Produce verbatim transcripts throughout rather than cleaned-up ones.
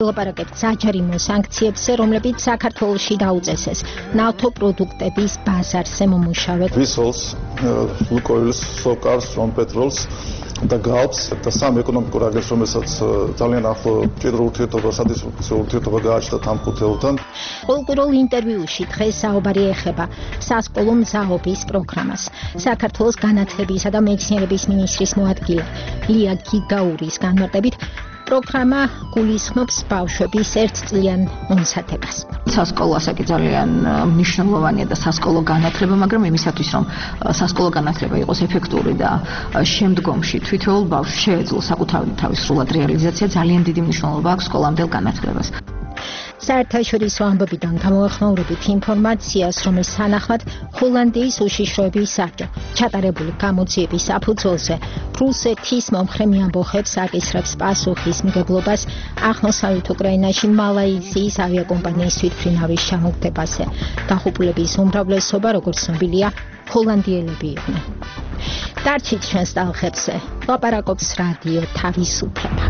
ლაპარაკებთ საჯარიმო სანქციებზე, რომლებიც საქართველოში დაუწესეს ნავთო პროდუქტების ბაზარზე მომუშავედ. ვისოლს, ლუკოილს, სოკარს, რომპეტროლს და გალფს და სამ ეკონომიკურ აგენტს, რომელსაც ძალიან ახლო მჭიდრო ურთიერთობა, სადისკუსიო ურთიერთობა გააჩნდათ ამ ხუთეულთან. ყოველკვირულ ინტერვიუში დღეს საუბარი ეხება სასკოლო მზაობის პროგრამას. საქართველოს განათლებისა და მეცნიერების მინისტრის მოადგილე ლია გიგაურის განმარტებით პროგრამა გულისხმობს ბავშვების ერთწლიან მომზადებას. სასკოლო ასაკი ძალიან მნიშვნელოვანია და სასკოლო განათლება, მაგრამ იმისათვის რომ სასკოლო განათლება იყოს ეფექტური და შემდგომში თითოეულ ბავშვს შეეძლოს საკუთარი თავის სრულად რეალიზაცია, ძალიან დიდი მნიშვნელობა აქვს სკოლამდელ განათლებას. საერთაშორისო ამბობიდან გამოეხმაურებით ინფორმაციას, რომლის თანახმად ჰოლანდიის უშიშროების საბჭო ჩატარებული გამოძიების საფუძველზე რუსეთის მომხრე ამბოხებს აკისრებს პასუხის მიღებლობას აღმოსავლეთ უკრაინაში მალაიზიის ავიაკომპანიის თვითმფრინავის ჩამოგდებაზე. დაღუპულების უმრავლესობა, როგორც ცნობილია, ჰოლანდიელები იყვნენ. დარჩით ჩვენს ტალღებზე, ლაპარაკობს რადიო თავისუფლება.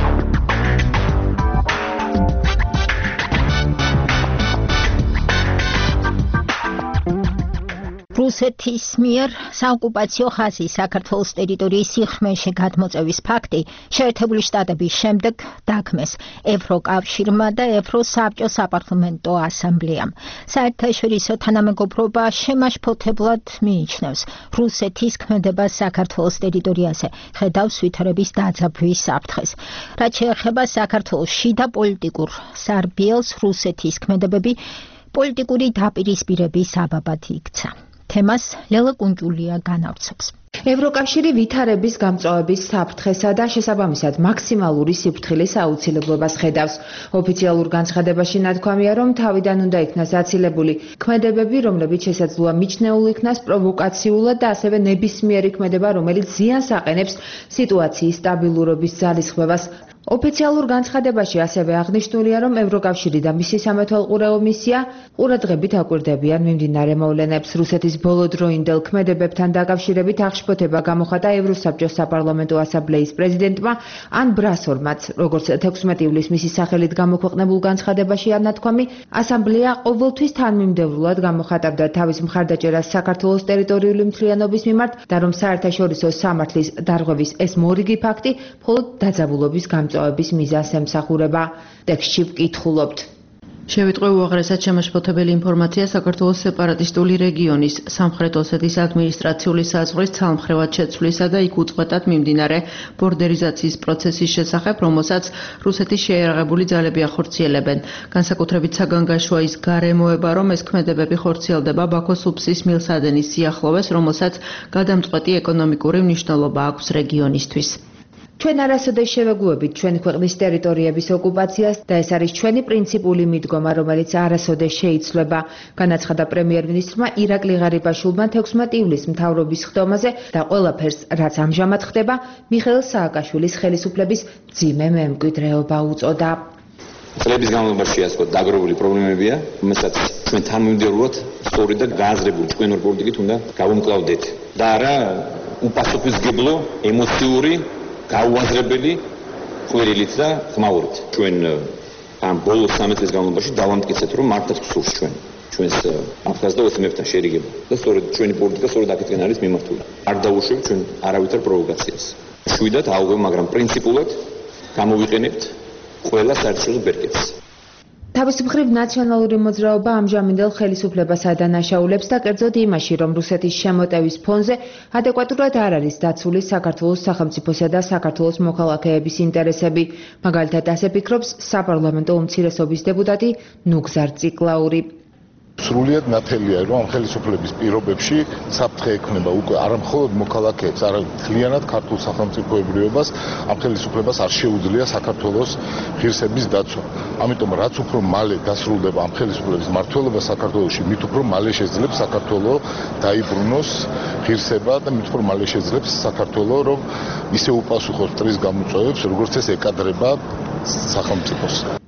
რუსეთის მიერ საოკუპაციო ხაზი საქართველოს ტერიტორიის სიღრმეში გადმოწევის ფაქტი შეერთებული შტატების შემდეგ დაგმეს ევროკავშირმა და ევროსაბჭო საპარლამენტო ასამბლეამ. საერთაშორისო თანამეგობრობა შემაშფოთებლად მიიჩნევს რუსეთის ქმედებას საქართველოს ტერიტორიაზე, ხედავს ვითარების დაძაბვის საფრთხეს. რაც შეეხება საქართველოს შიდა პოლიტიკურ სარბიელს, რუსეთის ქმედებები პოლიტიკური დაპირისპირების საბაბად იქცა. თემას ლელა კუნჭულია განავრცობს. ევროკავშირი ვითარების გამწვავების საფრთხესა და შესაბამისად მაქსიმალური სიფრთხილის აუცილებლობას ხედავს. ოფიციალურ განცხადებაში ნათქვამია, რომ თავიდან უნდა იქნას აცილებული ქმედებები, რომლებიც შესაძლოა მიჩნეულ იქნას პროვოკაციულად და ასევე ნებისმიერი ქმედება, რომელიც ზიანს აყენებს სიტუაციის სტაბილურობის ძალისხმევას. ოფიციალურ განცხადებაში ასევე აღნიშნულია, რომ ევროკავშირი და მისი სამეთვალყურეო მისია ყურადღებით აკვირდებიან მიმდინარე მოვლენებს. რუსეთის ბოლოდროინდელ ქმედებებთან დაკავშირებით აღშფოთება გამოხატა ევროსაბჭოს საპარლამენტო ასამბლეის პრეზიდენტმა ან ბრასორმაც. როგორც თექვსმეტი ივლისს მისი სახელით გამოქვეყნებულ განცხადებაში ანათქვამი, ასამბლეა ყოველთვის თანმიმდევრულად გამოხატავდა თავის მხარდაჭერას საქართველოს ტერიტორიული მთლიანობის მიმართ და რომ საერთაშორისო სამართლის დარღვევის ეს მორიგი ფაქტი მხოლოდ დაძაბულობის გამწვავების მიზანს ემსახურება. ტექსტში ვკითხულობთ. შევიტყვე უაღრესად შემაშფოთებელი ინფორმაცია საქართველოს სეპარატისტული რეგიონის სამხრეთ ოსეთის ადმინისტრაციული საზღვრის ცალმხრივად შეცვლისა და იქ უწყვეტად მიმდინარე ბორდერიზაციის პროცესის შესახებ, რომელსაც რუსეთის შეიარაღებული ძალები ახორციელებენ. განსაკუთრებით საგანგაშოა ის გარემოება, რომ ეს ქმედებები ხორციელდება ბაქოს უბსის მილსადენის სიახლოვეს, რომელსაც გადამწყვეტი ეკონომიკური მნიშვნელობა აქვს რეგიონისთვის. ჩვენ არასოდეს შევეგუებით ჩვენი ქვეყნის ტერიტორიების ოკუპაციას და ეს არის ჩვენი პრინციპული მიდგომა, რომელიც არასოდეს შეიცვლება, განაცხადა პრემიერ-მინისტრმა ირაკლი ღარიბაშვილმა თექვსმეტი ივლისს მთავრობის ხდომაზე და ყველაფერს, რაც ამჟამად ხდება, მიხეილ სააკაშვილის ხელისუფლების მძიმე მემკვიდრეობა უწოდა. წლების განმავლობაში ასეთ დაგროვებული პრობლემებია, რომელსაც ჩვენ თანმიმდევრულად სწორი და გააზრებული ჩვენი პოლიტიკით უნდა გავუმკლავდეთ და არა უპასუხისმგებლო ემოციური გაუაზრებელი ყვირილით და ხმაურით. ჩვენ ამ ბოლო სამი წლის განმავლობაში დავამტკიცეთ, რომ მართლაც გსურს ჩვენ ჩვენს აფხაზ და ოსმებთან შერიგება და სწორედ ჩვენი პოლიტიკა სწორედ აქეთკენ არის მიმართული. არ დაუშვებთ ჩვენ არავითარ პროვოკაციას. შვიდად აუღებ, მაგრამ პრინციპულად გამოვიყენებთ ყველა საერთაშორისო ბერკეტს. თავის მხრივ ნაციონალური მოძრაობა ამჟამინდელ ხელისუფლებას ადანაშაულებს და კერძოდ იმაში, რომ რუსეთის შემოტევის ფონზე ადეკვატურად არ არის დაცული საქართველოს სახელმწიფოსა და საქართველოს მოქალაქეების ინტერესები. მაგალითად, ასე ფიქრობს საპარლამენტო უმცირესობის დეპუტატი ნუგზარ ციკლაური. სრულიად ნათელია, რომ ამ ხელისუფლების პირობებში საფრთხე ექმნება უკვე არა მხოლოდ მოქალაქეებს, არამედ მთლიანად ქართულ სახელმწიფოებრიობას, ამ ხელისუფლებას არ შეუძლია საქართველოს ღირსების დაცვა. ამიტომ რაც უფრო მალე დასრულდება ამ ხელისუფლების მმართველობა საქართველოში, მით უფრო მალე შეძლებს საქართველო დაიბრუნოს ღირსება და მით უფრო მალე შეძლებს საქართველო, რომ ისე უპასუხოს მტრის გამოწვევებს, როგორც ეს ეკადრება სახელმწიფოს.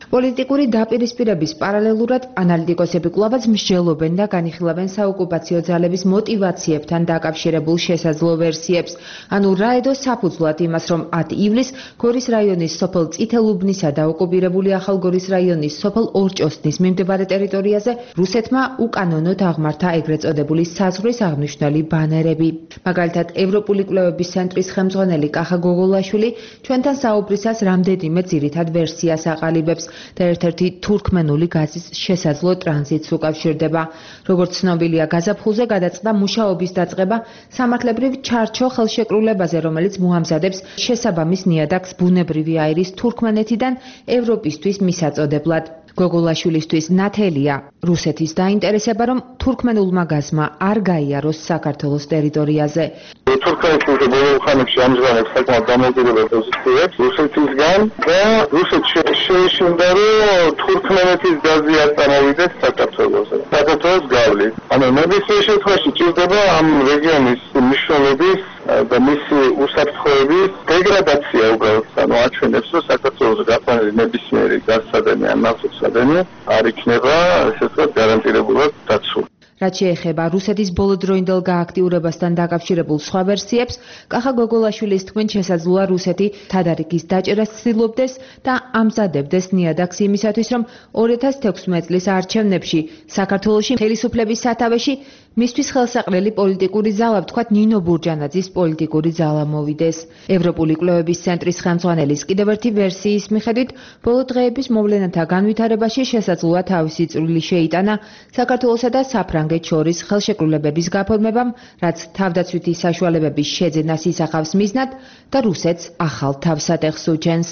პოლიტიკური დაპირისპირების პარალელურად ანალიტიკოსები კვლავაც მსჯელობენ და განიხილავენ საოკუპაციო ძალების მოტივაციებთან დაკავშირებულ შესაძლო ვერსიებს. ანუ რა ედო საფუძვლად იმას, რომ ათი ივლისს გორის რაიონის სოფელ წითელუბნისა და ოკუპირებული ახალგორის რაიონის სოფელ ორჭოსნის მიმდებარე ტერიტორიაზე რუსეთმა უკანონოდ აღმართა ეგრეთ წოდებული საზღვრის აღნიშნული ბანერები. მაგალითად, ევროპული კვლევების ცენტრის ხელმძღვანელი კახა გოგოლაშვილი ჩვენთან საუბრისას რამდენიმე ძირითად ვერსიას აყალიბებს და ერთ-ერთი თურქმენული გაზის შესაძლო ტრანზიტს უკავშირდება. როგორც ცნობილია, გაზაფხულზე გადაწყდა მუშაობის დაწყება სამართლებრივ ჩარჩო ხელშეკრულებაზე, რომელიც მოამზადებს შესაბამის ნიადაგს ბუნებრივი აირის თურქმენეთიდან ევროპისთვის მისაწოდებლად. გოგოლაშვილისთვის ნათელია რუსეთის დაინტერესება, რომ თურქმენულმა გაზმა არ გაიაროს საქართველოს ტერიტორიაზე. თურქმენეთის ბოლო ხანებში ამჟღავნებს საკმაოდ დამოუკიდებელ პოზიციებს რუსეთისგან და რუსეთს შეეშინდა, რომ თურქმენეთის გაზი არ წამოვიდეს საქართველოზე. საქართველოს გავლით. ანუ ნებისმიერ შემთხვევაში ჭირდება ამ რეგიონის მნიშვნელობის და მისი უსაფრთხოების დეგრადაცია უბრალოდ. ანუ აჩვენებს, რომ საქართველოს გაყვანილი ნებისმიერი გაზსადენი ან ნავთობსადენი არ იქნება ესე ვთქვათ გარანტირებულად დაცული. რაც შეეხება რუსეთის ბოლოდროინდელ გააქტიურებასთან დაკავშირებულ სხვა ვერსიებს, კახა გოგოლაშვილის თქმით შესაძლოა რუსეთი თადარიგის დაჭერას ცდილობდეს და ამზადებდეს ნიადაგს იმისათვის, რომ ორი ათას თექვსმეტ წლის არჩევნებში საქართველოში ხელისუფლების სათავეში მისთვის ხელსაყრელი პოლიტიკური ძალა, ვთქვათ ნინო ბურჯანაძის პოლიტიკური ძალა მოვიდეს. ევროპული კვლევების ცენტრის ხელმძღვანელის კიდევ ერთი ვერსიის მიხედვით, ბოლო დღეების მოვლენათა განვითარებაში შესაძლოა თავისი წვლილი შეიტანა საქართველოსა და საფრანგეთს შორის ხელშეკრულებების გაფორმებამ, რაც თავდაცვითი საშუალებების შეძენას ისახავს მიზნად და რუსეთს ახალ თავსატეხს უჩენს.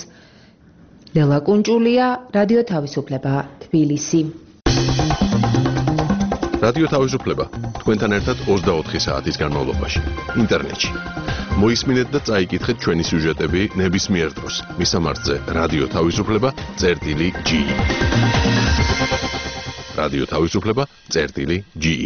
ლელა კუნჭულია, რადიო თავისუფლება, თბილისი. რადიო თავისუფლება თქვენთან ერთად ოცდაოთხი საათის განმავლობაში ინტერნეტში. მოისმინეთ და წაიკითხეთ ჩვენი სიუჟეტები ნებისმიერ დროს მისამართზე რადიო თავისუფლება წერტილი ჯი. რადიო თავისუფლება წერტილი ჯი.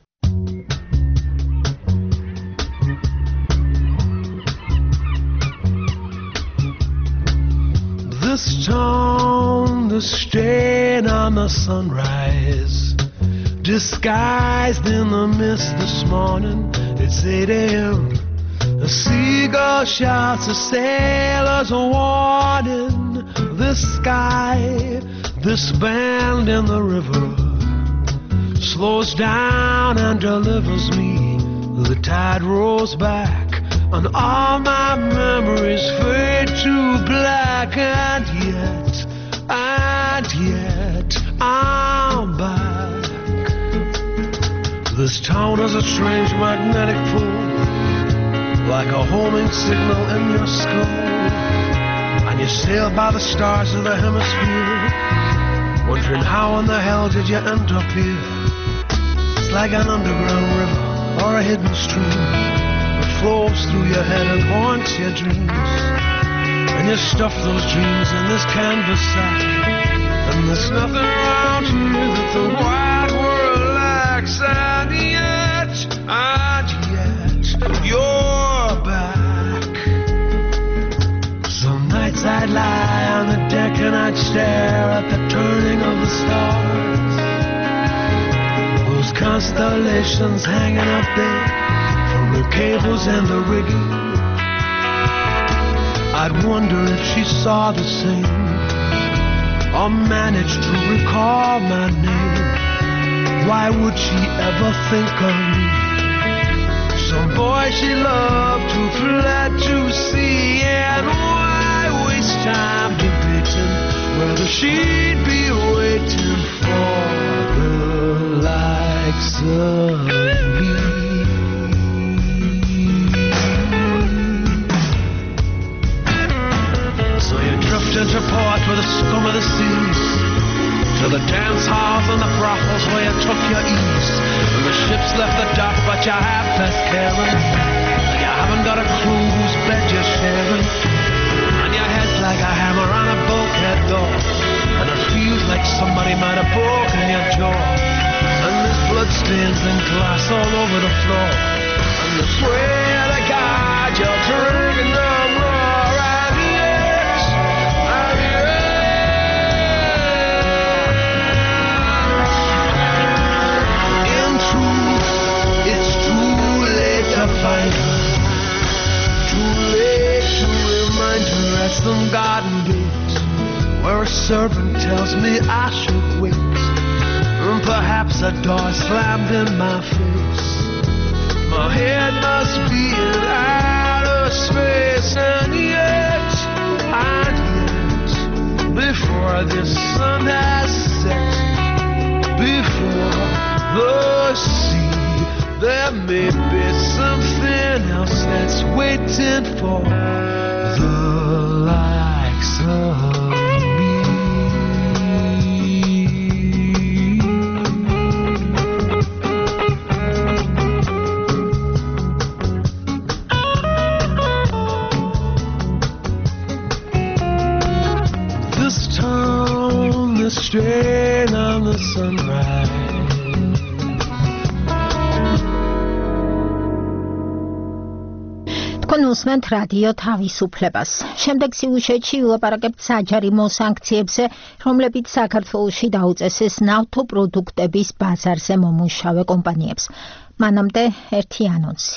This town, the stain on the sunrise, disguised in the mist this morning. It's eight a m A seagull shouts a sailor's warning. This sky, this bend in the river, slows down and delivers me. The tide rolls back and all my memories fade to black. And yet, and yet, I'm back. This town is a strange magnetic pull, like a homing signal in your skull. And you sail by the stars of the hemisphere, wondering how in the hell did you end up here. It's like an underground river or a hidden stream that flows through your head and haunts your dreams. And you stuff those dreams in this canvas sack, and there's nothing around here that the wide world lacks. And yet, and yet, you're back. Some nights I'd lie on the deck and I'd stare at the turning of the stars, those constellations hanging up there from the cables and the rigging. I'd wonder if she saw the same or managed to recall my name. Why would she ever think of me? Some boy she loved who fled to sea. And why waste time debating whether she'd be waiting for the likes of me? So you drift into port with the scum of the seas, to the dance halls and the brothels where you took your ease. And the ship's left the dock, but you have less caring, and you haven't got a crew whose bed you're sharing. And your head's like a hammer on a bulkhead door, and it feels like somebody might have broken your jaw. And there's bloodstains and glass all over the floor, and the swear to God you're drinking no more. And yet, and yet, tells me I should wait. Perhaps a door slammed in my face. My head must be in outer space, and yet, and yet, before the sun has set, before the sea, there may be something else that's waiting for the likes of me. This town, the strain on the sunrise. კონუსმენთ რადიო თავისუფლებას. შემდეგ სიუჟეტში ვილაპარაკებთ საჯარი მოსანქციებზე, რომლებიც საქართველოში დაუწესეს ნავთობპროდუქტების ბაზარზე მომუშავე კომპანიებს. მანამდე ერთი ანონსი.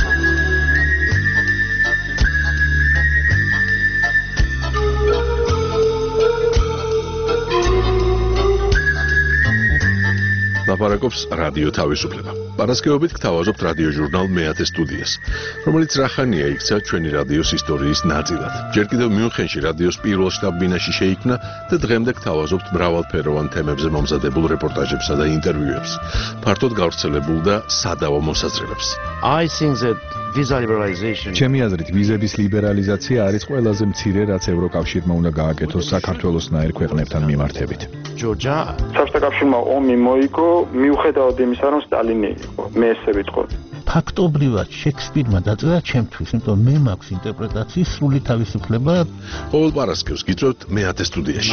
ლაპარაკობს რადიო თავისუფლება. პარასკევობით გთავაზობთ რადიო ჟურნალ მეათე სტუდიას, რომელიც რახანია იქცა ჩვენი რადიოს ისტორიის ნაწილად. ჯერ კიდევ მიუნხენში რადიოს პირველ შტაბ-ბინაში შეიქმნა და დღემდე გთავაზობთ მრავალფეროვან თემებზე მომზადებულ რეპორტაჟებსა და ინტერვიუებს. ფართოდ გავრცელებულ და სადავო მოსაზრებებს. I think that visa liberalization. ჩემი აზრით, ვიზების ლიბერალიზაცია არის ყველაზე მცირე, რაც ევროკავშირმა უნდა გააკეთოს საქართველოსნაირ ქვეყნებთან მიმართებით. Georgia. საბჭოთა კავშირმა ომი მოიგო, მიუხედავად იმისა, რომ სტალინი იყო. მე ესე ვიტყოდი. ფაქტობრივად შექსპირმა დაწერა ჩემთვის, იმიტომ მე მაქვს ინტერპრეტაციის სრული თავისუფლება. ყოველ პარასკევს გიწევთ მეათე სტუდიაში.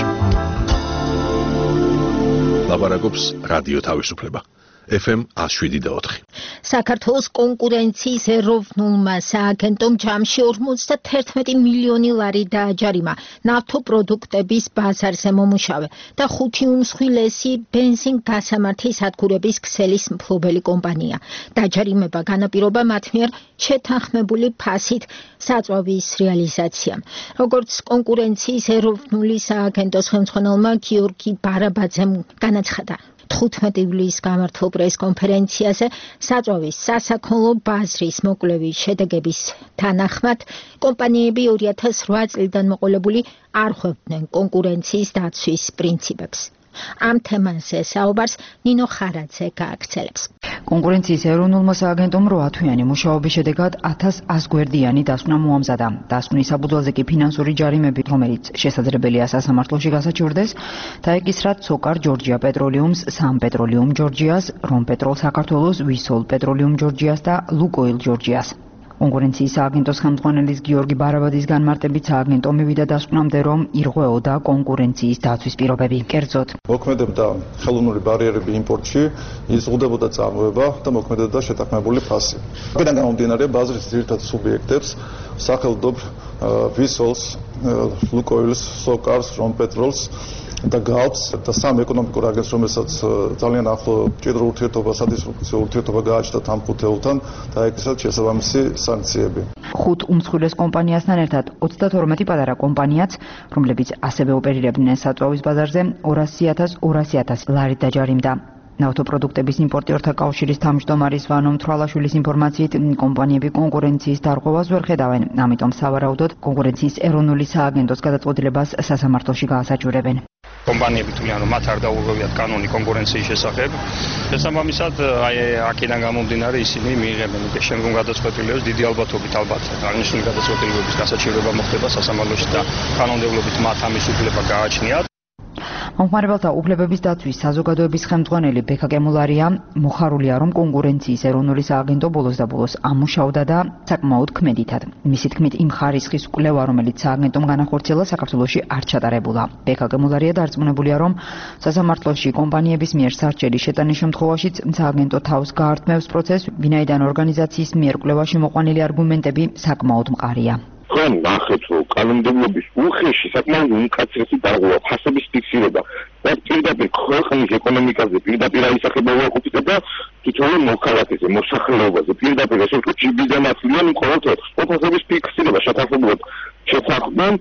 ლაპარაკობს რადიო თავისუფლება. ეფ ემ one oh seven point four. საქართველოს კონკურენციის ეროვნულმა სააგენტომ ჯამში ორმოცდაათი მილიონი ლარი დააჯარიმა ნავთობპროდუქტების ბაზარზე მომუშავე და ხუთი უმსხვილესი ბენზინ-გასამართი სადგურების ქსელის მფლობელი კომპანია. დაჯარიმება განაპირობა მათ მიერ შეთანხმებული ფასით საწვავის რეალიზაციამ. როგორც კონკურენციის ეროვნული სააგენტოს ხელმძღვანელმა გიორგი ბარაბაძემ განაცხადა, თხუთმეტი ივლისს გამართულ პრეს-კონფერენციაზე საწვავის სასაქონლო ბაზრის მოკვლევის შედეგების თანახმად კომპანიები ორი ათას რვა წლიდან მოყოლებული არ ხვევდნენ კონკურენციის დაცვის პრინციპებს. ამ თემაზე საუბარს ნინო ხარაძე გააგრძელებს. კონკურენციის ეროვნულმა სააგენტომ რვა თვიანი მუშაობის შედეგად ათას ას გვერდიანი დასკვნა მოამზადა. დასკვნის საფუძველზე კი ფინანსური ჯარიმები, რომელიც შესაძლებელია სასამართლოში გასაჩივრდეს, დაეკისრა ცოკარ ჯორჯია პეტროლიუმს, სამ პეტროლიუმ ჯორჯიას, რომპეტროლ საქართველოს, ვისოლ პეტროლიუმ ჯორჯიას და ლუკოილ ჯორჯიას. კონკურენციის სააგენტოს ხელმძღვანელის გიორგი ბარაბაძის განმარტებით სააგენტო მივიდა დასკვნამდე, რომ ირღვეოდა კონკურენციის დაცვის პირობები. კერძოდ, მოქმედებდა ხელოვნური ბარიერები იმპორტში, იზღუდებოდა წარმოება და მოქმედებდა შეთანხმებული ფასი. აქედან გამომდინარე, ბაზრის ძირითად სუბიექტებს სახელმწიფო ვისოლს, ლუკოილს, სოკარს, რომპეტროლს და გალფს და სამ ეკონომიკურ აგენტს, რომელსაც ძალიან ახლო მჭიდრო ურთიერთობა, სადისტრიბუციო ურთიერთობა გააჩნდათ ამ ხუთ ელთან, დაეკისრათ შესაბამისი სანქციები. ხუთ უმსხვილეს კომპანიასთან ერთად ოცდათორმეტი პატარა კომპანიაც, რომლებიც ასევე ოპერირებდნენ საწვავის ბაზარზე, ორასი ათას ორასი ათას ლარით დაჯარიმდა. ნავთობპროდუქტების იმპორტიორთა კავშირის თავმჯდომარის ვანო მთვრალაშვილის ინფორმაციით, კომპანიები კონკურენციის დარღვევას ვერ ხედავენ, ამიტომ სავარაუდოდ კონკურენციის ეროვნული სააგენტოს გადაწყვეტილებას სასამართლოში გაასაჩივრებენ. კომპანიები თვლიან, რომ მათ არ დაურღვევიათ კანონი კონკურენციის შესახებ. შესაბამისად, აი აქედან გამომდინარე ისინი მიიღებენ შემდგომ გადაწყვეტილებებს, დიდი ალბათობით ალბათ აღნიშნული გადაწყვეტილებების გასაჩივრება მოხდება სასამართლოში და კანონმდებლობით მათ ამის უფლება გააჩნიათ. მომხმარებელთა უფლებების დაცვის საზოგადოების ხელმძღვანელი ბექა კემულარია მოხარულია, რომ კონკურენციის ეროვნული სააგენტო ბოლოს და ბოლოს ამუშავდა და საკმაოდ ქმედითად. მისი თქმით, იმ ხარისხის კვლევა, რომელიც სააგენტომ განახორციელა, საქართველოში არ ჩატარებულა. ბექა კემულარია დარწმუნებულია, რომ სასამართლოში კომპანიების მიერ სარჩელი შეტანის შემთხვევაშიც სააგენტო თავს გაართმევს პროცესს, ვინაიდან ორგანიზაციის მიერ კვლევაში მოყვანილი არგუმენტები საკმაოდ მყარია. თქვენ ნახეთ, რომ კანონმდებლობის უხეში საკმაოდ უმკაცრესი დარღვევა, ფასების ფიქსირება და პირდაპირ ქვეყნის ეკონომიკაზე პირდაპირ აისახება უარყოფითი და თითოეულ მოქალაქეზე, მოსახლეობაზე პირდაპირ ესე ვთქვათ, ჯიბიდან ათლიან ყოველთვის ფასების ფიქსირება შეთანხმებულად შეთანხმდნენ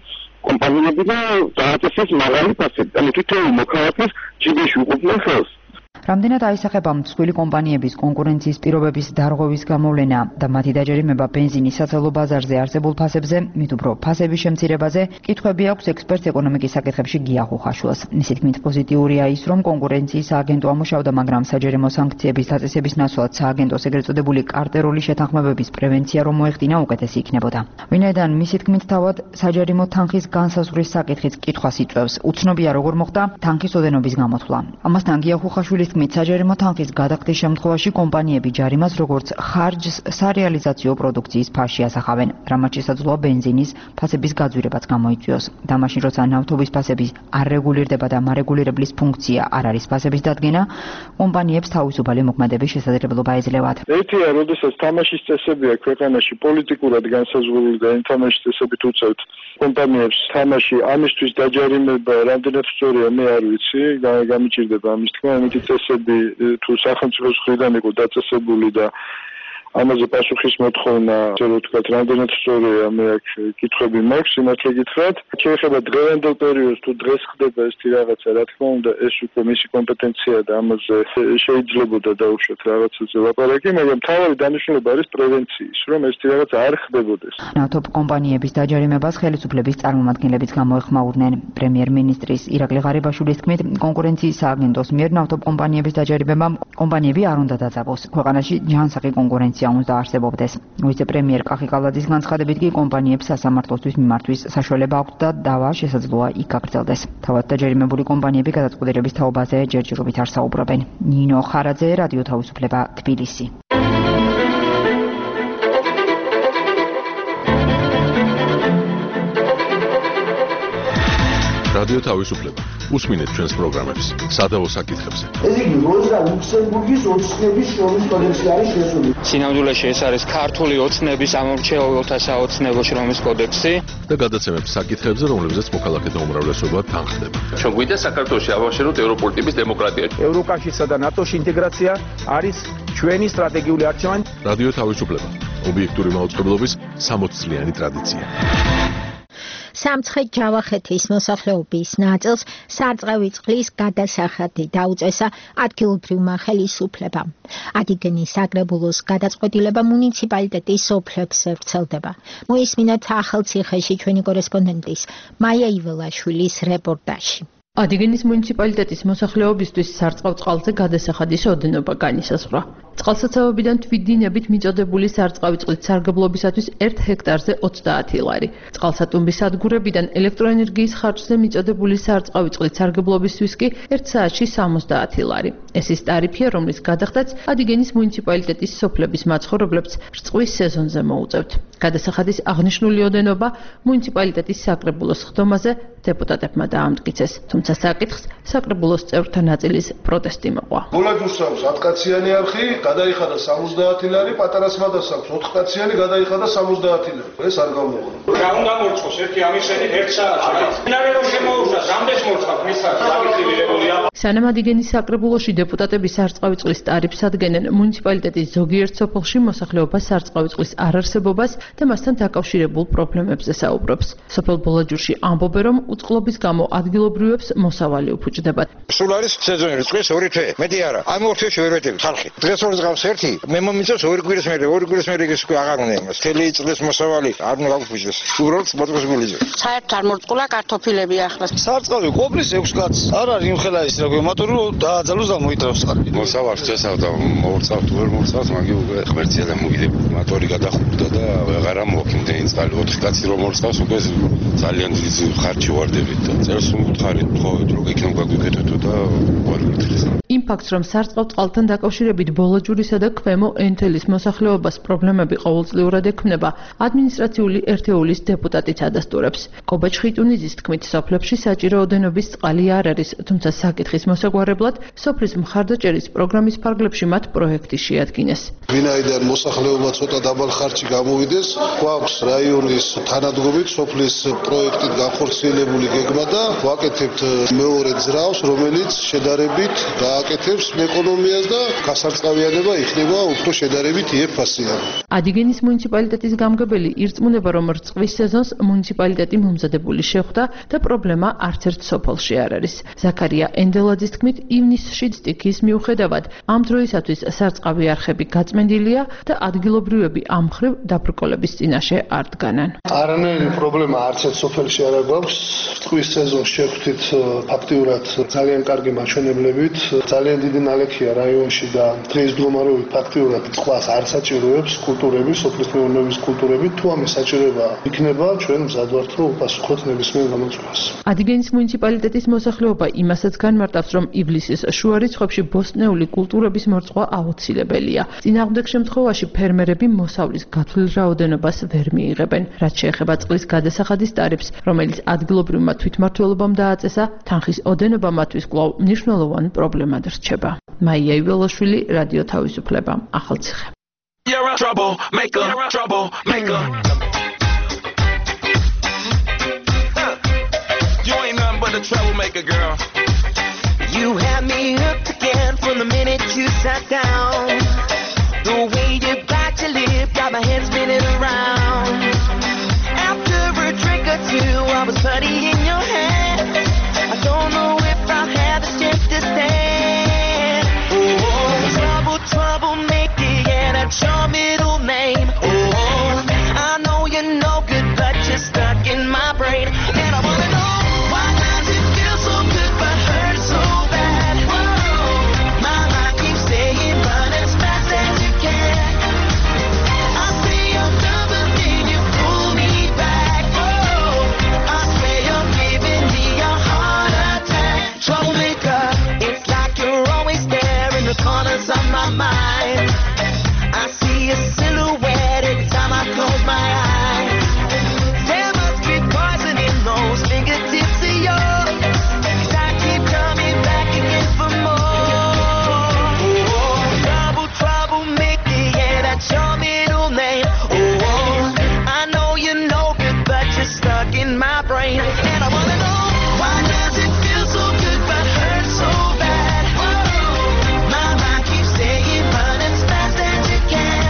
კომპანიები და დააწესეს მაღალი ფასები. ანუ თითოეულ მოქალაქეს ჯიბეში უყურებენ ხელს. რამდენად აისახება მსხვილი კომპანიების კონკურენციის პირობების დარღვევის გამოვლენა და მათი დაჯერიმება ბენზინის საცალო ბაზარზე არსებულ ფასებზე, მით უფრო ფასების შემცირებაზე, კითხვები აქვს ექსპერტ ეკონომიკის საკითხებში გია ხუხაშვილს. მისი თქმით, პოზიტიურია ის, რომ კონკურენციის სააგენტო ამუშავდა, მაგრამ საჯერიმო სანქციების დაწესების ნაცვლად სააგენტოს ეგრეთ წოდებული კარტერული შეთანხმებების პრევენცია რომ მოეხდინა უკეთესი იქნებოდა. ვინაიდან მისი თქმით, თავად საჯერიმო თანხის განსაზღვრის საკითხიც კითხვას იწვევს. უცნობია როგორ მოხდა თანხის ოდენობის გამოთვლა. ამასთან გია ხუხაშვილის თქმით, საჯერიმო თანხის გადახდის შემთხვევაში კომპანიები ჯარიმას როგორც ხარჯს სარეალიზაციო პროდუქციის ფასში ასახავენ, რამაც შესაძლოა ბენზინის ფასების გაძვირებაც გამოიწვიოს. და მაშინ, როცა ნავთობის ფასები არ რეგულირდება და მარეგულირებლის ფუნქცია არ არის ფასების დადგენა, კომპანიებს თავისუფალი მოქმედების შესაძლებლობა ეძლევათ. ერთია, როდესაც თამაშის წესები აქვს ქვეყანაში პოლიტიკურად განსაზღვრული და იმ თამაშის წესებით უწევთ კომპანიებს თამაში, ამისთვის დაჯარიმება რამდენად სწორია, მე არ ვიცი, გამიჭირდება ამის თქმა, ამით წესები თუ სახელმწიფოს მხრიდან იყო დაწესებული და ამაზე პასუხის მოთხოვნა, ასე რომ ვთქვათ, რამდენად სწორია, მე აქ კითხვები მაქვს, იმათლე გითხრათ. შეიძლება დღევანდელ პერიოდს თუ დღეს ხდება ეს რაღაცა, რა თქმა უნდა, ეს უკვე მისი კომპეტენცია და ამაზე შეიძლებოდა დაუშვათ რაღაცაზე ლაპარაკი, მაგრამ მთავარი დანიშნულება არის პრევენციის, რომ ეს რაღაცა არ ხდებოდეს. ნავთობ კომპანიების დაჯერიმებას ხელისუფლების წარმომადგენლებიც გამოეხმაურნენ. პრემიერ-მინისტრის ირაკლი ღარიბაშვილის თქმით, კონკურენციის სააგენტოს მიერ ნავთობ კომპანიების დაჯერიმებამ კომპანიები არ უნდა დაწაბოს. ქვეყანაში ჯანსაღი კონკურენცია უნდა არსებობდეს. ვიცე-პრემიერ კახი კალაძის განცხადებით კი კომპანიებს სასამართლოსთვის მიმართვის საშუალება აქვთ და დავა შესაძლოა იქ გაგრძელდეს. თავად დაჯერიმებული კომპანიები გადაწყვეტილების თაობაზე ჯერჯერობით არ საუბრობენ. ნინო ხარაძე, რადიო თავისუფლება, თბილისი. რადიო თავისუფლება. უსმინეთ ჩვენს პროგრამებს სადავო საკითხებზე. ეს იგი როზა ლუქსემბურგის ოცნების შრომის კოდექსი არის შესული. სინამდვილეში ეს არის ქართული ოცნების ამორჩეულთა საოცნებო შრომის კოდექსი და გადაცემებს საკითხებზე, რომლებზეც მოქალაქეთა უმრავლესობა თანხდება. ჩვენ გვინდა საქართველოში ავაშეროთ ევროპული ტიპის დემოკრატია. ევროკავშირსა და ნატოში ინტეგრაცია არის ჩვენი სტრატეგიული არჩევანი. რადიო თავისუფლება. ობიექტური მაუწყებლობის სამოც წლიანი ტრადიცია. სამცხე-ჯავახეთის მოსახლეობის ნაწილს სარწყავი წყლის გადასახადი დაუწესა ადგილობრივმა ხელისუფლებამ. ადიგენის საკრებულოს გადაწყვეტილება მუნიციპალიტეტის სოფლებზე ვრცელდება. მოისმინეთ ახალციხეში ჩვენი კორესპონდენტის მაია იველაშვილის რეპორტაჟი. ადიგენის მუნიციპალიტეტის მოსახლეობისთვის სარწყავ წყალზე გადასახადის ოდენობა განისაზღვრა. წყალსაცავებიდან თვითდინებით მიწოდებული სარწყავი წყლის სარგებლობისათვის ერთ ჰექტარზე ოცდაათი ლარი. წყალსატუმბის სადგურებიდან ელექტროენერგიის ხარჯზე მიწოდებული სარწყავი წყლის სარგებლობისთვის კი ერთ საათში სამოცდაათი ლარი. ეს ის ტარიფია, რომლის გადახდაც ადიგენის მუნიციპალიტეტის სოფლების მაცხოვრებლებს რწყვის სეზონზე მოუწევთ. გადასახადის აღნიშნული ოდენობა მუნიციპალიტეტის საკრებულოს ხდომაზე დეპუტატებმა დაამტკიცეს. თუმცა საკითხს საკრებულოს წევრთა ნაწილის პროტესტი მოყვა. გოლაჯურს აქვს ათკაციანი არხი, გადაიხადა სამოცდაათი ლარი, პატარა სმადას აქვს ოთხკაციანი, გადაიხადა სამოცდაათი ლარი. ეს არ გამოუღო. რა უნდა მორწყოს ერთი ამისენი ერთ საათში. მინარე რომ შემოუშვას, რამდენს მორწყავს მის საკითხილირებულია. სანამ ადიგენის საკრებულოში დეპუტატები სარწყავი წყლის ტარიფს ადგენენ, მუნიციპალიტეტის ზოგიერთ სოფელში მოსახლეობა სარწყავი წყლის არარსებობას და მასთან დაკავშირებულ პრობლემებზე საუბრობს. სოფელ ბოლაჯურში ამბობენ, რომ უწყლობის გამო ადგილობრივებს მოსავალი უფუჭდებათ. სულ არის სეზონი რწყვის ორი თვე, მეტი არა. ამ ორ თვეში ვერ ვეტევით ხალხი. დღეს ორ ზღავს ერთი, მე მომიწევს ორი კვირის მერე, ორი კვირის მერე ის უკვე აღარ უნდა იმას. თელი წლის მოსავალი არ უნდა გაგუფუჭდეს. უბრალოდ მოწყოს გულიზე. საერთოდ არ მორწყულა კარტოფილები ახლა. სარწყავი ყოფნის ექვს კაც. არ არის იმ ხელა ის რა გვი, მაგრამ დააძალოს და მოიტრავს ხალხი. მოსავალს წესავდა, მოურწავთ, ვერ მოურწავთ, მაგე უკვე ღმერთია და მოგიდები. მოტორი გადახურდა და აღარ ამოაქვს იმ წყალი. ოთხი კაცი რომ მოურწავს, უკვე ძალიან დიდი ხარჯი ვარდებით და წერს უთხარით, თხოვეთ რომ იქნებ გაგვიკეთეთო და ვარგეთილეს. იმ ფაქტს, რომ სარწყავ წყალთან დაკავშირებით ბოლაჯურისა და ქვემო ენთელის მოსახლეობას პრობლემები ყოველწლიურად ექმნება, ადმინისტრაციული ერთეულის დეპუტატიც ადასტურებს. კობაჩ ხიტუნიძის თქმით, სოფლებში საჭირო ოდენობის წყალი არ არის, თუმცა საკითხის მოსაგვარებლად სოფლის მხარდაჭერის პროგრამის ფარგლებში მათ პროექტი შეადგინეს. ვინაიდან მოსახლეობა ცოტა დაბალ ხარჯში გამოვიდეს, გვაქვს რაიონის თანადგომით სოფლის პროექტით განხორციელებული გეგმა და ვაკეთებთ მეორე ძრავს, რომელიც შედარებით გააკეთება აერთებს ეკონომიას და გასარწყავიანება იქნება უფრო შედარებით იეფასიანი. ადიგენის მუნიციპალიტეტის გამგებელი ირწმუნება, რომ რწყვის სეზონს მუნიციპალიტეტი მომზადებული შეხვდა და პრობლემა არც ერთ სოფელში არ არის. ზაქარია ენდელაძის თქმით, ივნისში სტიქის მიუხედავად ამ დროისათვის სარწყავი არხები გაწმენდილია და ადგილობრივები ამ მხრივ დაბრკოლების წინაშე არ დგანან. არანაირი პრობლემა არც ერთ სოფელში არ გვაქვს. რწყვის სეზონს შევხვდით ფაქტიურად ძალიან კარგი მაჩვენებლებით. ძალიან დიდი ნალექია რაიონში და დღის მდგომარეობით ფაქტიურად წყლას არ საჭიროებს კულტურები, სოფლის მეურნეობის კულტურები. თუ ამის საჭიროება იქნება, ჩვენ მზად ვართ, რომ უპასუხოთ ნებისმიერ გამოწვევას. ადიგენის მუნიციპალიტეტის მოსახლეობა იმასაც განმარტავს, რომ ივლისის შუა რიცხვებში ბოსტნეული კულტურების მორწყვა აუცილებელია. წინააღმდეგ შემთხვევაში ფერმერები მოსავლის გათვლილ რაოდენობას ვერ მიიღებენ. რაც შეეხება წყლის გადასახადის ტარიფს, რომელიც ადგილობრივმა თვითმმართველობამ დააწესა, თანხის ოდენობა მათთვის კვლავ მნიშვნელოვანი პრობლემად რჩება. მაია იველაშვილი, რადიო თავისუფლება, ახალციხე. You're a troublemaker, troublemaker. You ain't nothing but a troublemaker, girl. You had me hooked again from the minute you sat down. The way you bite your lip got my head spinning around. After a drink or two, I was putty in your hand. I don't know if I have the strength to stand. Oh, trouble, troublemaker, yeah, that's your middle name. Oh, I know you're no good, but you're stuck in my brain. And I wanna know, why does it feel so good but hurt so bad? Whoa, my mind keeps saying run as fast as you can. I say you're done, but then you pull me back. Whoa, I swear you're giving me a heart attack. Troublemaker, it's like you're always there in the corners of my mind. I see a silhouette every time I close my eyes. There must be poison in those fingertips of yours, 'cause I keep coming back again for more. Oh, trouble, troublemaker, yeah, that's your middle name. Oh, I know you're no good, but you're stuck in my brain. And I wanna know, why does it feel so good but hurt so bad? Whoa, my mind keeps saying run as fast as you can.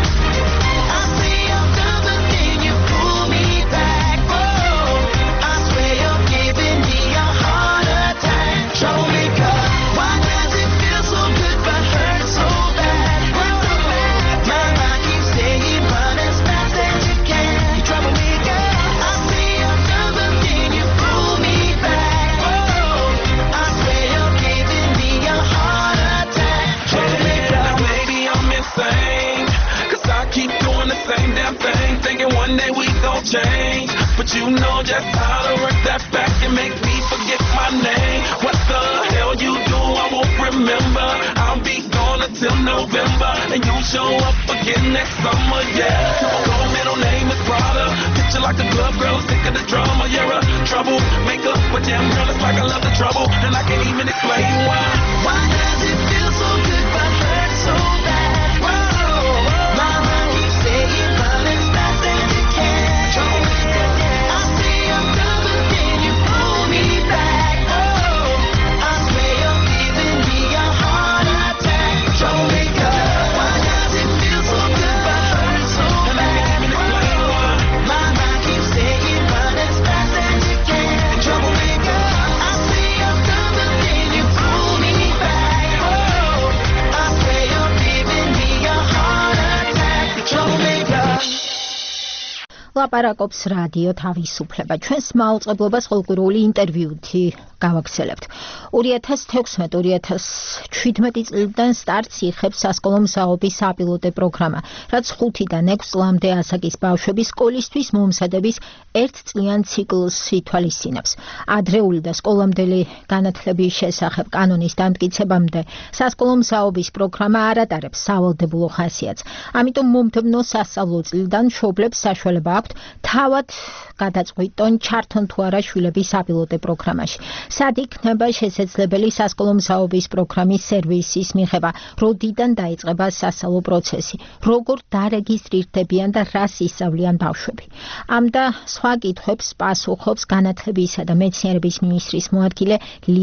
I say I'm done, but then you pull me back. Whoa, I swear you're giving me a heart attack. Troublemaker, why does it feel so good but hurt so bad? Whoa, my mind keeps saying run as fast as you can. Troublemaker, I say I'm done, but then you pull me back. Whoa, I swear you're giving me a heart attack. Troublemaker, Now maybe I'm insane, 'cause I keep doing the same damn thing, thinking one day we gon' change. But you know just how to work that back and make me forget my name. What the hell you do, I won't remember. I'll be gone until November, and you show up again next summer, yeah. Your middle name is Prada, picture like a club girl, sick of the drama. You're a troublemaker, but damn girl, it's like I love the trouble, and I can't even explain why. why does it feel so good but hurt so bad? Whoa, my mind keeps saying run as fast as you can. I say I'm done, but then you pull me back. Oh, I swear you're giving me a heart attack. Troublemaker, why does it feel so good but hurt so bad? My mind keeps saying run as fast as you can. Troublemaker, I say I'm done, but then you pull me back. Oh, I swear you're giving me a heart attack. Troublemaker. ლაპარაკობს რადიო თავისუფლება. ჩვენს მაუწყებლობას ყოლკურული ინტერვიუთი გავაგრძელებთ. ორი ათას თექვსმეტ ორი ათას შვიდმეტი წლიდან სტარტს იღებს სასკოლო მსაობის საპილოტე პროგრამა, რაც ხუთიდან ექვს წლამდე ასაკის ბავშვების სკოლისთვის მომზადების ერთწლიან ციკლს ითვალისწინებს. ადრეული და სკოლამდელი განათლების შესახებ კანონის დამტკიცებამდე სასკოლო მსაობის პროგრამა არ ატარებს სავალდებულო ხასიათს. ამიტომ მომდევნო სასწავლო წლიდან მშობლებს საშუალება აქვთ თავად გადაწყვიტონ ჩართონ თუ არა შვილების საპილოტე პროგრამაში. სად იქნება შესაძლებელი სასკოლო მსაობის პროგრამის სერვისის მიღება, როდიდან დაიწყება სასწავლო პროცესი, როგორ დარეგისტრირდებიან და რას ისწავლიან ბავშვები. ამ და სხვა კითხვებს პასუხობს განათლებისა და მეცნიერების მინისტრის მოადგილე ლია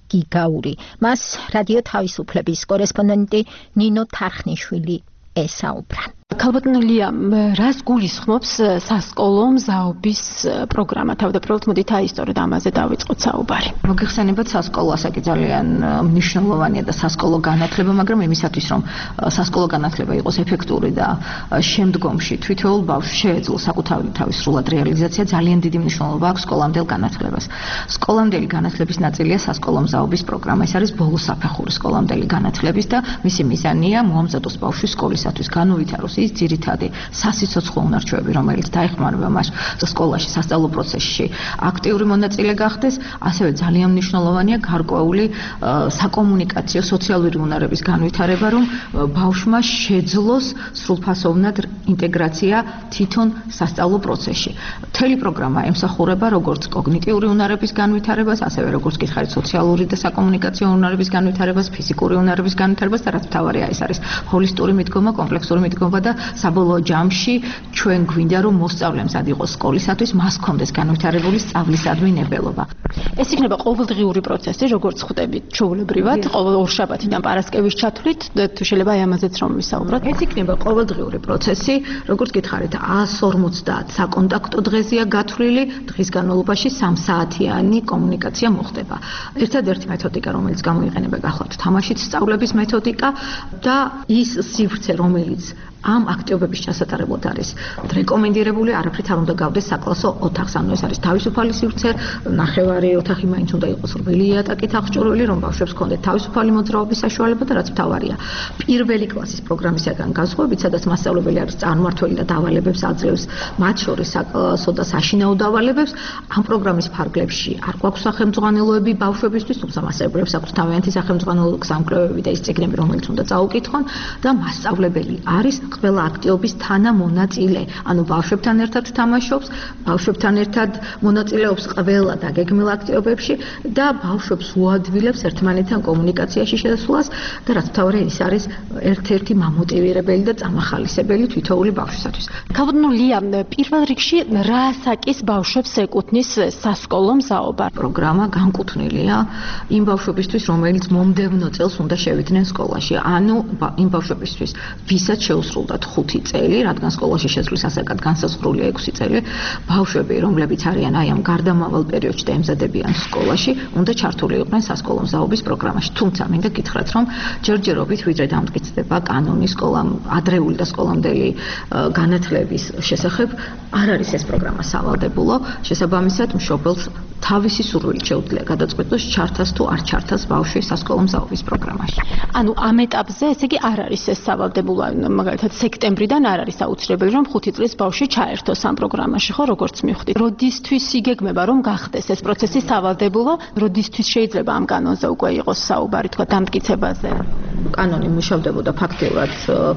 გიგაური. მას რადიო თავისუფლების კორესპონდენტი ნინო თარხნიშვილი ესაუბრა. ქალბატონო ლია, რას გულისხმობს სასკოლო მზაობის პროგრამა? თავდაპირველად მოდით აისტორეთ ამაზე დავიწყოთ საუბარი. მოგიხსენებათ, სასკოლო ასაკი ძალიან მნიშვნელოვანია და სასკოლო განათლება, მაგრამ იმისათვის რომ სასკოლო განათლება იყოს ეფექტური და შემდგომში თვითოეულ ბავშვს შეეძლო საკუთარი თავის სრულად რეალიზაცია, ძალიან დიდი მნიშვნელობა აქვს სკოლამდელ განათლებას. სკოლამდელი განათლების ნაწილია სასკოლო მზაობის პროგრამა. ეს არის ბოლო საფეხური სკოლამდელი განათლების და მისი მიზანია მოამზადოს ბავშვი სკოლისათვის, განუვითაროს ის ძირითადი სასიცოცხლო უნარჩვევები, რომელიც დაეხმარება მას სკოლაში, სასწავლო პროცესში აქტიური მონაწილე გახდეს, ასევე ძალიან მნიშვნელოვანია გარკვეული საკომუნიკაციო, სოციალური უნარების განვითარება, რომ ბავშვმა შეძლოს სრულფასოვნად ინტეგრაცია თვითონ სასწავლო პროცესში. მთელი პროგრამა ემსახურება როგორც კოგნიტიური უნარების განვითარებას, ასევე როგორც გითხარით, სოციალური და საკომუნიკაციო უნარების განვითარებას, ფიზიკური უნარების განვითარებას და რაც მთავარია, ეს არის ჰოლისტური მიდგომა, კომპლექსური მიდგომა და საბოლოო ჯამში ჩვენ გვინდა რომ მოსწავლე მზად იყოს სკოლისათვის, მას ჰქონდეს განვითარებული სწავლისადმი ნებელობა. ეს იქნება ყოველდღიური პროცესი, როგორც ხვდებით, ჩვეულებრივად, ყოველ ორშაბათიდან პარასკევის ჩათვლით, თუ შეიძლება აი ამაზეც რომ ვისაუბროთ. ეს იქნება ყოველდღიური პროცესი, როგორც გითხარით, εκατს ორმოცდაათ საკონტაქტო დღეზეა გათვლილი, დღის განმავლობაში სამ საათიანი კომუნიკაცია მოხდება. ერთადერთი მეთოდიკა, რომელიც გამოიყენება გახლავთ, თამაშით სწავლების მეთოდიკა და ის სივრცე, რომელიც ამ აქტივობების ჩასატარებლად არის რეკომენდირებული, არაფრით არ უნდა გავდეს საკლასო ოთახს, ანუ ეს არის თავისუფალი სივრცე, ნახევარი ოთახი მაინც უნდა იყოს რბილი იატაკით აღჭურვილი, რომ ბავშვებს ჰქონდეთ თავისუფალი მოძრაობის საშუალება და რაც მთავარია, პირველი კლასის პროგრამისგან განსხვავებით, სადაც მასწავლებელი არის წარმმართველი და დავალებებს აძლევს, მათ შორის საკლასო და საშინაო დავალებებს, ამ პროგრამის ფარგლებში არ გვაქვს სახელმძღვანელოები ბავშვებისთვის, თუმცა მასწავლებლებს აქვს თავიანთი სახელმძღვანელო გზამკვლევები და ის წიგნები, რომელიც უნდა წაუკითხონ და მასწავლებელი არის ყველა აქტივობის თანამონაწილე, ანუ ბავშვებთან ერთად თამაშობს, ბავშვებთან ერთად მონაწილეობს ყველა დაგეგმილ აქტივობებში და ბავშვებს უადვილებს ერთმანეთთან კომუნიკაციაში შესვლას და რაც მთავარია, ის არის ერთ-ერთი მამოტივირებელი და წამახალისებელი თითოეული ბავშვისათვის. ქალბატონო ლია, პირველ რიგში რა ასაკის ბავშვებს ეკუთვნის სასკოლო მზაობა? პროგრამა განკუთვნილია იმ ბავშვებისთვის, რომელიც მომდევნო წელს უნდა შევიდნენ სკოლაში, ანუ იმ ბავშვებისთვის, ვისაც შეუსრულდათ ხუთი წელი, რადგან სკოლაში შესვლის ასაკად განსაზღვრულია ექვსი წელი, ბავშვები, რომლებიც არიან აი ამ გარდამავალ პერიოდში და ემზადებიან სკოლაში, უნდა ჩართული იყვნენ სასკოლო მზაობის პროგრამაში. თუმცა მინდა გითხრათ, რომ ჯერჯერობით ვიდრე დამტკიცდება კანონი სკოლამ, ადრეული და სკოლამდელი განათლების შესახებ, არ არის ეს პროგრამა სავალდებულო, შესაბამისად მშობელს თავისი სურვილით შეუძლია გადაწყვეტოს ჩართას თუ არ ჩართას ბავშვი სასკოლო მზაობის პროგრამაში. ანუ ამ ეტაპზე, ესე იგი, არ არის ეს სავალდებულო, მაგალითად სექტემბრიდან არ არის აუცილებელი რომ ხუთი წლის ბავშვი ჩაერთოს ამ პროგრამაში, ხო, როგორც მივხვდით. როდისთვის იგეგმება რომ გახდეს ეს პროცესი სავალდებულო, როდისთვის შეიძლება ამ კანონზე უკვე იყოს საუბარი, თქვა დამტკიცებაზე? კანონი მუშავდებოდა ფაქტიურად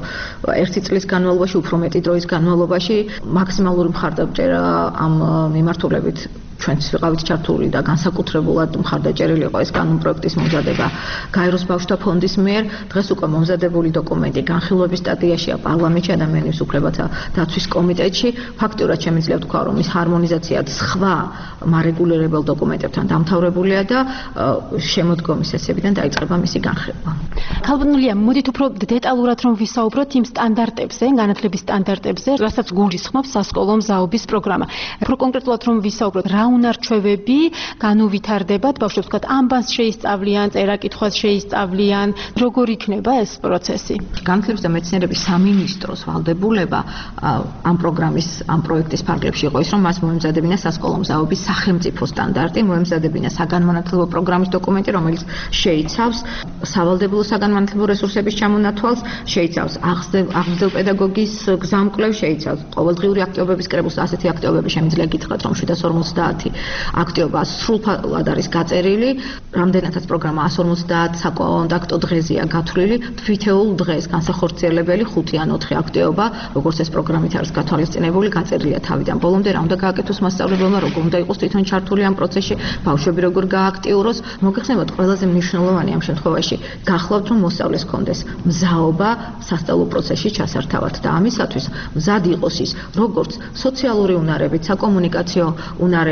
ერთი წლის განმავლობაში, უფრო მეტი დროის განმავლობაში, მაქსიმალური მხარდამჭერა ამ მიმართულებით ჩვენც ვიყავით ჩართული და განსაკუთრებულად მხარდაჭერილი იყო ეს კანონპროექტის მომზადება გაეროს ბავშვთა ფონდის მიერ. დღეს უკვე მომზადებული დოკუმენტი განხილვების სტადიაშია პარლამენტში, ადამიანის უფლებათა დაცვის კომიტეტში. ფაქტიურად შემიძლია ვთქვა, რომ ის ჰარმონიზაციად სხვა მარეგულირებელ დოკუმენტებთან დამთავრებულია და შემოდგომის წესებიდან დაიწყება მისი განხილვა. ქალბატონო ლია, მოდით უფრო დეტალურად რომ ვისაუბროთ იმ სტანდარტებზე, განათლების სტანდარტებზე, რასაც გულისხმობს სასკოლო მზაობის პროგრამა. უფრო კონკრეტულად რომ ვისაუბროთ, რა უნარჩვევები განუვითარდებათ ბავშვებს, თქვათ, ამბავს შეისწავლიან, წერა-კითხვას შეისწავლიან, როგორ იქნება ეს პროცესი? განათლების და მეცნიერების სამინისტროს ვალდებულება ამ პროგრამის, ამ პროექტის ფარგლებში იყო ის, რომ მას მოემზადებინა სასკოლო მზაობის სახელმწიფო სტანდარტი, მოემზადებინა საგანმანათლებლო პროგრამის დოკუმენტი, რომელიც შეიცავს სავალდებულო საგანმანათლებლო რესურსების ჩამონათვალს, შეიცავს აღზრდილ პედაგოგის გზამკვლევს, შეიცავს ყოველდღიური აქტივობების კრებულს, ასეთი აქტივობები შემიძლია გითხრათ, რომ შვიდას ორმოცდაათი აქტივობა სრულფასად არის გაწერილი, რამდენადაც პროგრამა εκατს ორმოცდაათ საკონტაქტო დღეზეა გათვლილი, თვითეულ დღეს განსახორციელებელი ხუთი ან ოთხი აქტივობა, როგორც ეს პროგრამით არის გათვალისწინებული, გაწერილია თავიდან ბოლომდე, რა უნდა გააკეთოს მასწავლებელმა, როგორ უნდა იყოს თვითონ ჩართული ამ პროცესში, ბავშვები როგორ გააქტიუროს. მოგეხსენებათ, ყველაზე მნიშვნელოვანი ამ შემთხვევაში გახლავთ, რომ მოსწავლეს ჰქონდეს მზაობა სასწავლო პროცესში ჩასართავად და ამისათვის მზად იყოს ის, როგორც სოციალური უნარებით, საკომუნიკაციო უნარებით,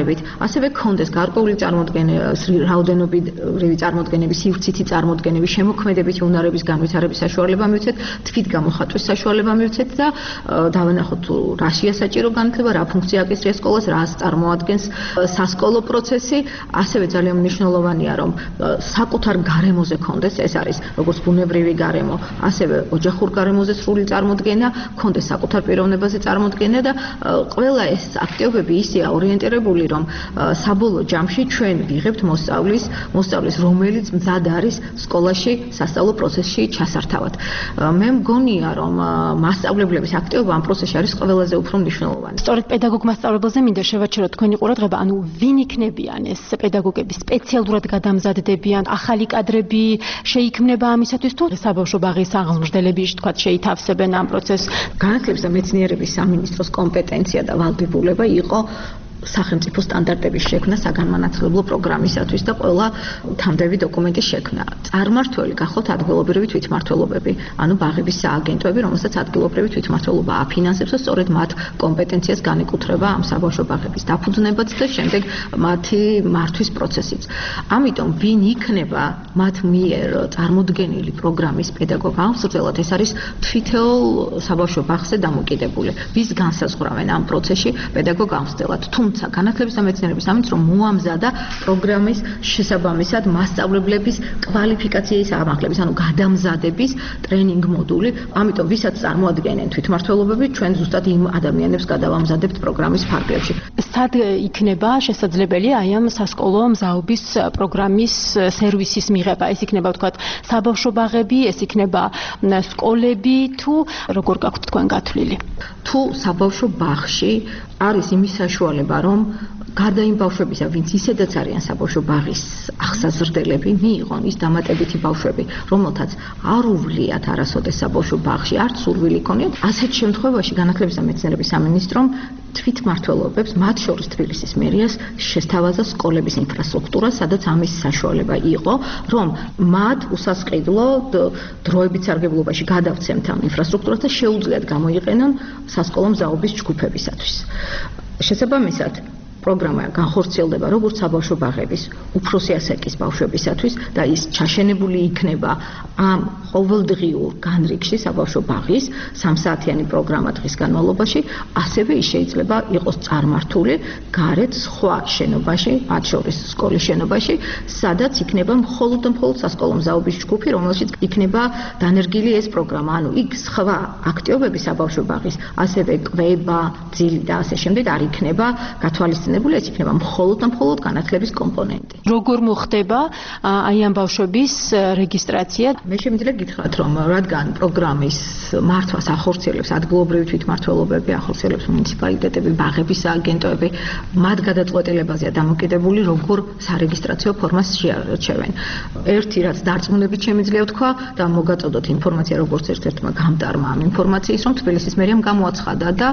განმარტებით, ასევე კონდეს გარკვეული წარმოდგენების, რაოდენობრივი წარმოდგენების, სივრცითი წარმოდგენების, შემოქმედებითი უნარების განვითარების საშუალება მივცეთ, თვით გამოხატვის საშუალება მივცეთ და დავანახოთ რაშია საჭირო განათლება, რა ფუნქცია აკისრია სკოლას, რას წარმოადგენს სასკოლო პროცესი, ასევე ძალიან მნიშვნელოვანია, რომ საკუთარ გარემოზე კონდეს, ეს არის როგორც ბუნებრივი გარემო, ასევე ოჯახურ გარემოზე სრული წარმოდგენა, კონდეს საკუთარ პიროვნებაზე წარმოდგენა და ყველა ეს აქტივობები ისეა ორიენტირებული, რომ საბოლოო ჯამში ჩვენ ვიღებთ მოსწავლის, მოსწავლის, რომელიც მზად არის სკოლაში, სასწავლო პროცესში ჩასართავად. მე მგონია, რომ მასწავლებლების აქტივობა ამ პროცესში არის ყველაზე უფრო მნიშვნელოვანი. სწორედ პედაგოგ მასწავლებელზე მინდა შევაჩეროთ თქვენი ყურადღება, ანუ ვინ იქნებიან ეს პედაგოგები, სპეციალურად გადამზადდებიან, ახალი კადრები შეიქმნება ამისათვის თუ საბავშვო ბაღის აღმზრდელები თქვათ შეითავსებენ ამ პროცესს. განათლების და მეცნიერების სამინისტროს კომპეტენცია და ვალდებულება იყო სახელმწიფო სტანდარტების შექმნა საგანმანათლებლო პროგრამისათვის და ყველა თამდები დოკუმენტის შექმნა. წარმმართველი გახოთ ადგილობრივი თვითმმართველობები, ანუ ბაღების სააგენტოები, რომელსაც ადგილობრივი თვითმმართველობა აფინანსებს და სწორედ მათ კომპეტენციას განეკუთვნება ამ საბავშვო ბაღების დაფუძნებაც და შემდეგ მათი მართვის პროცესიც. ამიტომ ვინ იქნება მათ მიერ წარმოდგენილი პროგრამის პედაგოგ აღმზრდელად, ეს არის თვითეულ საბავშვო ბაღზე დამოკიდებული. ვის განსაზღვრავენ ამ პროცესში პედაგოგ აღმზრდელად. თუმცა განათლების და მეცნიერების სამინისტრო მოამზადა პროგრამის შესაბამისად მასწავლებლების კვალიფიკაციის ამაღლების, ანუ გადამზადების ტრენინგ მოდული, ამიტომ ვისაც წარმოადგენენ თვითმმართველობები, ჩვენ ზუსტად იმ ადამიანებს გადავამზადებთ პროგრამის ფარგლებში. სად იქნება შესაძლებელი აი ამ სასკოლო მზაობის პროგრამის სერვისის მიღება? ეს იქნება ვთქვათ საბავშვო ბაღები, ეს იქნება სკოლები თუ როგორ გაქვთ თქვენ გათვლილი? თუ საბავშვო ბაღში არის იმის საშუალება, რომ გარდა იმ ბავშვებისა, ვინც ისედაც არიან საბავშვო ბაღის აღსაზრდელები, მიიღონ ის დამატებითი ბავშვები, რომელთაც არ უვლიათ არასოდეს საბავშვო ბაღში, არც სურვილი ქონიათ, ასეთ შემთხვევაში განათლების და მეცნიერების სამინისტრომ თვითმმართველობებს, მათ შორის თბილისის მერიას შესთავაზა სკოლების ინფრასტრუქტურა, სადაც ამის საშუალება იყო, რომ მათ უსასყიდლოდ დროებით სარგებლობაში გადავცემთ ამ ინფრასტრუქტურას და შეუძლიათ გამოიყენონ სასკოლო მზაობის ჯგუფებისათვის. შესაბამისად, პროგრამა განხორციელდება როგორც საბავშვო ბაღების უფროსი ასაკის ბავშვებისათვის და ის ჩაშენებული იქნება ამ ყოველდღიურ განრიგში საბავშვო ბაღის სამსაათიანი პროგრამა დღის განმავლობაში, ასევე ის შეიძლება იყოს წარმართული გარეთ სხვა შენობაში, მათ შორის სკოლის შენობაში, სადაც იქნება მხოლოდ და მხოლოდ სასკოლო მზაობის ჯგუფი, რომელშიც იქნება დანერგილი ეს პროგრამა, ანუ იქ სხვა აქტივობები საბავშვო ბაღის, ასევე კვება, ძილი და ასე შემდეგ არ იქნება გათვალისწინებული. ეს იქნება მხოლოდ და მხოლოდ განათლების კომპონენტი. როგორ მოხდება აი ამ ბავშვების რეგისტრაცია? მე შემიძლია გითხრათ, რომ რადგან პროგრამის მართვას ახორციელებს ადგილობრივი თვითმმართველობები, ახორციელებს მუნიციპალიტეტები, ბაღების სააგენტოები, მათ გადაწყვეტილებაზეა დამოკიდებული, როგორ სარეგისტრაციო ფორმას შეარჩევენ. ერთი რაც დარწმუნებით შემიძლია ვთქვა და მოგაწოდოთ ინფორმაცია როგორც ერთ-ერთმა გამტარმა ამ ინფორმაციის, რომ თბილისის მერიამ გამოაცხადა და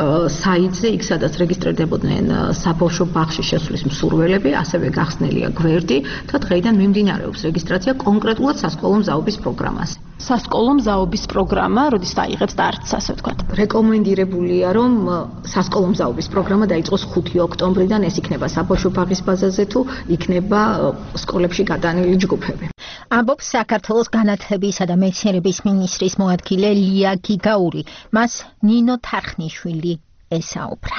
საიტზე იქ სადაც რეგისტრირდებოდნენ საბავშვო ბაღში შესვლის მსურველები, ასევე გახსნელია გვერდი და დღეიდან მიმდინარეობს რეგისტრაცია კონკრეტულად სასკოლო მზაობის პროგრამაზე. სასკოლო მზაობის პროგრამა, როდის დაიღებს დარწს, ასე ვთქვათ. რეკომენდირებულია, რომ სასკოლო მზაობის პროგრამა დაიწყოს ხუთი ოქტომბრიდან, ეს იქნება საბავშვო ბაღის ბაზაზე თუ იქნება სკოლებში გადანილი ჯგუფები. ამბობს საქართველოს განათლებისა და მეცნიერების მინისტრის მოადგილე ლია გიგაური. მას ნინო თარხნიშვილი ესაუბრა.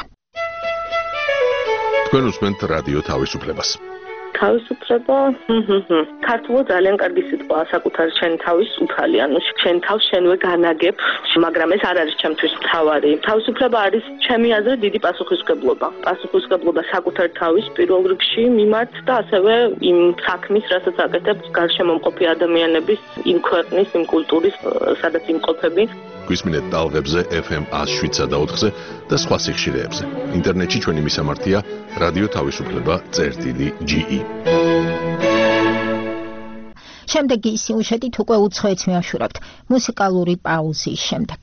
თქვენ უსმენთ რადიო თავისუფლებას. თავისუფლება, ქართულად ძალიან კარგი სიტყვაა, საკუთარი შენ თავის უფალი, ანუ შენ თავს შენვე განაგებ, მაგრამ ეს არ არის ჩემთვის მთავარი. თავისუფლება არის ჩემი აზრით დიდი პასუხისმგებლობა. პასუხისმგებლობა საკუთარ თავის პირველ რიგში მიმართ და ასევე იმ საქმის, რასაც აკეთებს გარშემომყოფი ადამიანების, იმ ქვეყნის, იმ კულტურის, სადაც იმყოფები. გვისმინეთ ტალღებზე ეფ ემ ას შვიდსა და ოთხზე და სხვა სიხშირეებზე. ინტერნეტში ჩვენი მისამართია რადიო თავისუფლება წერტილი ჯი ი. შემდეგი სიუჟეტით უკვე უცხოეთს მივაშურებთ მუსიკალური პაუზის შემდეგ.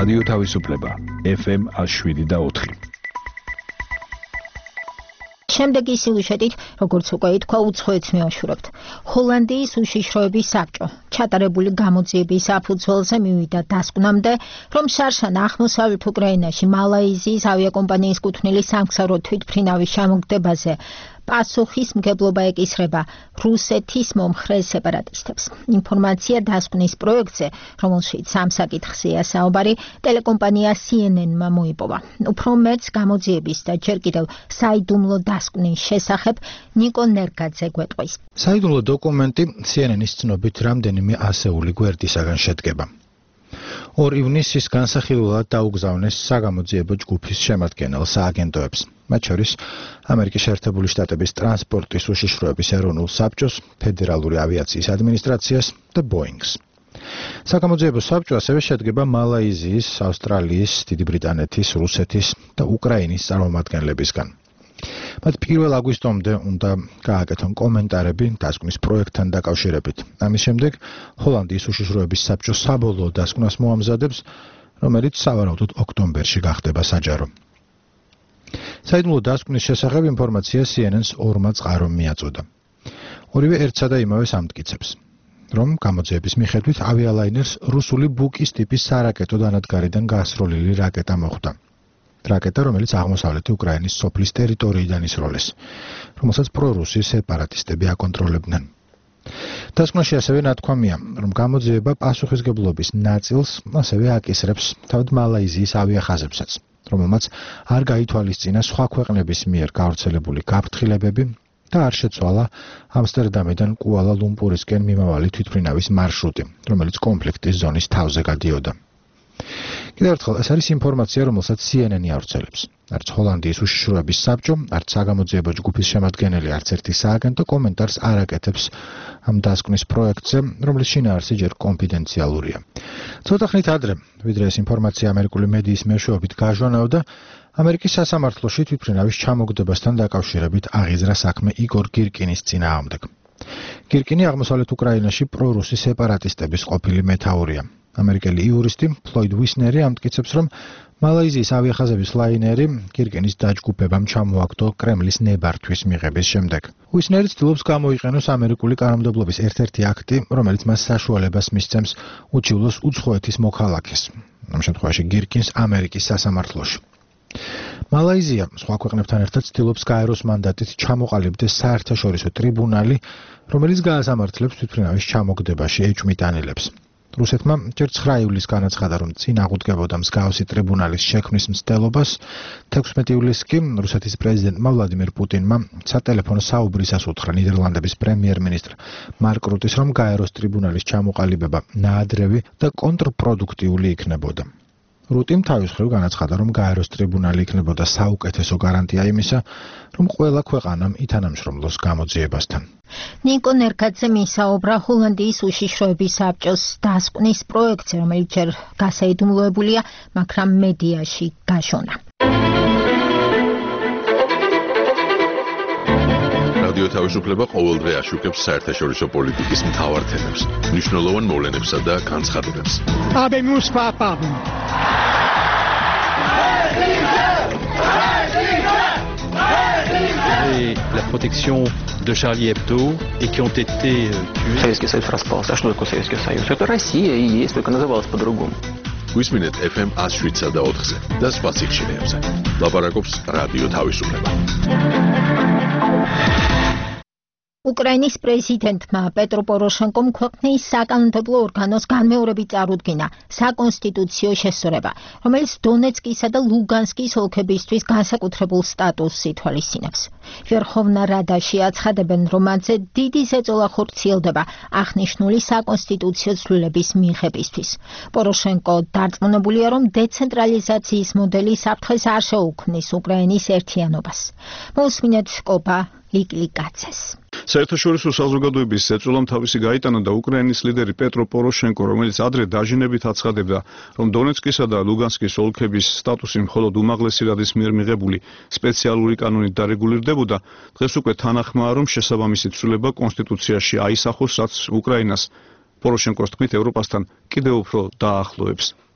რადიო თავისუფლება ეფ ემ one oh seven და four. შემდეგი სიუჟეტით, როგორც უკვე ითქვა, უცხოეთს მივაშურებთ. ჰოლანდიის უშიშროების საბჭო ჩატარებული გამოძიების საფუძველზე მივიდა დასკვნამდე, რომ შარშან აღმოსავლეთ უკრაინაში მალაიზიის ავიაკომპანიის კუთვნილი სამგზავრო თვითმფრინავის ჩამოგდებაზე პასუხისმგებლობა ეკისრება რუსეთის მომხრე სეპარატისტებს. ინფორმაცია დასკვნის პროექტზე, რომელშიც ამ საკითხზეა საუბარი, ტელეკომპანია C N N-მა მოიპოვა. უფრო მეტს გამოძიების და ჯერ კიდევ საიდუმლო დასკვნის შესახებ ნიკო ნერგაძე გვეტყვის. საიდუმლო დოკუმენტი C N N-ის ცნობით რამდენიმე ასეული გვერდისაგან შედგება. ორ ივნისის განსახილველად დაუგზავნეს საგამოძიებო ჯგუფის შემადგენელ სააგენტოებს, მათ შორის ამერიკის შეერთებული შტატების ტრანსპორტის უშიშროების ეროვნულ საბჭოს, ფედერალური ავიაციის ადმინისტრაციას და Boeing-ს. საგამოძიებო საბჭო ასევე შედგება მალაიზიის, ავსტრალიის, დიდი ბრიტანეთის, რუსეთის და უკრაინის წარმომადგენლებისგან. მათ პირველ აგვისტომდე უნდა გააკეთონ კომენტარები დასკვნის პროექტთან დაკავშირებით. ამის შემდეგ ჰოლანდიის უშიშროების საბჭო საბოლოო დასკვნას მოამზადებს, რომელიც სავარაუდოდ ოქტომბერში გახდება საჯარო. საიდუმლო დასკვნის შესახებ ინფორმაცია C N N-ს ორმა წყარომ მიაწოდა. ორივე ერთსა და იმავეს ამტკიცებს, რომ გამოძიების მიხედვით ავიალაინერს რუსული ბუკის ტიპის სარაკეტო დანადგარიდან გასროლილი რაკეტა მოხვდა. რაკეტა, რომელიც აღმოსავლეთი უკრაინის სოფლის ტერიტორიიდან ისროლეს, რომელსაც პრორუსი სეპარატისტები აკონტროლებდნენ. დასკვნაში ასევე ნათქვამია, რომ გამოძიება პასუხისგებლობის ნაწილს ასევე აკისრებს თავად მალაიზიის ავიახაზებსაც, რომელმაც არ გაითვალისწინა სხვა ქვეყნების მიერ გავრცელებული გაფრთხილებები და არ შეცვალა ამსტერდამიდან კუალა-ლუმპურისკენ მიმავალი თვითმფრინავის მარშრუტი, რომელიც კონფლიქტის ზონის თავზე გადიოდა. კიდევ ერთხელ, ეს არის ინფორმაცია, რომელსაც C N N-ი ავრცელებს. არც ჰოლანდიის უშიშროების საბჭო, არც საგამოძიებო ჯგუფის შემადგენელი არც ერთი სააგენტო კომენტარს არ აკეთებს ამ დასკვნის პროექტზე, რომლის შინაარსი ჯერ კონფიდენციალურია. ცოტა ხნით ადრე, ვიდრე ეს ინფორმაცია ამერიკული მედიის მეშვეობით გაჟონაოდა, ამერიკის სასამართლოში თვითმფრინავის ჩამოგდებასთან დაკავშირებით აღიძრა საქმე იგორ გირკინის წინააღმდეგ. გირკინი აღმოსავლეთ უკრაინაში პრორუსი სეპარატისტების ყოფილი მეთაურია. ამერიკელი იურისტი ფლოიდ ვისნერი ამტკიცებს, რომ მალაიზიის ავიახაზების ლაინერი გირკინის დაჯგუფებამ ჩამოაგდო კრემლის ნებართვის მიღების შემდეგ. ვისნერი ცდილობს გამოიყენოს ამერიკული კანონმდებლობის ერთ-ერთი აქტი, რომელიც მას საშუალებას მისცემს უჩივლოს უცხოეთის მოქალაქეს, ამ შემთხვევაში გირკინს ამერიკის სასამართლოში. მალაიზია სხვა ქვეყნებთან ერთად ცდილობს გაეროს მანდატით ჩამოყალიბდეს საერთაშორისო ტრიბუნალი, რომელიც გაასამართლებს თვითმფრინავის ჩამოგდებაში ეჭვმიტანილებს. რუსეთმა ჯერ ცხრა ივლისს განაცხადა, რომ წინ აღუდგებოდა მსგავსი ტრიბუნალის შექმნის მცდელობას. თექვსმეტი ივლისს კი რუსეთის პრეზიდენტმა ვლადიმერ პუტინმა სატელეფონო საუბრისას უთხრა ნიდერლანდების პრემიერ-მინისტრ მარკ რუტის, რომ გაეროს ტრიბუნალის ჩამოყალიბება ნაადრევი და კონტრპროდუქტიული იქნებოდა. რუტიმ თავის მხრივ განაცხადა, რომ გაეროს ტრიბუნალი იქნებოდა საუკეთესო გარანტია იმისა, რომ ყველა ქვეყანამ ითანამშრომლოს გამოძიებასთან. ნიკო ნერგაძე მისაუბრა ჰოლანდიის უშიშროების საბჭოს დასკვნის პროექტზე, რომელიც ჯერ გასაიდუმლოებულია, მაგრამ მედიაში გაშონა. რადიო თავისუფლება ყოველდღე აშუქებს საერთაშორისო პოლიტიკის მთავარ თემებს, მნიშვნელოვან მოვლენებსა და განცხადებებს. Habemus papam. Et la protection de Charlie Hebdo et qui ont été euh, tués. Советский Союз распался. А что такое Советский Союз? Это Россия и есть, только называлась по-другому. Висминет эф эм one oh seven და four-ზე და სხვა სიხშირეებზე. ლაპარაკობს რადიო თავისუფლება. უკრაინის პრეზიდენტმა პეტრო პოროშენკომ ქვეყნის საკანონმდებლო ორგანოს განმეორებით წარუდგინა საკონსტიტუციო შესწორება, რომელიც დონეცკისა და ლუგანსკის ოლქებისთვის განსაკუთრებულ სტატუსს ითვალისწინებს. ვერხოვნა რადაში აცხადებენ, რომ მათზე დიდი ზეწოლა ხორციელდება აღნიშნული საკონსტიტუციო ცვლილების მიღებისთვის. პოროშენკო დარწმუნებულია, რომ დეცენტრალიზაციის მოდელი საფრთხეს არ შეუქმნის უკრაინის ერთიანობას. მოусმინეთ კოპა ლიკლიკაცეს. საერთაშორისო საზოგადოების ზეწოლამ თავისი გაიტანა და უკრაინის ლიდერი პეტრო პოროშენკო, რომელიც ადრე დაჟინებით აცხადებდა, რომ დონეცკისა და ლუგანსკის ოლქების სტატუსი მხოლოდ უმაღლესი რადის მიერ მიღებული სპეციალური კანონით დარეგულირდებოდა, დღეს უკვე თანახმაა, რომ შესაბამისი ცვლილება კონსტიტუციაში აისახოს, რაც უკრაინას პოროშენკოს თქმით ევროპასთან კიდევ უფრო დაახლოებს.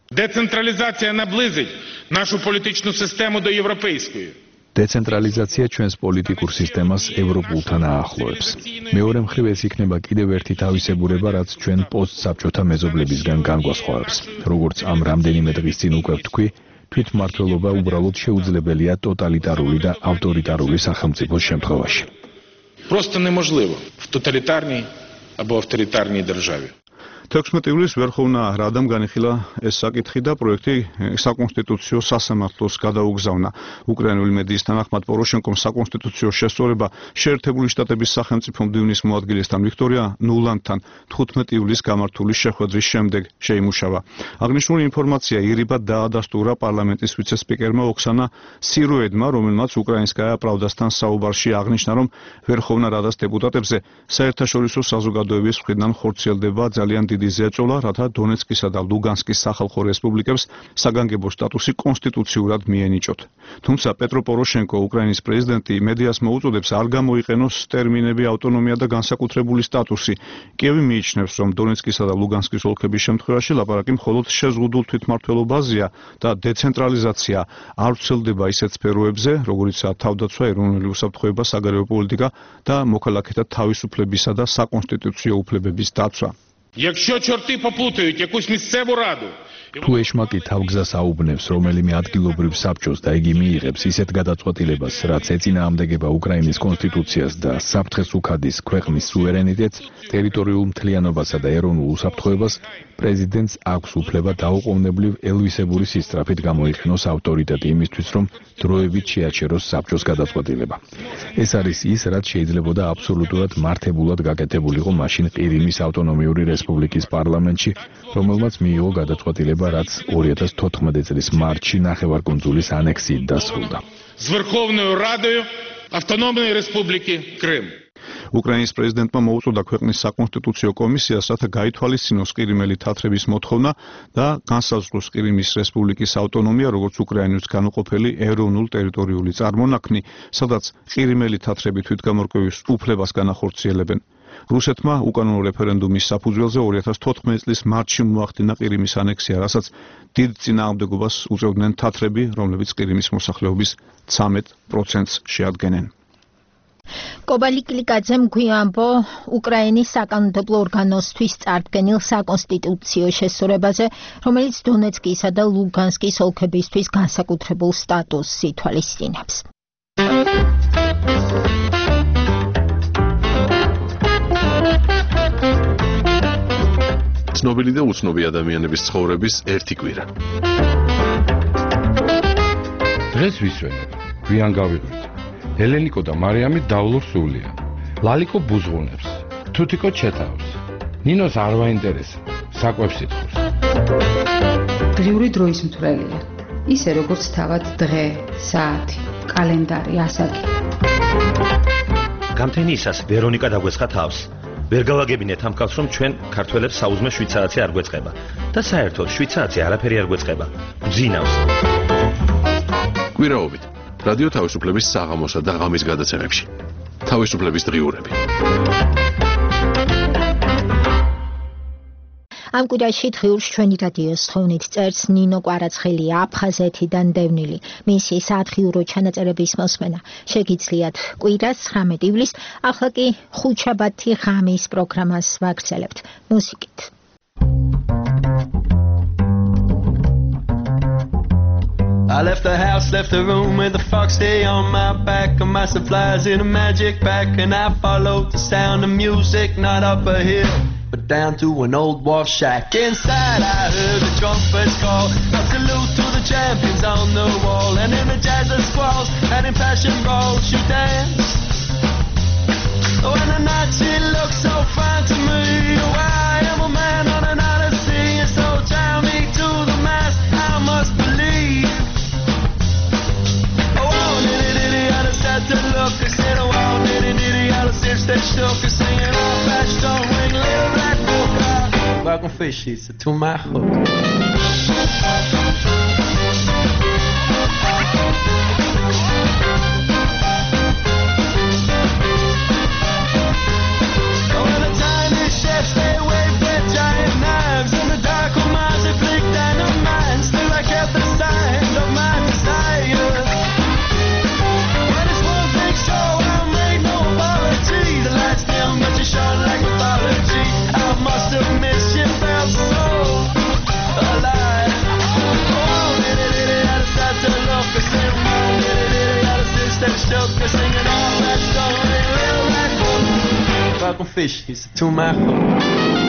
Децентралізація наблизить нашу політичну систему до європейської. დეცენტრალიზაცია ჩვენს პოლიტიკურ სისტემას ევროპულთან აახლოებს. მეორე მხრივ ეს იქნება კიდევ ერთი თავისებურება, რაც ჩვენ პოსტსაბჭოთა მეზობლებისგან განგვასხვავებს. როგორც ამ რამდენიმე დღის წინ უკვე ვთქვი, თვითმმართველობა უბრალოდ შეუძლებელია ტოტალიტარული და ავტორიტარული სახელმწიფოს შემთხვევაში. Просто неможливо в тоталітарній або авторитарній державі. თექვსმეტი ივლისს ვერხოვნა რადამ განიხილა ეს საკითხი და პროექტი საკონსტიტუციო სასამართლოს გადაუგზავნა. უკრაინული მედიის თანახმად პოროშენკომ საკონსტიტუციო შესწორება შეერთებული შტატების სახელმწიფო მდივნის მოადგილესთან ვიქტორია ნულანდთან თხუთმეტი ივლისს გამართული შეხვედრის შემდეგ შეიმუშავა. აღნიშნული ინფორმაცია ირიბად დაადასტურა პარლამენტის ვიცე-სპიკერმა ოქსანა სიროედმა, რომელმაც უკრაინსკაია პრავდასთან საუბარში აღნიშნა, რომ ვერხოვნა რადას დეპუტატებზე საერთაშორისო საზოგადოების მხრიდან ხორციელდება ძალიან დიდი ზეწოლა, რათა დონეცკისა და ლუგანსკის სახალხო რესპუბლიკებს საგანგებო სტატუსი კონსტიტუციურად მიენიჭოთ. თუმცა პეტრო პოროშენკო, უკრაინის პრეზიდენტი, მედიას მოუწოდებს არ გამოიყენოს ტერმინები ავტონომია და განსაკუთრებული სტატუსი. კიევი მიიჩნევს, რომ დონეცკისა და ლუგანსკის ოლქების შემთხვევაში ლაპარაკი მხოლოდ შეზღუდულ თვითმმართველობაზეა და დეცენტრალიზაცია არ ვრცელდება ისეთ სფეროებზე, როგორიცაა თავდაცვა, ეროვნული უსაფრთხოება, საგარეო პოლიტიკა და მოქალაქეთა თავისუფლებისა და საკონსტიტუციო უფლებების დაცვა. Якщо чорти поплутають якусь місцеву раду, თუ ეშმაკი თავგზას აუბნევს რომელიმე ადგილობრივ საბჭოს და იგი მიიღებს ისეთ გადაწყვეტილებას, რაც ეწინააღმდეგება უკრაინის კონსტიტუციას და საფრთხეს უქადის ქვეყნის სუვერენიტეტს, ტერიტორიულ მთლიანობასა და ეროვნულ უსაფრთხოებას, პრეზიდენტს აქვს უფლება დაუყოვნებლივ ელვისებური სისწრაფით გამოიყენოს ავტორიტეტი იმისთვის, რომ დროებით შეაჩეროს საბჭოს გადაწყვეტილება. ეს არის ის, რაც შეიძლებოდა აბსოლუტურად მართებულად გაკეთებულიყო მაშინ ყირიმის ავტონომიური რესპუბლიკის პარლამენტში, რომელმაც მიიღო გადაწყვეტილება, რაც ორი ათას თოთხმეტი წლის მარტში ნახევარკუნძულის ანექსიით დასრულდა. з Верховною Радою Автономної Республіки Крим. უკრაინის პრეზიდენტმა მოუწოდა ქვეყნის საკონსტიტუციო კომისიას, რათა გაითვალისწინოს ყირიმელი თათრების მოთხოვნა და განსაზღვროს ყირიმის რესპუბლიკის ავტონომია, როგორც უკრაინის განუყოფელი ეროვნულ ტერიტორიული წარმონაქმნი, სადაც ყირიმელი თათრები თვითგამორკვევის უფლებას განახორციელებენ. რუსეთმა უკანონო რეფერენდუმის საფუძველზე ორი ათას თოთხმეტი წლის მარტში მოახდინა ყირიმის ანექსია, რასაც დიდ წინააღმდეგობას უწევდნენ თათრები, რომლებიც ყირიმის მოსახლეობის ცამეტ პროცენტს შეადგენენ. კობალი კლიკაძემ გვიამბო უკრაინის საკანონმდებლო ორგანოსთვის წარდგენილ საკონსტიტუციო შესწორებაზე, რომელიც დონეცკისა და ლუგანსკის ოლქებისთვის განსაკუთრებულ სტატუსს ითვალისწინებს. ცნობილი და უცნობი ადამიანების ცხოვრების ერთი კვირა. დღეს ვისვენებ, გვიან გავიღვით. ელენიკო და მარიამი დავლურ სულია. ლალიკო ბუზღუნებს, თუთიკო ჩეთავს. ნინოს არ ვაინტერესა, საკვებს ითხოვს. დღიური დროის მთვრელია. ისე როგორც თავად დღე, საათი, კალენდარი, ასაკი. გამთენიისას ვერონიკა დაგვეცხა თავს. ვერ გავაგებინეთ ამ კაცს, რომ ჩვენ ქართველებს საუზმე შვიცარაცი არ გვეწყება და საერთოდ შვიცარაცი არაფერი არ გვეწყება. გძინავს. კვირაობით რადიო თავისუფლების საღამოსა და ღამის გადაცემებში. თავისუფლების დღიურები. ამ კვირაში დღიურს ჩვენი რადიოს თხოვნით წერს ნინო კვარაცხელია აფხაზეთიდან დევნილი. მისი სათხიურო ჩანაწერების მოსმენა შეგიძლიათ კვირას ცხრამეტი ივლისს, ახლა კი ხუთშაბათი ღამის პროგრამას ვაგრძელებთ მუსიკით. I left the house, left the room with the fox day on my back and my supplies in a magic pack, and I followed the sound of music, not up a hill but down to an old wharf shack. Inside I heard the trumpets call, a salute to the champions on the wall, and in the jazz of squalls and in fashion brawls you dance. Oh, and the night she looked so fine to me. Oh, I am a man on an odyssey, and so drown me to the mast I must believe. To look, I said, oh, wow, nitty nitty, all the since they shook, and singing all fast, don't ring, little black book. Welcome fishies to my hook. Oh, and the tiny chefs, they wave their giant knives, and the dark old minds, they flick dynamite. sugar, singing all that story, little black book. Fucking fish, he's to my hook.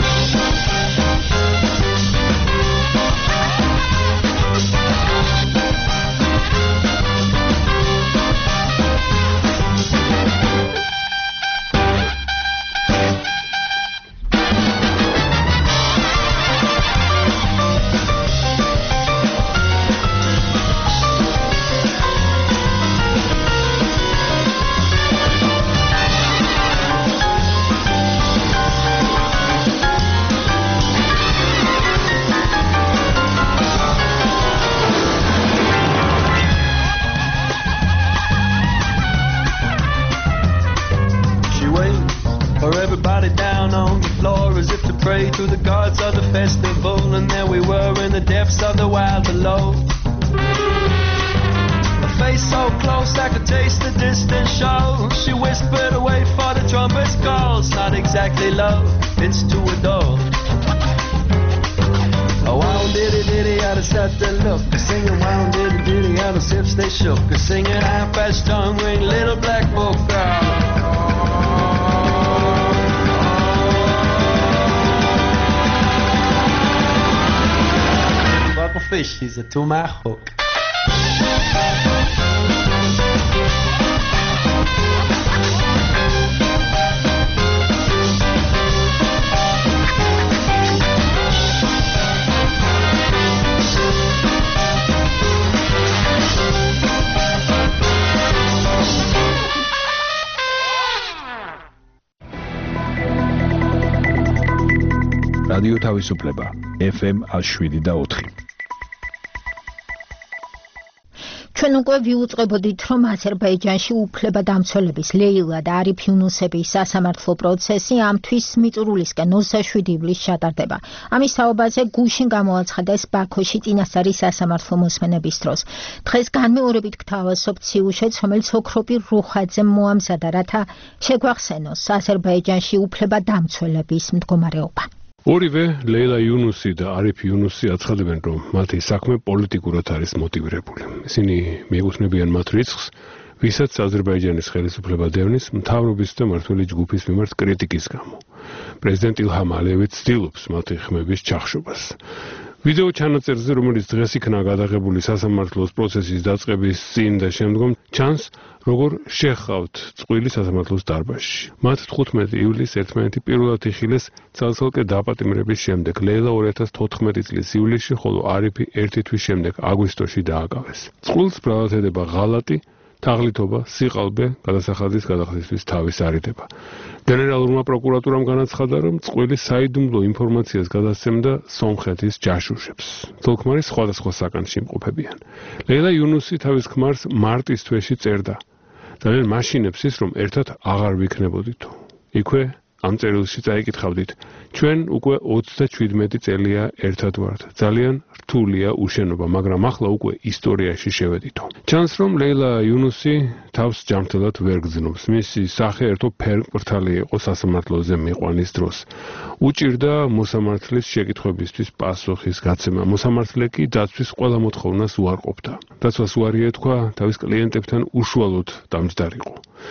To the gods of the festival, and there we were in the depths of the wild below. A face so close I could taste the distant show. She whispered away for the trumpet's calls. Not exactly love, it's to adore. Oh, wow, diddy diddy, out of set the look. Singing wow, diddy diddy, out of sips they shook. Singing half-past tongue ring, little black book girl. Fish, he's a to my hook. რადიო თავისუფლება ეფ ემ one oh seven და four. ჩვენ უკვე ვიუწყებოდით, რომ აზერბაიჯანში უფლებადამცველების ლეილა და არიფ იუნუსების სასამართლო პროცესი ამ თვის მიწურულისკენ ოცდაშვიდი ივლისს ჩატარდება. ამის საუბარზე გუშინ გამოაცხადეს ბაქოში წინასწარი სასამართლო მოსმენების დროს. დღეს განმეორებით გთავაზობთ ციუშეც, რომელიც ოქროპირ რუხაძემ მოამზადა, რათა შეგვახსენოს აზერბაიჯანში უფლებადამცველების მდგომარეობა. ორივე ლეილა იუნუსი და არიფ იუნუსი აცხადებენ, რომ მათი საქმე პოლიტიკურად არის მოტივირებული. ისინი მიეკუთვნებიან მათ რიცხვს, ვისაც აზერბაიჯანის ხელისუფლება დევნის მთავრობის და მმართველი ჯგუფის მიმართ კრიტიკის გამო. პრეზიდენტ ილჰამ ალიევი ცდილობს მათი ხმების ჩახშობას. ვიდეო ჩანაწერზე, რომელიც დღეს იქნა გადაღებული სასამართლოს პროცესის დაწყების წინ და შემდგომ, ჩანს, როგორ შეჰყავთ წყვილი სასამართლოს დარბაზში. მათ თხუთმეტი ივლისს ერთმანეთი პირველად იხილეს ცალ-ცალკე დაპატიმრების შემდეგ. ლეილა ორი ათას თოთხმეტი წლის ივლისში, ხოლო არიფი ერთი თვის შემდეგ აგვისტოში დააკავეს. წყვილს ბრალად ედება ღალატი, თაღლითობა, სიყალბე, გადასახადის გადახდისთვის თავის არიდება. გენერალურმა პროკურატურამ განაცხადა, რომ წყვილი საიდუმლო ინფორმაციას გადასცემდა სომხეთის ჯაშუშებს. თოლქმარის სხვადასხვა საკანში იმყოფებიან. ლეილა იუნუსი თავის ქმარს მარტის თვეში წერდა. ძალიან მაშინებს ის, რომ ერთად აღარ ვიქნებოდითო. იქვე ამ წერილში წაიკითხავდით, ჩვენ უკვე ოცდაშვიდმეტი წელია ერთად ვართ. ძალიან რთულია უშენობა, მაგრამ ახლა უკვე ისტორიაში შევედითო. ჩანს, რომ ლეილა იუნუსი თავს ჯანმრთელად ვერ გრძნობს. მისი სახე ერთო ფერმკრთალი იყო სასამართლოზე მიყვანის დროს. უჭირდა მოსამართლის შეკითხვებისთვის პასუხის გაცემა. მოსამართლე კი დაცვის ყველა მოთხოვნას უარყოფდა. დაცვას უარი ეთქვა თავის კლიენტებთან უშუალოდ დამჯდარიყო.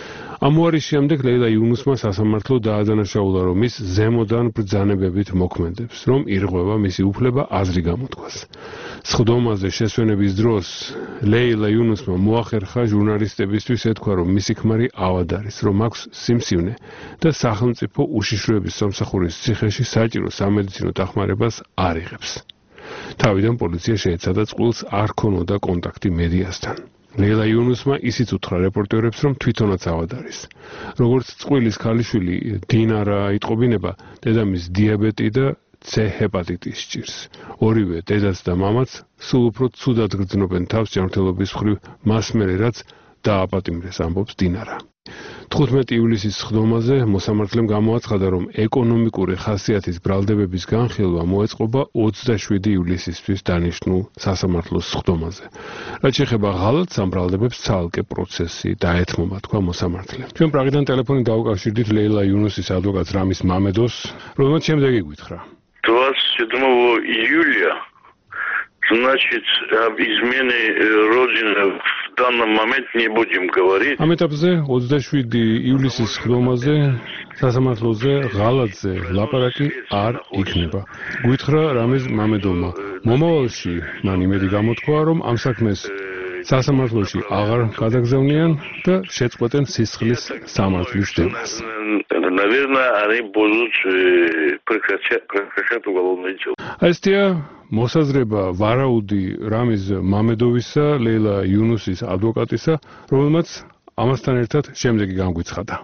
ამ უარის შემდეგ ლეილა იუნუსმა სასამართლო დაადანაშაულა, რომ ის ზემოდან ბრძანებებით მოქმედებს, რომ ირღვევა მისი უფლება აზრი გამოთქვას. სხდომაზე შესვენების დროს ლეილა იუნუსმა მოახერხა ჟურნალისტებისთვის ეთქვა, რომ მისი ქმარი ავად არის, რომ აქვს სიმსივნე და სახელმწიფო უშიშროების სამსახურის ციხეში საჭირო სამედიცინო დახმარებას არ იღებს. თავიდან პოლიცია შეეცადა წყვილს არ ქონოდა კონტაქტი მედიასთან. ლეილა იუნუსმა ისიც უთხრა რეპორტერებს, რომ თვითონაც ავად არის. როგორც წყვილის ქალიშვილი დინარა იტყობინება, დედამის დიაბეტი და C ჰეპატიტის ჭირს. ორივე დედაც და მამაც სულ უფრო ცუდად გრძნობენ თავს ჯანმრთელობის მხრივ მას მერე, რაც დააპატიმრეს, ამბობს დინარა. თხუთმეტი ივლისის სხდომაზე მოსამართლემ გამოაცხადა, რომ ეკონომიკური ხასიათის ბრალდებების განხილვა მოეწყობა ოცდაშვიდი ივლისისთვის დანიშნულ სასამართლოს სხდომაზე. რაც შეეხება ღალატს, ამ ბრალდებებს ცალკე პროცესი დაეთმობა, თქვა მოსამართლემ. ჩვენ პრაღიდან ტელეფონით დაუკავშირდით лейлα იუნუსის ადვოკატს რამის მამედოს, რომელმაც შემდეგი გითხრა. двадцать седьмого июля, значит, об измене Родины в данном моменте не будем говорить. ამ ეტაპზე ოცდაშვიდი ივლისის ხდომაზე სასამართლოზე ღალატზე ლაპარაკი არ იქნება. გვითხრა რამიზ მამედოვმა. მომავალში მან იმედი გამოთქვა, რომ ამ საქმეს სასამართლოში აღარ გადაგზავნიან და შეწყვეტენ სისხლის სამართლის დევას. Наверное, они будут прекращать, прекращать уголовное дело. Ასტია მოსაზრება ვარაუდი რამიზ მამედოვისა, ლეილა იუნუსის ადვოკატისა, რომელმაც ამასთან ერთად შემდეგი განგვიცხადა.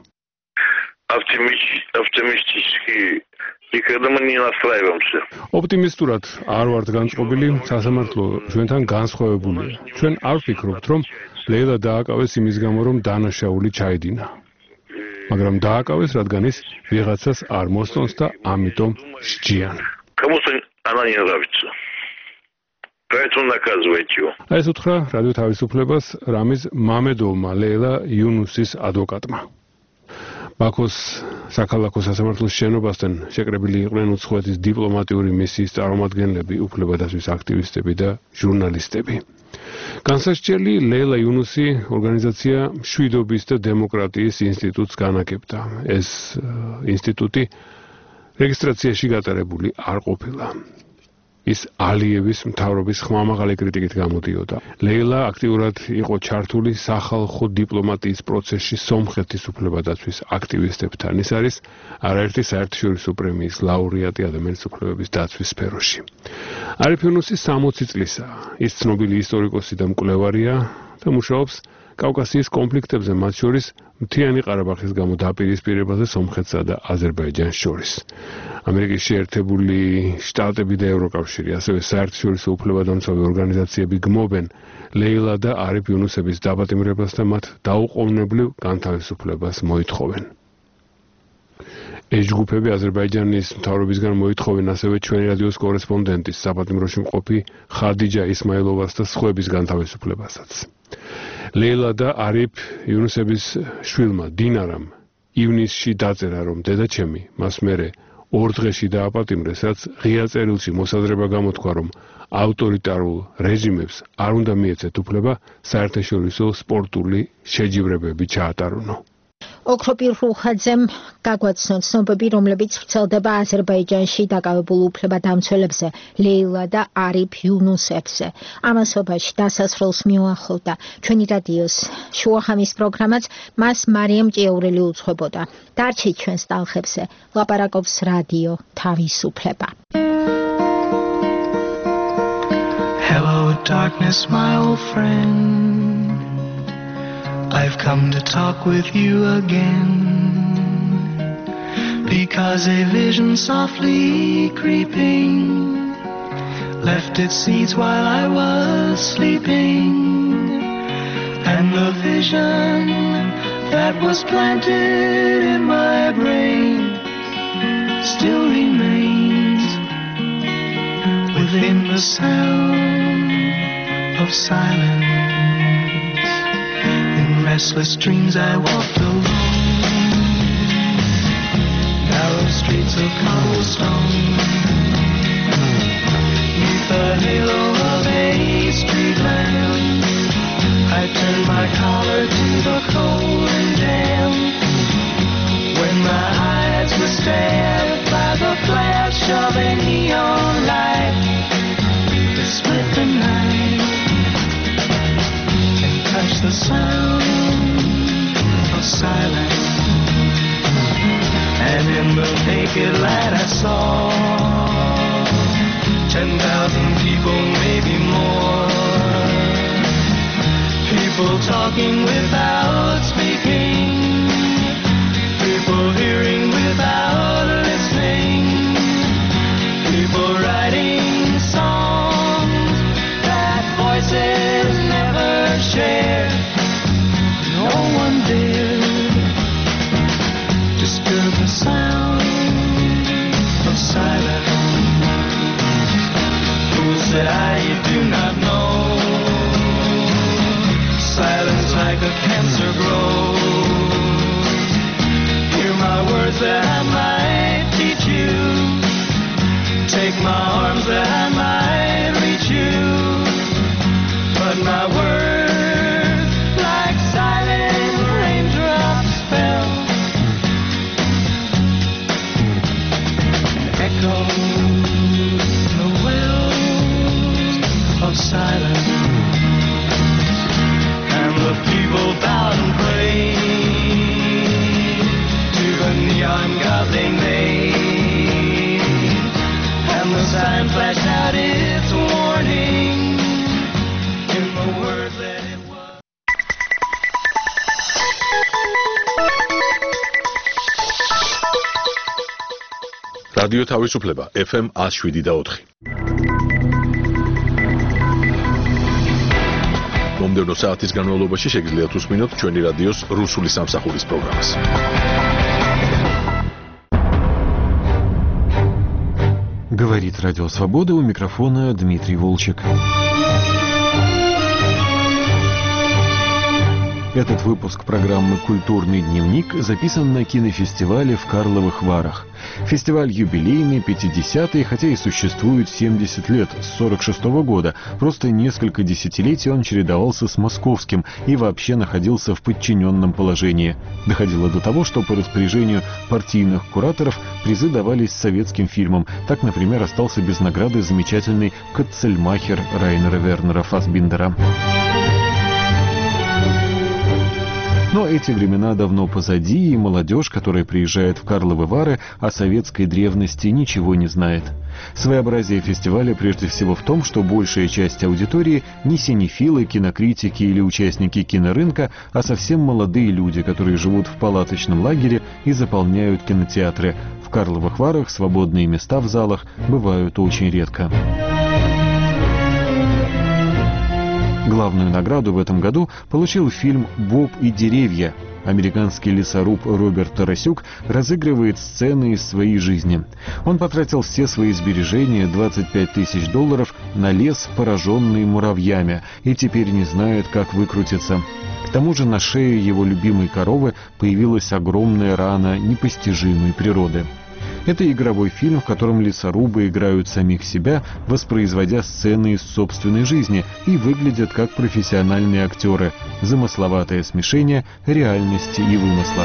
Оптимистически никогда мы не настраиваемся. ოპტიმისტურად არ ვართ განწყობილი, სასამართლო ჩვენთან განსხვავებულია. ჩვენ არ ვფიქრობთ, რომ ლეილა დააკავეს იმის გამო, რომ დანაშაული ჩაედინა. მაგრამ დააკავეს, რადგან ის ვიღაცას არ მოსწონს და ამიტომ სჯიან. Кому-то она не нравится. Поэтому наказывайте его. ეს უთხრა რადიო თავისუფლებას რამიზ მამედოვმა ლეილა იუნუსის ადვოკატმა. ბაქოს საქალაქო სასამართლოს შენობასთან შეკრებილი იყვნენ უცხოეთის დიპლომატიური მისიის წარმომადგენლები, უფლებადასვის აქტივისტები და ჟურნალისტები. განსასჯელი ლეილა იუნუსი ორგანიზაცია მშვიდობის და დემოკრატიის ინსტიტუტს განაგებდა. ეს ინსტიტუტი რეგისტრაციაში გატარებული არ ყოფილა. ის ალიევის მთავრობის ხმამაღალი კრიტიკით გამოდიოდა. ლეილა აქტიურად იყო ჩართული სახალხო დიპლომატიის პროცესში სომხეთის უფლებადაცვის აქტივისტებთან. ის არის არაერთი საერთაშორისო პრემიის ლაურეატი ადამიანის უფლებების დაცვის სფეროში. არიფ იუნუსი სამოცი წლისაა. ის ცნობილი ისტორიკოსი და მკვლევარია და მუშაობს კავკასიის კონფლიქტებზე, მათ შორის მთიანი ყარაბაღის გამო დაპირისპირებაზე სომხეთსა და აზერბაიჯანს შორის. ამერიკის შეერთებული შტატები და ევროკავშირი, ასევე საერთაშორისო უფლებადამცავი ორგანიზაციები გმობენ ლეილა და არიფ იუნუსების დაპატიმრებას და მათ დაუყოვნებლივ განთავისუფლებას მოითხოვენ. ეს ჯგუფები აზერბაიჯანის მთავრობისგან მოითხოვენ ასევე ჩვენი რადიოს კორესპონდენტის საპატიმროში მყოფი ხადიჯა ისმაილოვას და სხვების განთავისუფლებასაც. ლეილა და არიფ იუნუსების შვილმა დინარამ ივნისში დაწერა, რომ დედაჩემი მას მერე ორ დღეში დააპატიმრეს, რაც ღია წერილში მოსაზრება გამოთქვა, რომ ავტორიტარულ რეჟიმებს არ უნდა მიეცეთ უფლება საერთაშორისო სპორტული შეჯიბრებები ჩაატარონო. ოქროპირ რუხაძემ გაგვაცნო ცნობები, რომლებიც ვრცელდება აზერბაიჯანში დაკავებულ უფლებადამცველებზე, ლეილა და არიფ იუნუსებზე. ამასობაში დასასრულს მიუახლოვდა ჩვენი რადიოს შუახამის პროგრამაც, მას მარიამ ჭიაურელი უძღვებოდა. დარჩით ჩვენს ტალხებზე, ლაპარაკობს რადიო თავისუფლება. Hello darkness, my old friend. I've come to talk with you again, because a vision softly creeping left its seeds while I was sleeping, and the vision that was planted in my brain still remains within the sound of silence. Restless dreams I walked alone, narrow streets of cobblestone, neath the halo of a street lamp. I turned my collar to the cold and damp, when my eyes were stabbed by the flash of a neon light that split the night and touched the sound of silence, and in the naked light I saw ten thousand people, maybe more, people talking without speaking, people hearing without listening, people writing songs that voices never shared. No one dared disturb the sound of silence. Fools that I do not know, silence like a cancer grows. Hear my words that I might teach you, take my arms that I might reach you, but my words რადიო თავისუფლება ეფ ემ one oh seven და four. მომდევნო საათის განმავლობაში შეგიძლიათ უსმინოთ ჩვენი რადიოს რუსული სამსახურის პროგრამას. Говорит Радио Свобода, у микрофона Дмитрий Волчек. Этот выпуск программы «Культурный дневник» записан на кинофестивале в Карловых Варах. Фестиваль юбилейный, пятидесятый, хотя и существует семьдесят лет, с сорок шестого года. Просто несколько десятилетий он чередовался с московским и вообще находился в подчиненном положении. Доходило до того, что по распоряжению партийных кураторов призы давались советским фильмам. Так, например, остался без награды замечательный «Катцельмахер» Райнера Вернера Фассбиндера. Но эти времена давно позади, и молодежь, которая приезжает в Карловы Вары, о советской древности ничего не знает. Своеобразие фестиваля прежде всего в том, что большая часть аудитории не синефилы, кинокритики или участники кинорынка, а совсем молодые люди, которые живут в палаточном лагере и заполняют кинотеатры. В Карловых Варах свободные места в залах бывают очень редко. Главную награду в этом году получил фильм «Боб и деревья». Американский лесоруб Роберт Тарасюк разыгрывает сцены из своей жизни. Он потратил все свои сбережения, двадцать пять тысяч долларов, на лес, пораженный муравьями, и теперь не знает, как выкрутиться. К тому же на шее его любимой коровы появилась огромная рана непостижимой природы. Это игровой фильм, в котором лесорубы играют самих себя, воспроизводя сцены из собственной жизни, и выглядят как профессиональные актеры. Замысловатое смешение реальности и вымысла.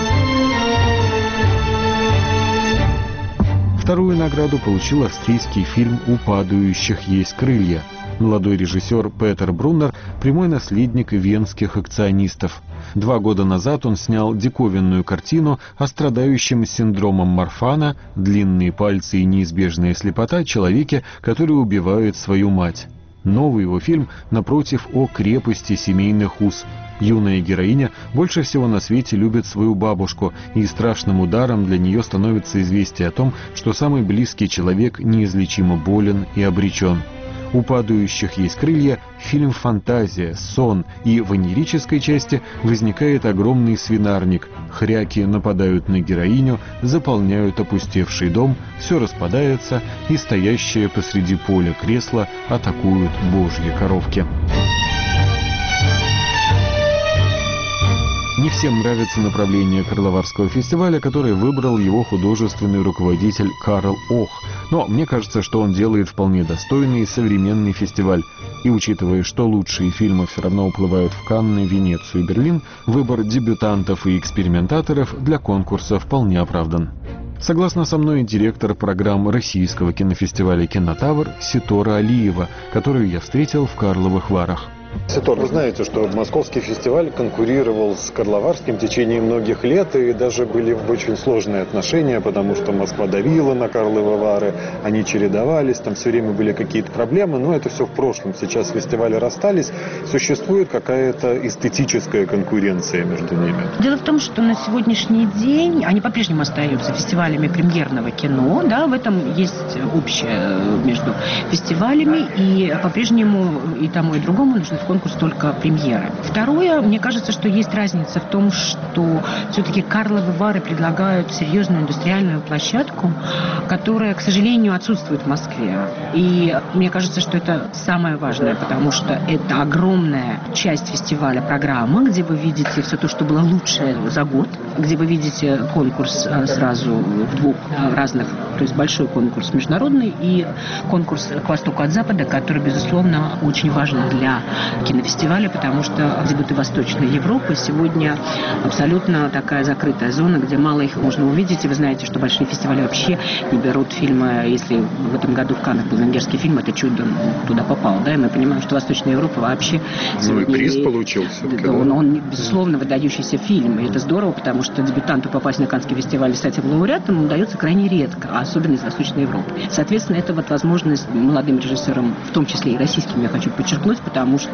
Вторую награду получил австрийский фильм «У падающих есть крылья». Молодой режиссер Петер Бруннер – прямой наследник венских акционистов. Два года назад он снял диковинную картину о страдающем синдромом Марфана, длинные пальцы и неизбежная слепота человеке, который убивает свою мать. Новый его фильм, напротив, о крепости семейных уз. Юная героиня больше всего на свете любит свою бабушку, и страшным ударом для нее становится известие о том, что самый близкий человек неизлечимо болен и обречен. «У падающих есть крылья» — фильм «Фантазия», «Сон», и в онирической части возникает огромный свинарник. Хряки нападают на героиню, заполняют опустевший дом, все распадается, и стоящее посреди поля кресло атакуют божьи коровки. Не всем нравится направление Карловарского фестиваля, которое выбрал его художественный руководитель Карл Ох. Но мне кажется, что он делает вполне достойный и современный фестиваль. И учитывая, что лучшие фильмы все равно уплывают в Канны, Венецию и Берлин, выбор дебютантов и экспериментаторов для конкурса вполне оправдан. Согласна со мной директор программ российского кинофестиваля «Кинотавр» Ситора Алиева, которую я встретил в Карловых Варах. Ситор, вы знаете, что московский фестиваль конкурировал с Карловарским в течение многих лет, и даже были очень сложные отношения, потому что Москва давила на Карловы Вары, они чередовались, там все время были какие-то проблемы, но это все в прошлом. Сейчас фестивали расстались, существует какая-то эстетическая конкуренция между ними. Дело в том, что на сегодняшний день они по-прежнему остаются фестивалями премьерного кино, да, в этом есть общее между фестивалями, и по-прежнему и тому, и другому нужно в конкурс только премьеры. Второе, мне кажется, что есть разница в том, что все-таки Карловы Вары предлагают серьезную индустриальную площадку, которая, к сожалению, отсутствует в Москве. И мне кажется, что это самое важное, потому что это огромная часть фестиваля программа, где вы видите все то, что было лучшее за год, где вы видите конкурс сразу в двух разных, то есть большой конкурс международный и конкурс «К востоку от запада», который, безусловно, очень важен для кинофестиваля, потому что дебюты Восточной Европы сегодня абсолютно такая закрытая зона, где мало их можно увидеть. И вы знаете, что большие фестивали вообще не берут фильмы. Если в этом году в Каннах был венгерский фильм, это чудо туда попал. Да? И мы понимаем, что Восточная Европа вообще... Ну и приз получился. Да, он, он, безусловно, выдающийся фильм. И это здорово, потому что дебютанту попасть на Каннский фестиваль и стать его лауреатом удается крайне редко, а особенно из Восточной Европы. Соответственно, это вот возможность молодым режиссерам, в том числе и российским, я хочу подчеркнуть, потому что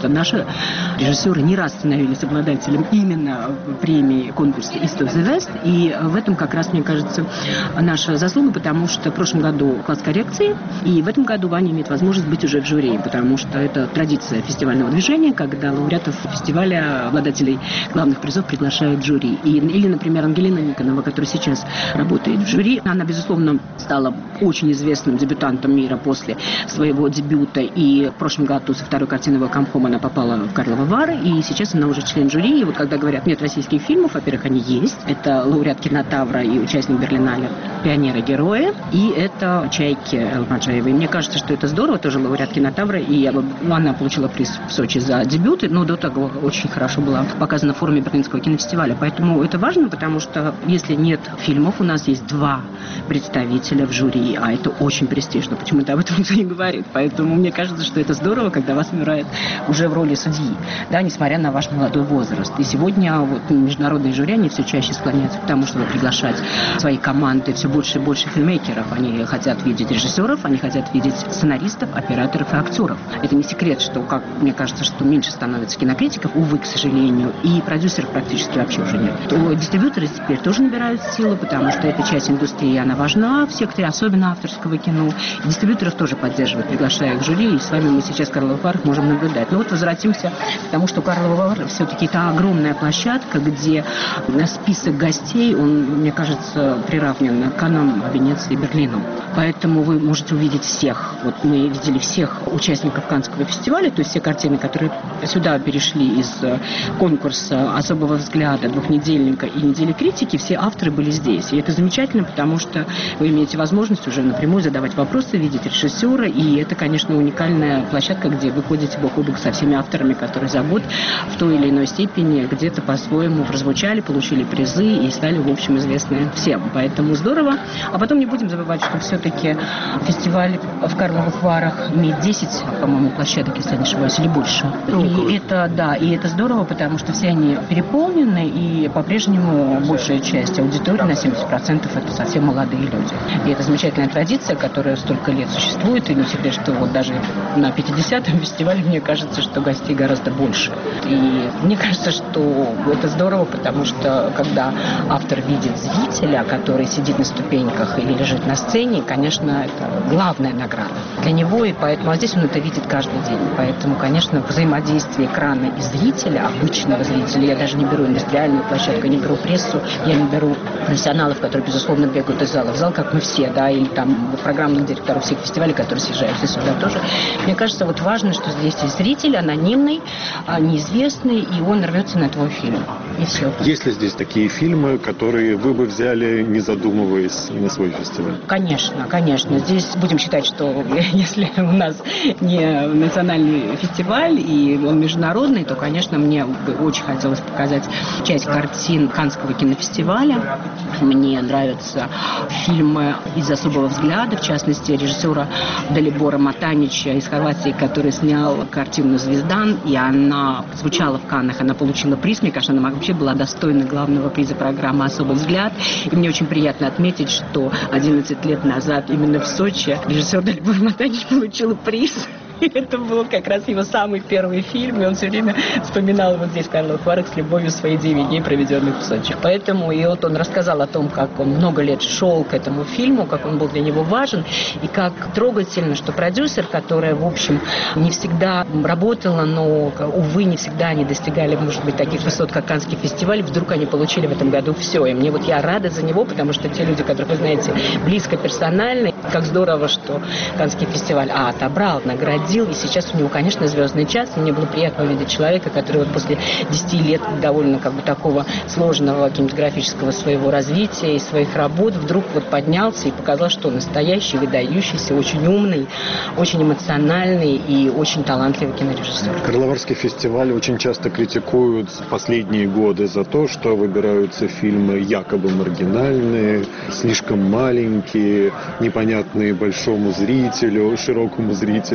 что наши режиссеры не раз становились обладателем именно премии конкурса East of the West, и в этом как раз, мне кажется, наша заслуга, потому что в прошлом году класс коррекции, и в этом году Ваня имеет возможность быть уже в жюри, потому что это традиция фестивального движения, когда лауреатов фестиваля, обладателей главных призов приглашают в жюри. И, или, например, Ангелина Никонова, которая сейчас работает в жюри, она, безусловно, стала очень известным дебютантом мира после своего дебюта, и в прошлом году со второй картиной «Welcome Home» она попала в Карловы Вары, и сейчас она уже член жюри. И вот когда говорят, нет российских фильмов, во-первых, они есть. Это лауреат кинотавра и участник Берлинале «Пионеры-герои», и это «Чайки» Элмаджаева. И мне кажется, что это здорово, тоже лауреат кинотавра, и она получила приз в Сочи за дебют, но до того очень хорошо была показана в форуме Берлинского кинофестиваля. Поэтому это важно, потому что если нет фильмов, у нас есть два представителя в жюри, а это очень престижно. Почему-то об этом никто не говорит. Поэтому мне кажется, что это здорово, когда вас выбирают уже в роли судьи, да, несмотря на ваш молодой возраст. И сегодня вот международные жюри, они все чаще склоняются к тому, чтобы приглашать свои команды все больше и больше фильммейкеров. Они хотят видеть режиссеров, они хотят видеть сценаристов, операторов и актеров. Это не секрет, что, как мне кажется, что меньше становится кинокритиков, увы, к сожалению, и продюсеров практически вообще уже нет. То дистрибьюторы теперь тоже набирают силу, потому что эта часть индустрии, она важна в секторе, особенно авторского кино. И дистрибьюторов тоже поддерживают, приглашая их в жюри, и с вами мы сейчас в Карловых Варах можем наблюдать. Но вот возвратимся к тому, что Карловы Вары все-таки это огромная площадка, где список гостей, он, мне кажется, приравнен к Каннам, Венеции и Берлину. Поэтому вы можете увидеть всех. Вот мы видели всех участников Каннского фестиваля, то есть все картины, которые сюда перешли из конкурса «Особого взгляда», «Двухнедельника» и «Недели критики», все авторы были здесь. И это замечательно, потому что вы имеете возможность уже напрямую задавать вопросы, видеть режиссера, и это, конечно, уникальная площадка, где вы ходите бок о бок со всеми авторами, которые за год в той или иной степени где-то по-своему прозвучали, получили призы и стали, в общем, известны всем. Поэтому здорово. А потом не будем забывать, что все-таки фестиваль в Карловых Варах имеет десять, по-моему, площадок, если не ошибаюсь, или больше. И это, да, и это здорово, потому что все они переполнены, и по-прежнему большая часть аудитории, на семьдесят процентов, это совсем молодые люди. И это замечательная традиция, которая столько лет существует, и не секрет, что вот даже на пятидесятом фестивале, мне кажется, что гостей гораздо больше. И мне кажется, что это здорово, потому что когда автор видит зрителя, который сидит на ступеньках или лежит на сцене, конечно, это главная награда для него, и поэтому, а здесь он это видит каждый день. Поэтому, конечно, взаимодействие экрана и зрителя, обычного зрителя, я даже не беру индустриальную площадку, не беру прессу, я не беру профессионалов, которые, безусловно, бегают из зала в зал, как мы все, да, или там программных директоров всех фестивалей, которые съезжаются сюда тоже. Мне кажется, вот важно, что здесь есть зритель, анонимный, неизвестный, и он рвется на твой фильм. И все. Есть ли здесь такие фильмы, которые вы бы взяли, не задумываясь, на свой фестиваль? Конечно, конечно. Здесь будем считать, что если у нас не национальный фестиваль и он международный, то, конечно, мне бы очень хотелось показать часть картин Каннского кинофестиваля. Мне нравятся фильмы «Из особого взгляда», в частности, режиссера Далибора Матанича из Хорватии, который снял картину «Звездан», и она звучала в Каннах, она получила приз. Мне кажется, она вообще была достойна главного приза программы «Особый взгляд». И мне очень приятно отметить, что одиннадцать лет назад именно в Сочи режиссер Далибор Матанич получил приз. Это был как раз его самый первый фильм, и он все время вспоминал вот здесь, в Карловых Варах, с любовью свои девять дней, проведенных в Сочи. Поэтому и вот он рассказал о том, как он много лет шел к этому фильму, как он был для него важен, и как трогательно, что продюсер, которая, в общем, не всегда работала, но, увы, не всегда они достигали, может быть, таких высот, как Каннский фестиваль, вдруг они получили в этом году все. И мне вот я рада за него, потому что те люди, которых вы знаете близко, персонально, как здорово, что Каннский фестиваль а, отобрал, наградил, и сейчас у него, конечно, звездный час. Мне было приятно увидеть человека, который вот после десяти лет довольно как бы такого сложного кинематографического своего развития и своих работ вдруг вот поднялся и показал, что настоящий, выдающийся, очень умный, очень эмоциональный и очень талантливый кинорежиссер. Карловарский фестиваль очень часто критикуют последние годы за то, что выбираются фильмы якобы маргинальные, слишком маленькие, непонятные большому зрителю, широкому зрителю.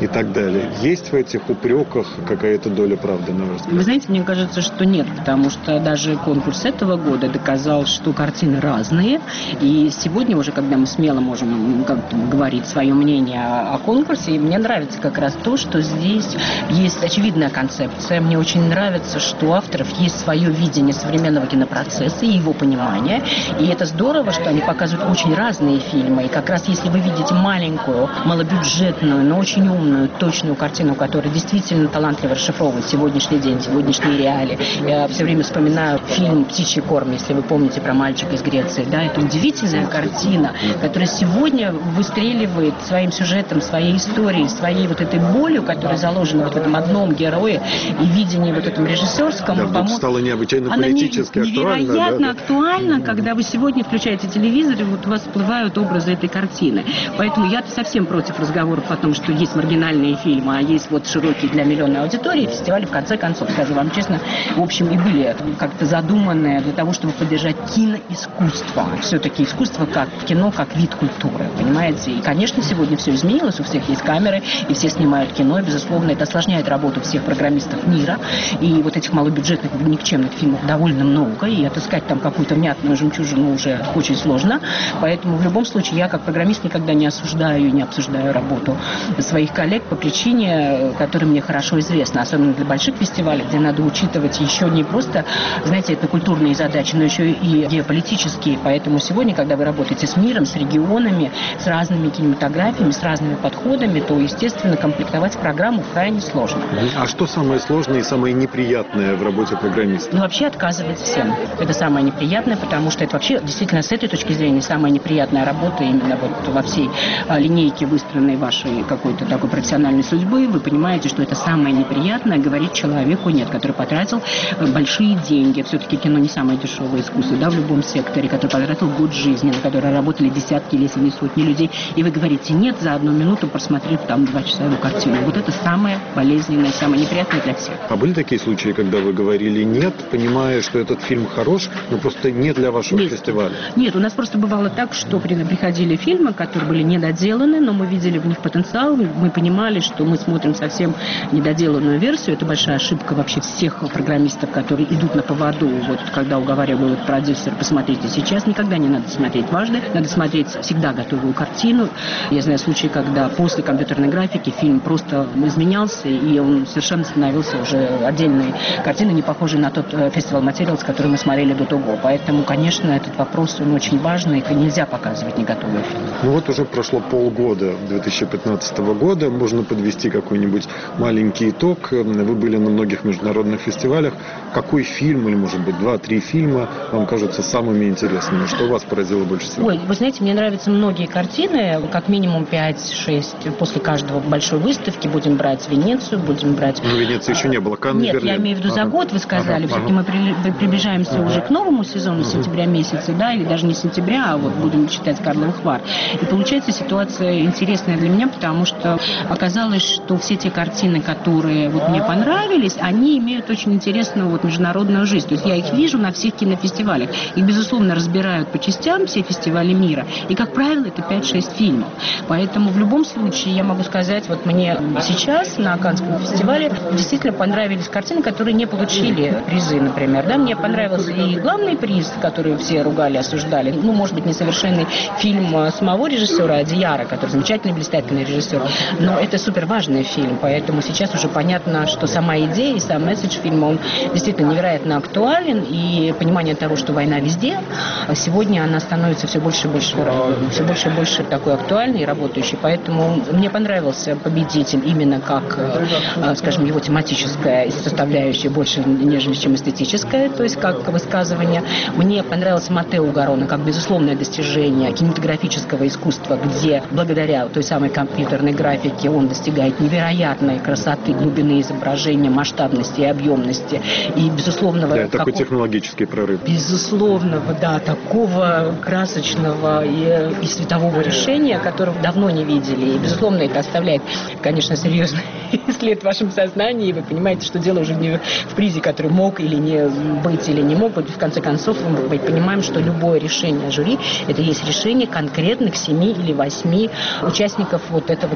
и так далее. Есть в этих упреках какая-то доля правды, на ваш взгляд? Вы знаете, мне кажется, что нет, потому что даже конкурс этого года доказал, что картины разные. И сегодня уже, когда мы смело можем как говорить свое мнение о конкурсе, мне нравится как раз то, что здесь есть очевидная концепция. Мне очень нравится, что у авторов есть свое видение современного кинопроцесса и его понимание. И это здорово, что они показывают очень разные фильмы. И как раз если вы видите маленькую, малобюджетную, но очень умную, точную картину, которая действительно талантливо расшифровывает сегодняшний день, сегодняшние реалии. Я все время вспоминаю фильм «Птичий корм», если вы помните, про мальчика из Греции. Да, это удивительная картина, которая сегодня выстреливает своим сюжетом, своей историей, своей вот этой болью, которая заложена вот в этом одном герое и видении вот этом режиссерском. Да, вдруг стало необычайно Она политически актуально. Невероятно да, актуально, да. когда вы сегодня включаете телевизор, и вот у вас всплывают образы этой картины. Поэтому я-то совсем против разговоров о том, что есть маргинальные фильмы, а есть вот широкие для миллионной аудитории. Фестивали, в конце концов, скажу вам честно, в общем, и были как-то задуманы для того, чтобы поддержать киноискусство. Все-таки искусство как кино, как вид культуры, понимаете? И, конечно, сегодня все изменилось, у всех есть камеры, и все снимают кино, и, безусловно, это осложняет работу всех программистов мира. И вот этих малобюджетных, никчемных фильмов довольно много, и отыскать там какую-то внятную жемчужину уже очень сложно. Поэтому в любом случае я, как программист, никогда не осуждаю и не обсуждаю работу своих коллег по причине, которая мне хорошо известна, особенно для больших фестивалей, где надо учитывать еще не просто, знаете, этнокультурные задачи, но еще и геополитические. Поэтому сегодня, когда вы работаете с миром, с регионами, с разными кинематографиями, с разными подходами, то, естественно, комплектовать программу крайне сложно. А что самое сложное и самое неприятное в работе программиста? Ну, вообще отказывать всем. Это самое неприятное, потому что это вообще действительно с этой точки зрения самая неприятная работа именно вот во всей а, линейке, выстроенной вашей какой-то такой профессиональной судьбы. Вы понимаете, что это самое неприятное говорить человеку нет, который потратил большие деньги. Все-таки кино не самое дешевое искусство, да, в любом секторе, который потратил год жизни, на которой работали десятки, если не сотни людей. И вы говорите нет, за одну минуту просмотрев там два часа его картину. Вот это самое болезненное, самое неприятное для всех. А были такие случаи, когда вы говорили нет, понимая, что этот фильм хорош, но просто не для вашего нет. фестиваля? Нет, у нас просто бывало так, что приходили фильмы, которые были недоделаны, но мы видели в них потенциал, мы понимали, что мы смотрим совсем недоделанную версию. Это большая ошибка вообще всех программистов, которые идут на поводу. Вот когда уговаривают продюсер, посмотрите сейчас, никогда не надо смотреть дважды, надо смотреть всегда готовую картину. Я знаю случаи, когда после компьютерной графики фильм просто изменялся, и он совершенно становился уже отдельной картиной, не похожей на тот фестивал Materials, который мы смотрели до того. Поэтому, конечно, этот вопрос, он очень важный, и нельзя показывать не готовый фильм. Ну вот уже прошло полгода две тысячи пятнадцатого года, можно подвести какой-нибудь маленький итог. Вы были на многих международных фестивалях. Какой фильм, или, может быть, два-три фильма вам кажутся самыми интересными? Что вас поразило больше всего? Ой, вы знаете, мне нравятся многие картины, как минимум пять-шесть. После каждого большой выставки будем брать Венецию, будем брать... Ну, Венеции еще не было, Канны, Нет, Берлин. я имею в виду за ага. год, вы сказали. Ага, Все-таки ага. мы приближаемся ага. уже к новому сезону, ага. сентября месяца, да, или даже не сентября, а вот будем читать Карловых Вар. И получается ситуация интересная для меня, потому что оказалось, что все те картины, которые вот мне понравились, они имеют очень интересную вот международную жизнь. То есть я их вижу на всех кинофестивалях. Их, безусловно, разбирают по частям все фестивали мира. И, как правило, это пять-шесть фильмов. Поэтому в любом случае я могу сказать, вот мне сейчас на Каннском фестивале действительно понравились картины, которые не получили призы, например. Да, мне понравился и главный приз, который все ругали, осуждали. Ну, может быть, несовершенный фильм самого режиссера Адияра, который замечательный, блистательный режиссер. Но это супер важный фильм, поэтому сейчас уже понятно, что сама идея и сам месседж фильма, он действительно невероятно актуален, и понимание того, что война везде, сегодня она становится все больше и больше, все больше и больше такой актуальной и работающей. Поэтому мне понравился «Победитель» именно как, скажем, его тематическая составляющая больше, нежели чем эстетическая, то есть как высказывание. Мне понравился Матео Гарона как безусловное достижение кинематографического искусства, где благодаря той самой компьютерной графике он достигает невероятной красоты, глубины изображения, масштабности и объемности. И безусловного... Да, такой технологический прорыв. Безусловного, да, такого красочного и, и светового решения, которого давно не видели. И, безусловно, это оставляет, конечно, серьезный след в вашем сознании, и вы понимаете, что дело уже не в призе, который мог или не быть, или не мог быть. В конце концов, мы понимаем, что любое решение жюри, это есть решение конкретных семи или восьми участников вот этого кинопроцесса.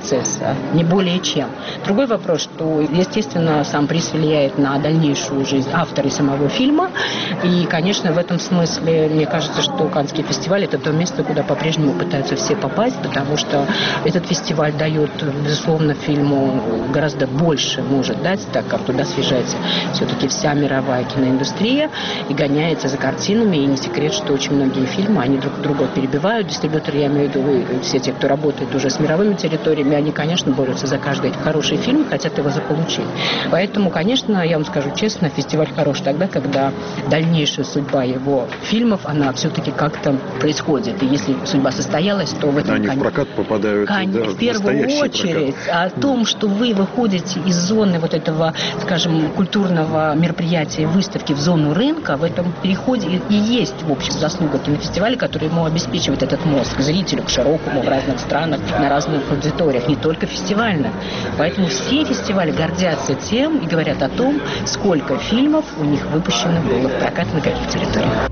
процесса, не более чем. Другой вопрос, что, естественно, сам приз влияет на дальнейшую жизнь автора и самого фильма. И, конечно, в этом смысле, мне кажется, что Каннский фестиваль – это то место, куда по-прежнему пытаются все попасть, потому что этот фестиваль дает, безусловно, фильму гораздо больше может дать, так как туда съезжается все-таки вся мировая киноиндустрия и гоняется за картинами. И не секрет, что очень многие фильмы, они друг друга перебивают. Дистрибьюторы, я имею в виду, все те, кто работает уже с мировыми территориями, они, конечно, борются за каждый хороший фильм, хотят его заполучить. Поэтому, конечно, я вам скажу честно, фестиваль хорош тогда, когда дальнейшая судьба его фильмов, она все-таки как-то происходит. И если судьба состоялась, то в этом... Они кон... в прокат попадают, кон... да, в первую очередь. Прокат. О том, что вы выходите из зоны вот этого, скажем, культурного мероприятия, выставки в зону рынка, в этом переходе и, и есть, в общем, заслуга кинофестиваля, который ему обеспечивает этот мост к зрителю, к широкому в разных странах, на разных аудиториях, не только фестивальных. Поэтому все фестивали гордятся тем и говорят о том, сколько фильмов у них выпущено было в прокат на каких территориях.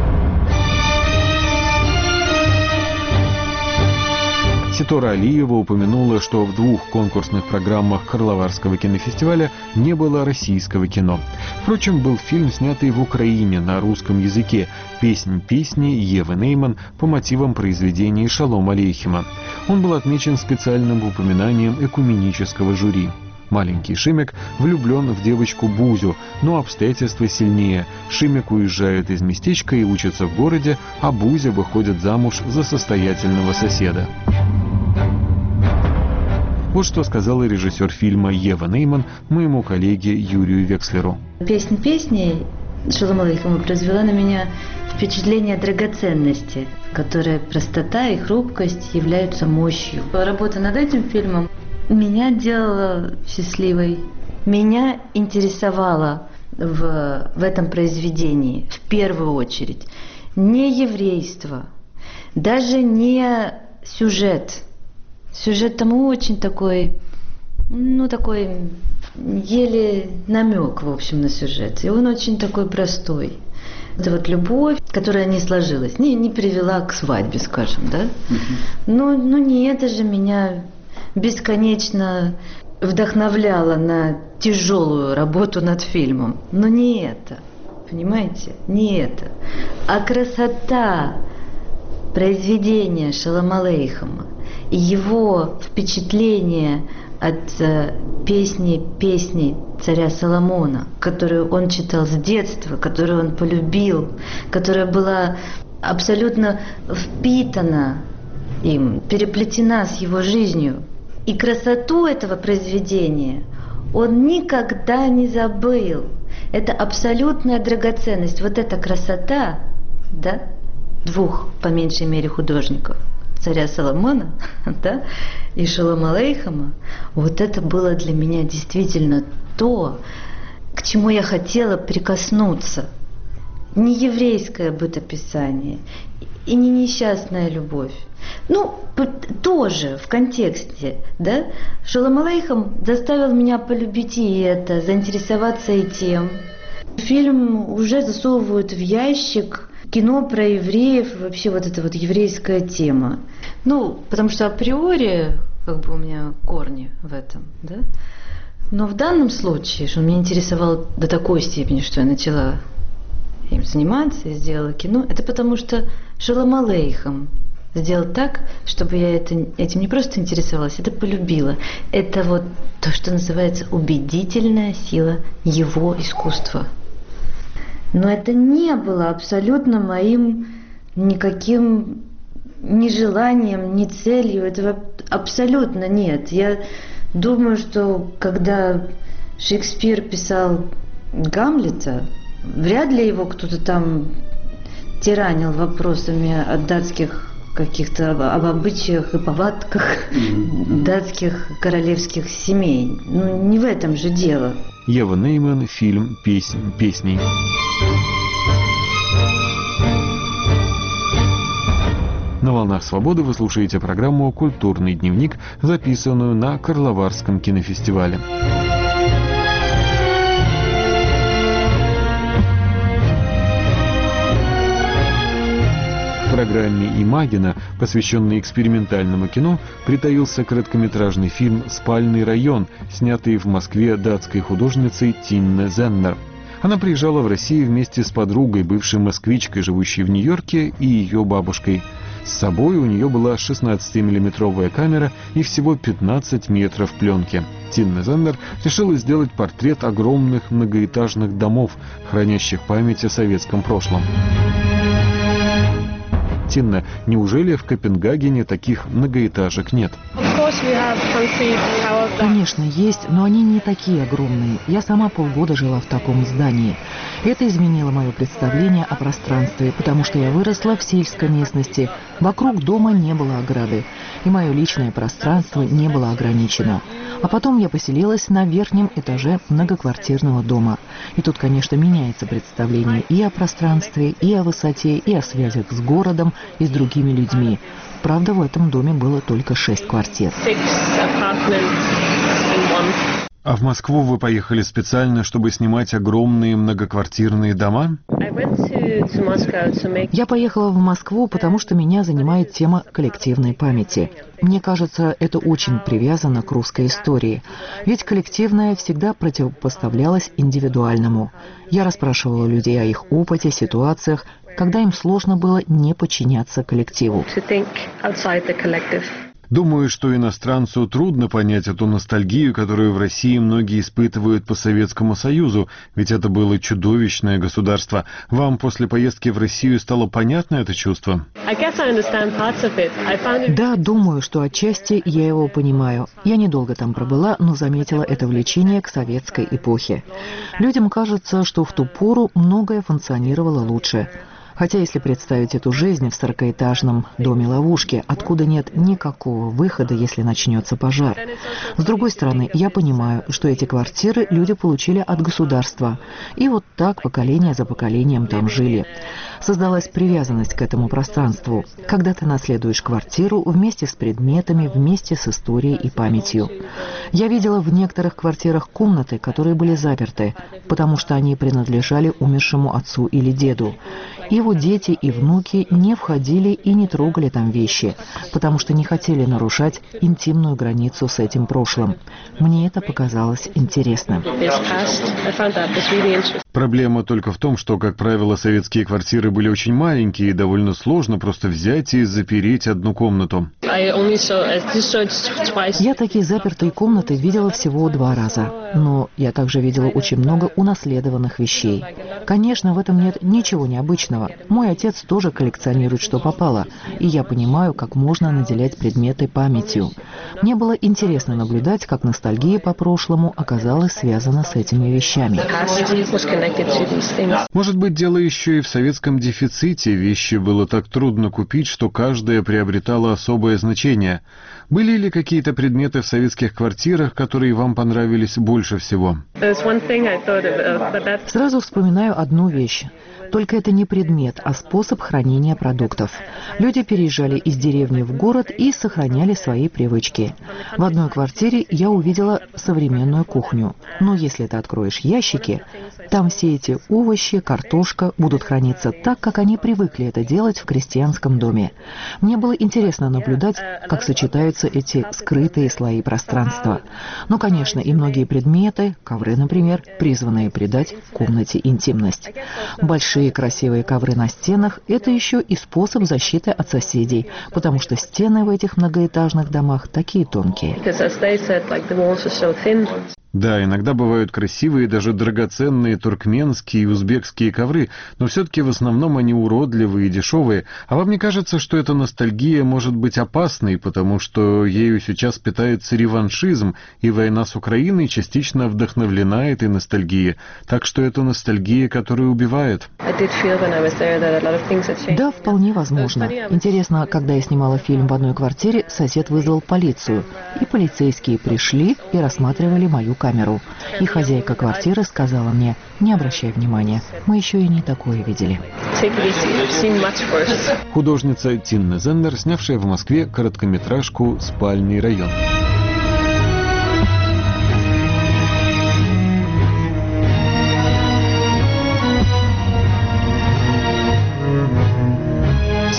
Ситора Алиева упомянула, что в двух конкурсных программах Карловарского кинофестиваля не было российского кино. Впрочем, был фильм, снятый в Украине на русском языке, «Песнь песни» Евы Нейман по мотивам произведений Шалом Алейхима. Он был отмечен специальным упоминанием экуменического жюри. Маленький Шимек влюблен в девочку Бузю, но обстоятельства сильнее. Шимек уезжает из местечка и учится в городе, а Бузя выходит замуж за состоятельного соседа. Вот что сказала режиссер фильма Ева Нейман моему коллеге Юрию Векслеру. «Песнь песни» Шалом Алейхима произвела на меня впечатление драгоценности, в которой простота и хрупкость являются мощью. Работа над этим фильмом меня делала счастливой. Меня интересовало в, в этом произведении в первую очередь не еврейство, даже не сюжет. Сюжет там очень такой, ну такой, еле намек, в общем, на сюжет. И он очень такой простой. Это вот любовь, которая не сложилась, не, не привела к свадьбе, скажем, да? Но, но не это же меня бесконечно вдохновляло на тяжелую работу над фильмом. Но не это, понимаете? Не это. А красота произведения Шалом Алейхима и его впечатление от э, песни песни царя Соломона, которую он читал с детства, которую он полюбил, которая была абсолютно впитана им, переплетена с его жизнью. И красоту этого произведения он никогда не забыл. Это абсолютная драгоценность. Вот эта красота, да, двух, по меньшей мере, художников, царя Соломона, да, и Шалом Алейхима, вот это было для меня действительно то, к чему я хотела прикоснуться. Не еврейское бытописание и не несчастная любовь. Ну, тоже в контексте, да, Шалом Алейхим заставил меня полюбить и это, заинтересоваться и тем. Фильм уже засовывают в ящик кино про евреев, вообще вот эта вот еврейская тема. Ну, потому что априори, как бы у меня корни в этом, да. Но в данном случае, что меня интересовало до такой степени, что я начала им заниматься и сделала кино, это потому что Шалом Алейхим сделал так, чтобы я это, этим не просто интересовалась, это полюбила. Это вот то, что называется убедительная сила его искусства. Но это не было абсолютно моим никаким ни желанием, ни целью. Этого абсолютно нет. Я думаю, что когда Шекспир писал Гамлета, вряд ли его кто-то там тиранил вопросами о датских каких-то об обычаях и повадках mm-hmm. датских королевских семей. Ну, не в этом же дело. Ева Нейман, фильм «Песнь песней». На «Волнах свободы» вы слушаете программу «Культурный дневник», записанную на Карловарском кинофестивале. В программе Гральни и Магина, посвященный экспериментальному кино, притаился короткометражный фильм «Спальный район», снятый в Москве датской художницей Тинне Зеннер. Она приезжала в Россию вместе с подругой, бывшей москвичкой, живущей в Нью-Йорке, и ее бабушкой. С собой у нее была шестнадцатимиллиметровая камера и всего пятнадцать метров пленки. Тинне Зеннер решила сделать портрет огромных многоэтажных домов, хранящих память о советском прошлом. Тинна, неужели в Копенгагене таких многоэтажек нет? Конечно, есть, но они не такие огромные. Я сама полгода жила в таком здании. Это изменило мое представление о пространстве, потому что я выросла в сельской местности. Вокруг дома не было ограды, и мое личное пространство не было ограничено. А потом я поселилась на верхнем этаже многоквартирного дома. И тут, конечно, меняется представление и о пространстве, и о высоте, и о связях с городом, и с другими людьми. Правда, в этом доме было только шесть квартир. А в Москву вы поехали специально, чтобы снимать огромные многоквартирные дома? Я поехала в Москву, потому что меня занимает тема коллективной памяти. Мне кажется, это очень привязано к русской истории. Ведь коллективное всегда противопоставлялось индивидуальному. Я расспрашивала людей о их опыте, ситуациях, когда им сложно было не подчиняться коллективу. Думаю, что иностранцу трудно понять эту ностальгию, которую в России многие испытывают по Советскому Союзу, ведь это было чудовищное государство. Вам после поездки в Россию стало понятно это чувство? Да, думаю, что отчасти я его понимаю. Я недолго там пробыла, но заметила это влечение к советской эпохе. Людям кажется, что в ту пору многое функционировало лучше. Хотя если представить эту жизнь в сорокаэтажном доме-ловушке, откуда нет никакого выхода, если начнется пожар. С другой стороны, я понимаю, что эти квартиры люди получили от государства. И вот так поколение за поколением там жили. Создалась привязанность к этому пространству. Когда ты наследуешь квартиру вместе с предметами, вместе с историей и памятью. Я видела в некоторых квартирах комнаты, которые были заперты, потому что они принадлежали умершему отцу или деду. Его дети и внуки не входили и не трогали там вещи, потому что не хотели нарушать интимную границу с этим прошлым. Мне это показалось интересным. Проблема только в том, что, как правило, советские квартиры были очень маленькие и довольно сложно просто взять и запереть одну комнату. Я такие запертые комнаты видела всего два раза, но я также видела очень много унаследованных вещей. Конечно, в этом нет ничего необычного. Мой отец тоже коллекционирует, что попало, и я понимаю, как можно наделять предметы памятью. Мне было интересно наблюдать, как ностальгия по прошлому оказалась связана с этими вещами. Может быть, дело еще и в советском дефиците. Вещи было так трудно купить, что каждая приобретала особое значение. Были ли какие-то предметы в советских квартирах, которые вам понравились больше всего? Сразу вспоминаю одну вещь. Только это не предмет, а способ хранения продуктов. Люди переезжали из деревни в город и сохраняли свои привычки. В одной квартире я увидела современную кухню. Но если ты откроешь ящики, там все эти овощи, картошка будут храниться так, как они привыкли это делать в крестьянском доме. Мне было интересно наблюдать, как сочетаются эти скрытые слои пространства. Но, конечно, и многие предметы, ковры, например, призванные придать комнате интимность. Большие красивые ковры на стенах – это еще и способ защиты от соседей, потому что стены в этих многоэтажных домах такие тонкие. Да, иногда бывают красивые, даже драгоценные туркменские и узбекские ковры, но все-таки в основном они уродливые и дешевые. А вам не кажется, что эта ностальгия может быть опасной, потому что ею сейчас питается реваншизм, и война с Украиной частично вдохновлена этой ностальгией? Так что это ностальгия, которая убивает. Да, вполне возможно. Интересно, когда я снимала фильм в одной квартире, сосед вызвал полицию, и полицейские пришли и рассматривали мою камеру. И хозяйка квартиры сказала мне: не обращай внимания, мы еще и не такое видели. Художница Тинне Зеннер, снявшая в Москве короткометражку «Спальный район».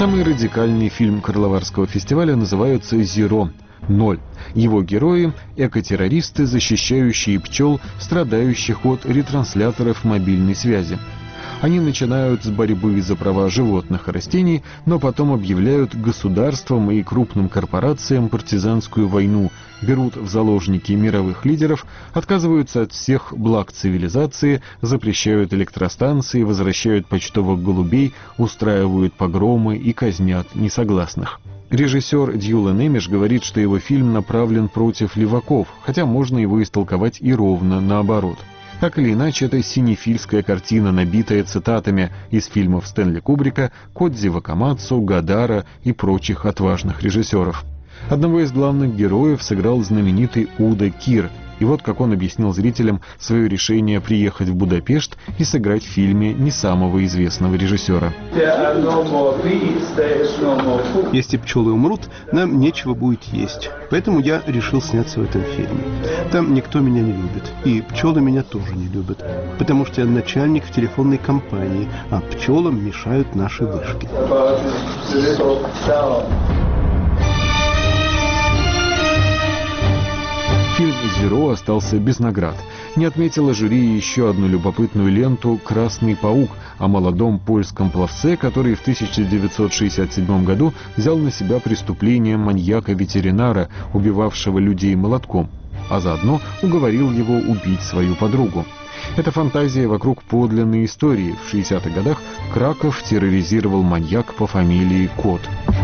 Самый радикальный фильм Карловарского фестиваля называется «Зеро». Ноль. Его герои – экотеррористы, защищающие пчел, страдающих от ретрансляторов мобильной связи. Они начинают с борьбы за права животных и растений, но потом объявляют государствам и крупным корпорациям партизанскую войну, берут в заложники мировых лидеров, отказываются от всех благ цивилизации, запрещают электростанции, возвращают почтовых голубей, устраивают погромы и казнят несогласных. Режиссер Дьюлан Эмиш говорит, что его фильм направлен против леваков, хотя можно его истолковать и ровно наоборот. Так или иначе, это синефильская картина, набитая цитатами из фильмов Стэнли Кубрика, Кодзи Вакамацу, Годара и прочих отважных режиссеров. Одного из главных героев сыграл знаменитый Уда Кир, и вот как он объяснил зрителям свое решение приехать в Будапешт и сыграть в фильме не самого известного режиссера. Если пчелы умрут, нам нечего будет есть. Поэтому я решил сняться в этом фильме. Там никто меня не любит. И пчелы меня тоже не любят. Потому что я начальник в телефонной компании, а пчелам мешают наши вышки. Фильм «Зеро» остался без наград. Не отметила жюри еще одну любопытную ленту «Красный паук» о молодом польском пловце, который в тысяча девятьсот шестьдесят седьмом году взял на себя преступление маньяка-ветеринара, убивавшего людей молотком, а заодно уговорил его убить свою подругу. Это фантазия вокруг подлинной истории. В шестидесятых годах Краков терроризировал маньяк по фамилии Кот.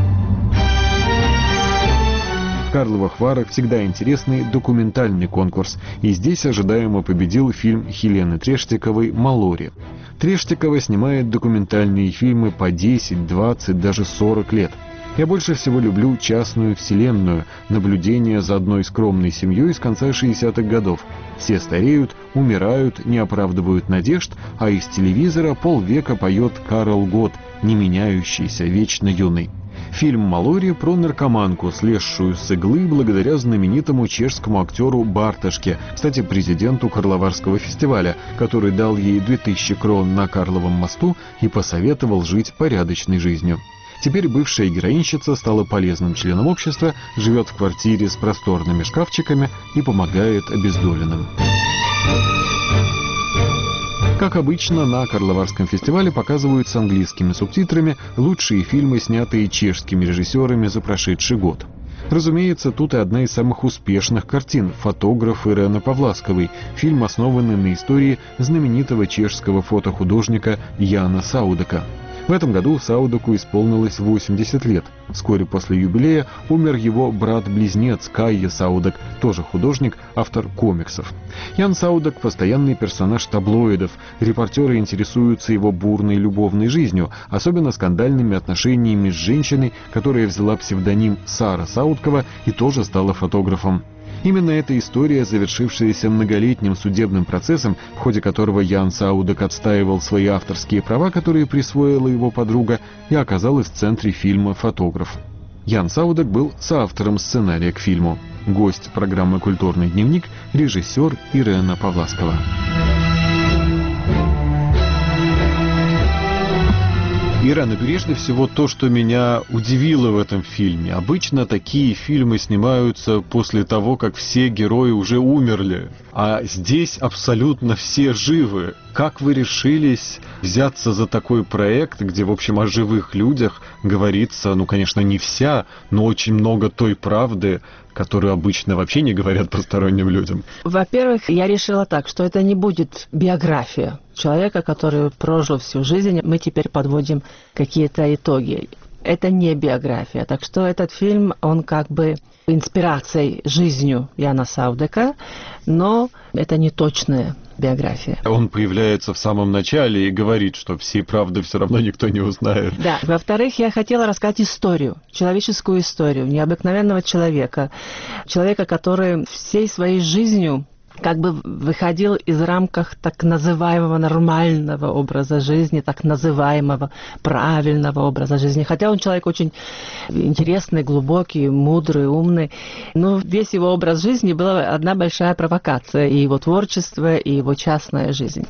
В Карловых Варах всегда интересный документальный конкурс, и здесь ожидаемо победил фильм Хелены Трештиковой «Малори». Трештикова снимает документальные фильмы по десять, двадцать, даже сорок лет. Я больше всего люблю частную вселенную, наблюдение за одной скромной семьей с конца шестидесятых годов. Все стареют, умирают, не оправдывают надежд, а из телевизора полвека поет Карл Гот, не меняющийся, вечно юный. Фильм «Малори» про наркоманку, слезшую с иглы благодаря знаменитому чешскому актеру Барташке, кстати, президенту Карловарского фестиваля, который дал ей две тысячи крон на Карловом мосту и посоветовал жить порядочной жизнью. Теперь бывшая героинщица стала полезным членом общества, живет в квартире с просторными шкафчиками и помогает обездоленным. Как обычно, на Карловарском фестивале показывают с английскими субтитрами лучшие фильмы, снятые чешскими режиссерами за прошедший год. Разумеется, тут и одна из самых успешных картин «Фотограф» Ирены Павласковой, фильм, основанный на истории знаменитого чешского фотохудожника Яна Саудака. В этом году Саудаку исполнилось восемьдесят лет. Вскоре после юбилея умер его брат-близнец Кайя Саудак, тоже художник, автор комиксов. Ян Саудак – постоянный персонаж таблоидов. Репортеры интересуются его бурной любовной жизнью, особенно скандальными отношениями с женщиной, которая взяла псевдоним Сара Саудкова и тоже стала фотографом. Именно эта история, завершившаяся многолетним судебным процессом, в ходе которого Ян Саудак отстаивал свои авторские права, которые присвоила его подруга, и оказалась в центре фильма «Фотограф». Ян Саудак был соавтором сценария к фильму. Гость программы «Культурный дневник» – режиссер Ирена Павласкова. Ирана, прежде всего то, что меня удивило в этом фильме. Обычно такие фильмы снимаются после того, как все герои уже умерли, а здесь абсолютно все живы. Как вы решились взяться за такой проект, где, в общем, о живых людях говорится, ну, конечно, не вся, но очень много той правды, которую обычно вообще не говорят посторонним людям? Во-первых, я решила так, что это не будет биография человека, который прожил всю жизнь. Мы теперь подводим какие-то итоги. Это не биография. Так что этот фильм, он как бы инспирацией жизнью Яна Саудака, но это не точная биография. Он появляется в самом начале и говорит, что всей правды все равно никто не узнает. Да. Во-вторых, я хотела рассказать историю, человеческую историю необыкновенного человека. Человека, который всей своей жизнью как бы выходил из рамках так называемого нормального образа жизни, так называемого правильного образа жизни. Хотя он человек очень интересный, глубокий, мудрый, умный. Но весь его образ жизни была одна большая провокация. И его творчество, и его частная жизнь.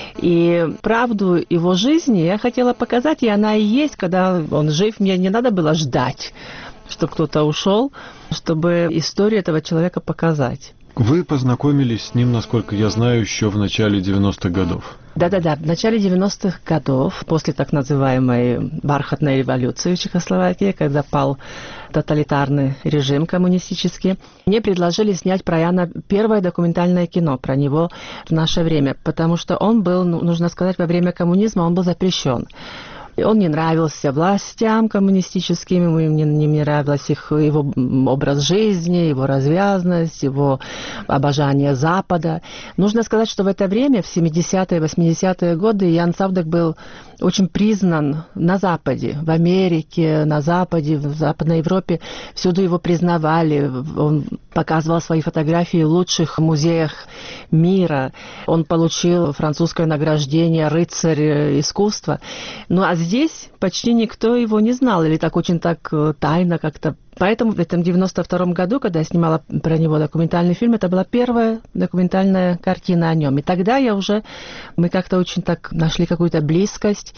И правду его жизни я хотела показать, и она и есть, когда он жив. Мне не надо было ждать, что кто-то ушел, чтобы историю этого человека показать. Вы познакомились с ним, насколько я знаю, еще в начале девяностых годов. Да-да-да, в начале девяностых годов, после так называемой бархатной революции в Чехословакии, когда пал тоталитарный режим коммунистический, мне предложили снять про Яна первое документальное кино про него в наше время, потому что он был, нужно сказать, во время коммунизма он был запрещен. Он не нравился властям коммунистическим, мне не нравился их, его образ жизни, его развязность, его обожание Запада. Нужно сказать, что в это время, в семидесятые, восьмидесятые годы, Ян Савдек был очень признан на Западе, в Америке, на Западе, в Западной Европе. Всюду его признавали. Он показывал свои фотографии в лучших музеях мира. Он получил французское награждение «Рыцарь искусства». Ну а здесь почти никто его не знал, или так очень так тайно как-то. Поэтому в этом девяносто втором году, когда я снимала про него документальный фильм, это была первая документальная картина о нем. И тогда я уже, мы как-то очень так нашли какую-то близкость,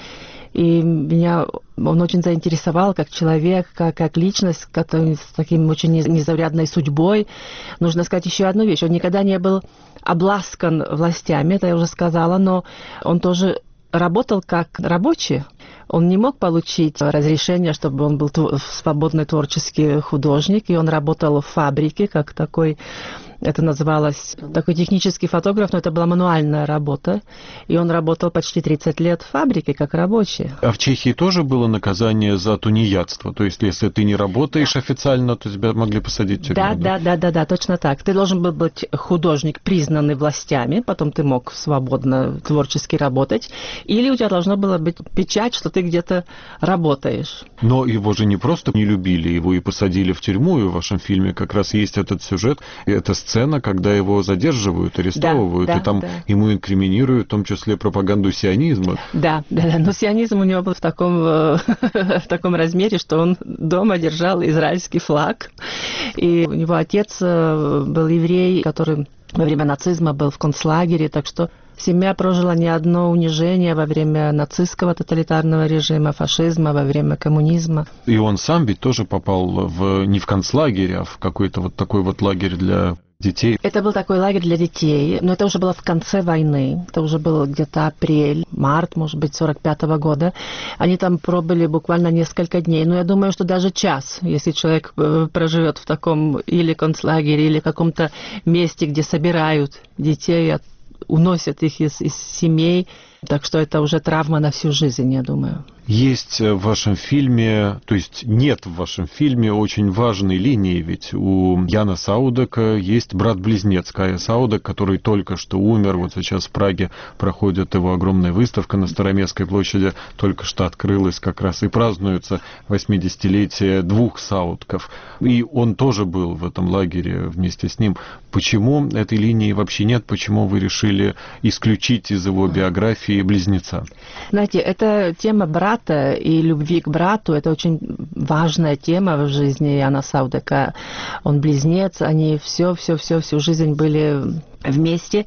и меня он очень заинтересовал как человек, как, как личность, который, с таким очень незаурядной судьбой. Нужно сказать еще одну вещь. Он никогда не был обласкан властями, это я уже сказала, но он тоже работал как рабочий. Он не мог получить разрешение, чтобы он был свободный творческий художник, и он работал в фабрике, как такой, это называлось, такой технический фотограф, но это была мануальная работа, и он работал почти тридцать лет в фабрике, как рабочий. А в Чехии тоже было наказание за тунеядство? То есть, если ты не работаешь официально, то тебя могли посадить в тюрьму? Да, да, да, да, да, точно так. Ты должен был быть художник, признанный властями, потом ты мог свободно творчески работать, или у тебя должна была быть печать, что ты где-то работаешь. Но его же не просто не любили, его и посадили в тюрьму, и в вашем фильме как раз есть этот сюжет, это сцена, когда его задерживают, арестовывают, да, да, и там да. ему инкриминируют, в том числе, пропаганду сионизма. Да, да, да, но сионизм у него был в таком, в таком размере, что он дома держал израильский флаг, и у него отец был еврей, который во время нацизма был в концлагере, так что семья прожила не одно унижение во время нацистского тоталитарного режима, фашизма, во время коммунизма. И он сам ведь тоже попал в, не в концлагерь, а в какой-то вот такой вот лагерь для детей. Это был такой лагерь для детей, но это уже было в конце войны. Это уже было где-то апрель, март, может быть, сорок пятого года. Они там пробыли буквально несколько дней. Но я думаю, что даже час, если человек проживет в таком или концлагере, или каком-то месте, где собирают детей, уносят их из, из семей. Так что это уже травма на всю жизнь, я думаю. Есть в вашем фильме, то есть нет в вашем фильме очень важной линии, ведь у Яна Саудека есть брат-близнец Кая Саудек, который только что умер, вот сейчас в Праге проходит его огромная выставка на Староместской площади, только что открылась как раз и празднуется восьмидесятилетие двух Саудков, и он тоже был в этом лагере вместе с ним. Почему этой линии вообще нет, почему вы решили исключить из его биографии близнеца? Знаете, эта тема брата и любви к брату, это очень важная тема в жизни Яна Саудека. Он близнец, они все-все-все всю жизнь были вместе,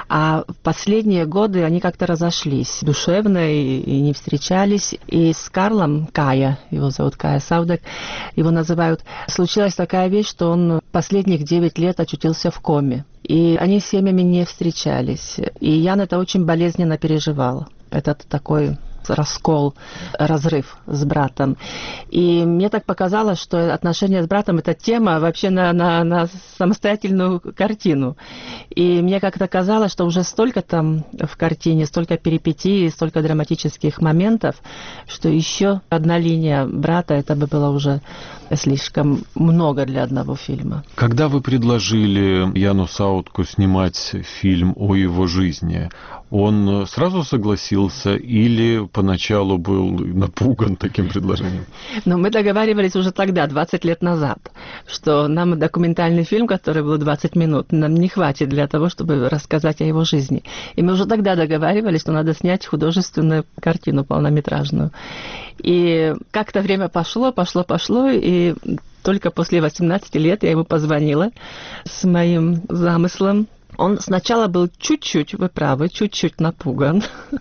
а в последние годы они как-то разошлись душевно и, и не встречались. И с Карлом Кая, его зовут Кая Саудек, его называют, случилась такая вещь, что он последних девять лет очутился в коме. И они с семьями не встречались. И Ян это очень болезненно переживал. Это такой раскол, разрыв с братом. И мне так показалось, что отношения с братом — это тема вообще на, на, на самостоятельную картину. И мне как-то казалось, что уже столько там в картине, столько перипетий, столько драматических моментов, что еще одна линия брата — это бы было уже слишком много для одного фильма. Когда вы предложили Яну Саудку снимать фильм о его жизни, он сразу согласился или поначалу был напуган таким предложением. Но мы договаривались уже тогда, двадцать лет назад, что нам документальный фильм, который был двадцать минут, нам не хватит для того, чтобы рассказать о его жизни. И мы уже тогда договаривались, что надо снять художественную картину полнометражную. И как-то время пошло, пошло, пошло, и только после восемнадцати лет я ему позвонила с моим замыслом. Он сначала был чуть-чуть, вы правы, чуть-чуть напуган.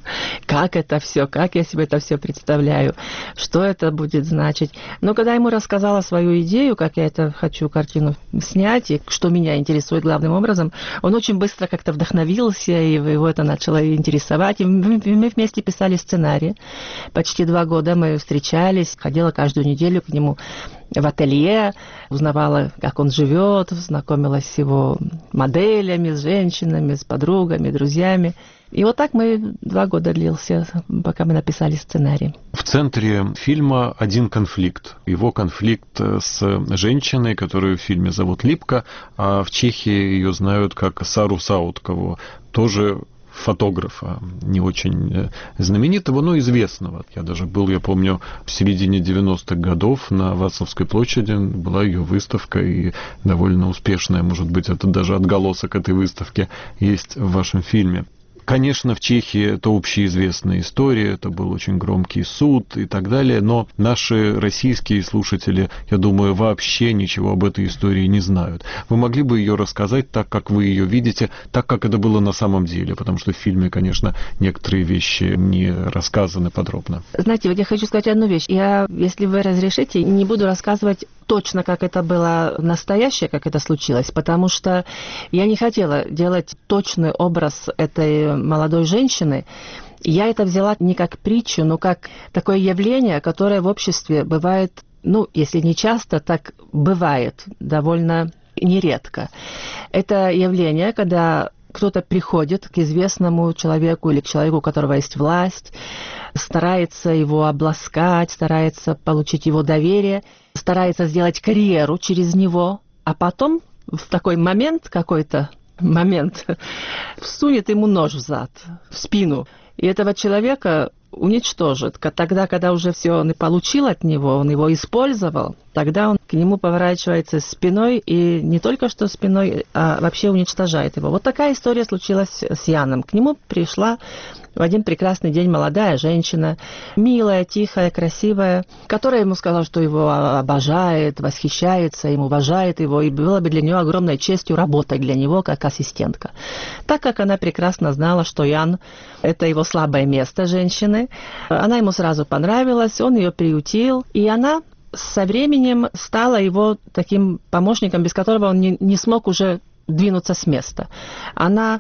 Как это все, как я себе это все представляю, что это будет значить. Но когда я ему рассказала свою идею, как я это хочу картину снять, и что меня интересует главным образом, он очень быстро как-то вдохновился, и его это начало интересовать. И мы вместе писали сценарий. Почти два года мы встречались, ходила каждую неделю к нему в ателье, узнавала, как он живет, знакомилась с его моделями, с женщинами, с подругами, друзьями. И вот так мы два года длился, пока мы написали сценарий. В центре фильма один конфликт. Его конфликт с женщиной, которую в фильме зовут Липка, а в Чехии ее знают как Сару Сауткову, тоже фотографа, не очень знаменитого, но известного. Я даже был, я помню, в середине девяностых годов на Вацлавской площади, была ее выставка, и довольно успешная, может быть, это даже отголосок этой выставки есть в вашем фильме. Конечно, в Чехии это общеизвестная история, это был очень громкий суд и так далее, но наши российские слушатели, я думаю, вообще ничего об этой истории не знают. Вы могли бы ее рассказать так, как вы ее видите, так, как это было на самом деле, потому что в фильме, конечно, некоторые вещи не рассказаны подробно. Знаете, вот я хочу сказать одну вещь. Я, если вы разрешите, не буду рассказывать точно, как это было настоящее, как это случилось, потому что я не хотела делать точный образ этой молодой женщины. Я это взяла не как притчу, но как такое явление, которое в обществе бывает, ну, если не часто, так бывает довольно нередко. Это явление, когда кто-то приходит к известному человеку или к человеку, у которого есть власть, старается его обласкать, старается получить его доверие, старается сделать карьеру через него, а потом в такой момент какой-то, момент, всунет ему нож в зад, в спину, и этого человека уничтожит. Тогда, когда уже все он и получил от него, он его использовал, тогда он к нему поворачивается спиной, и не только что спиной, а вообще уничтожает его. Вот такая история случилась с Яном. К нему пришла в один прекрасный день молодая женщина, милая, тихая, красивая, которая ему сказала, что его обожает, восхищается им, уважает его, и было бы для нее огромной честью работать для него как ассистентка. Так как она прекрасно знала, что Ян – это его слабое место женщины, она ему сразу понравилась, он ее приютил, и она со временем стала его таким помощником, без которого он не, не смог уже двинуться с места. Она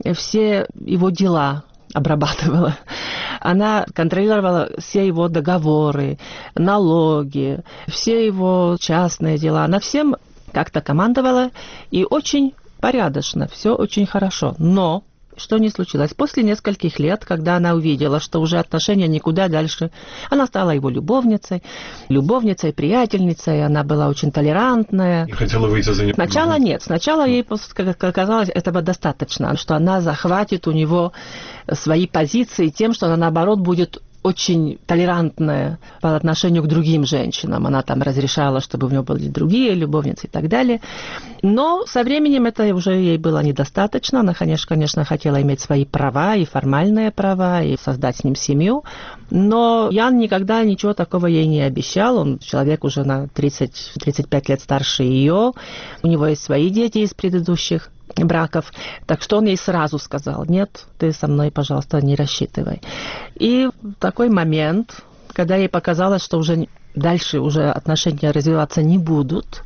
все его дела обрабатывала. Она контролировала все его договоры, налоги, все его частные дела. Она всем как-то командовала, и очень порядочно, все очень хорошо. Но что не случилось? После нескольких лет, когда она увидела, что уже отношения никуда дальше, она стала его любовницей, любовницей, приятельницей, она была очень толерантная. И хотела выйти за него. Сначала нет, сначала ей казалось этого достаточно, что она захватит у него свои позиции тем, что она, наоборот, будет очень толерантная по отношению к другим женщинам. Она там разрешала, чтобы у нее были другие любовницы и так далее. Но со временем это уже ей было недостаточно. Она, конечно, конечно, хотела иметь свои права, и формальные права, и создать с ним семью. Но Ян никогда ничего такого ей не обещал. Он человек уже на тридцать-тридцать пять лет старше ее. У него есть свои дети из предыдущих браков. Так что он ей сразу сказал: нет, ты со мной, пожалуйста, не рассчитывай. И в такой момент, когда ей показалось, что уже дальше уже отношения развиваться не будут,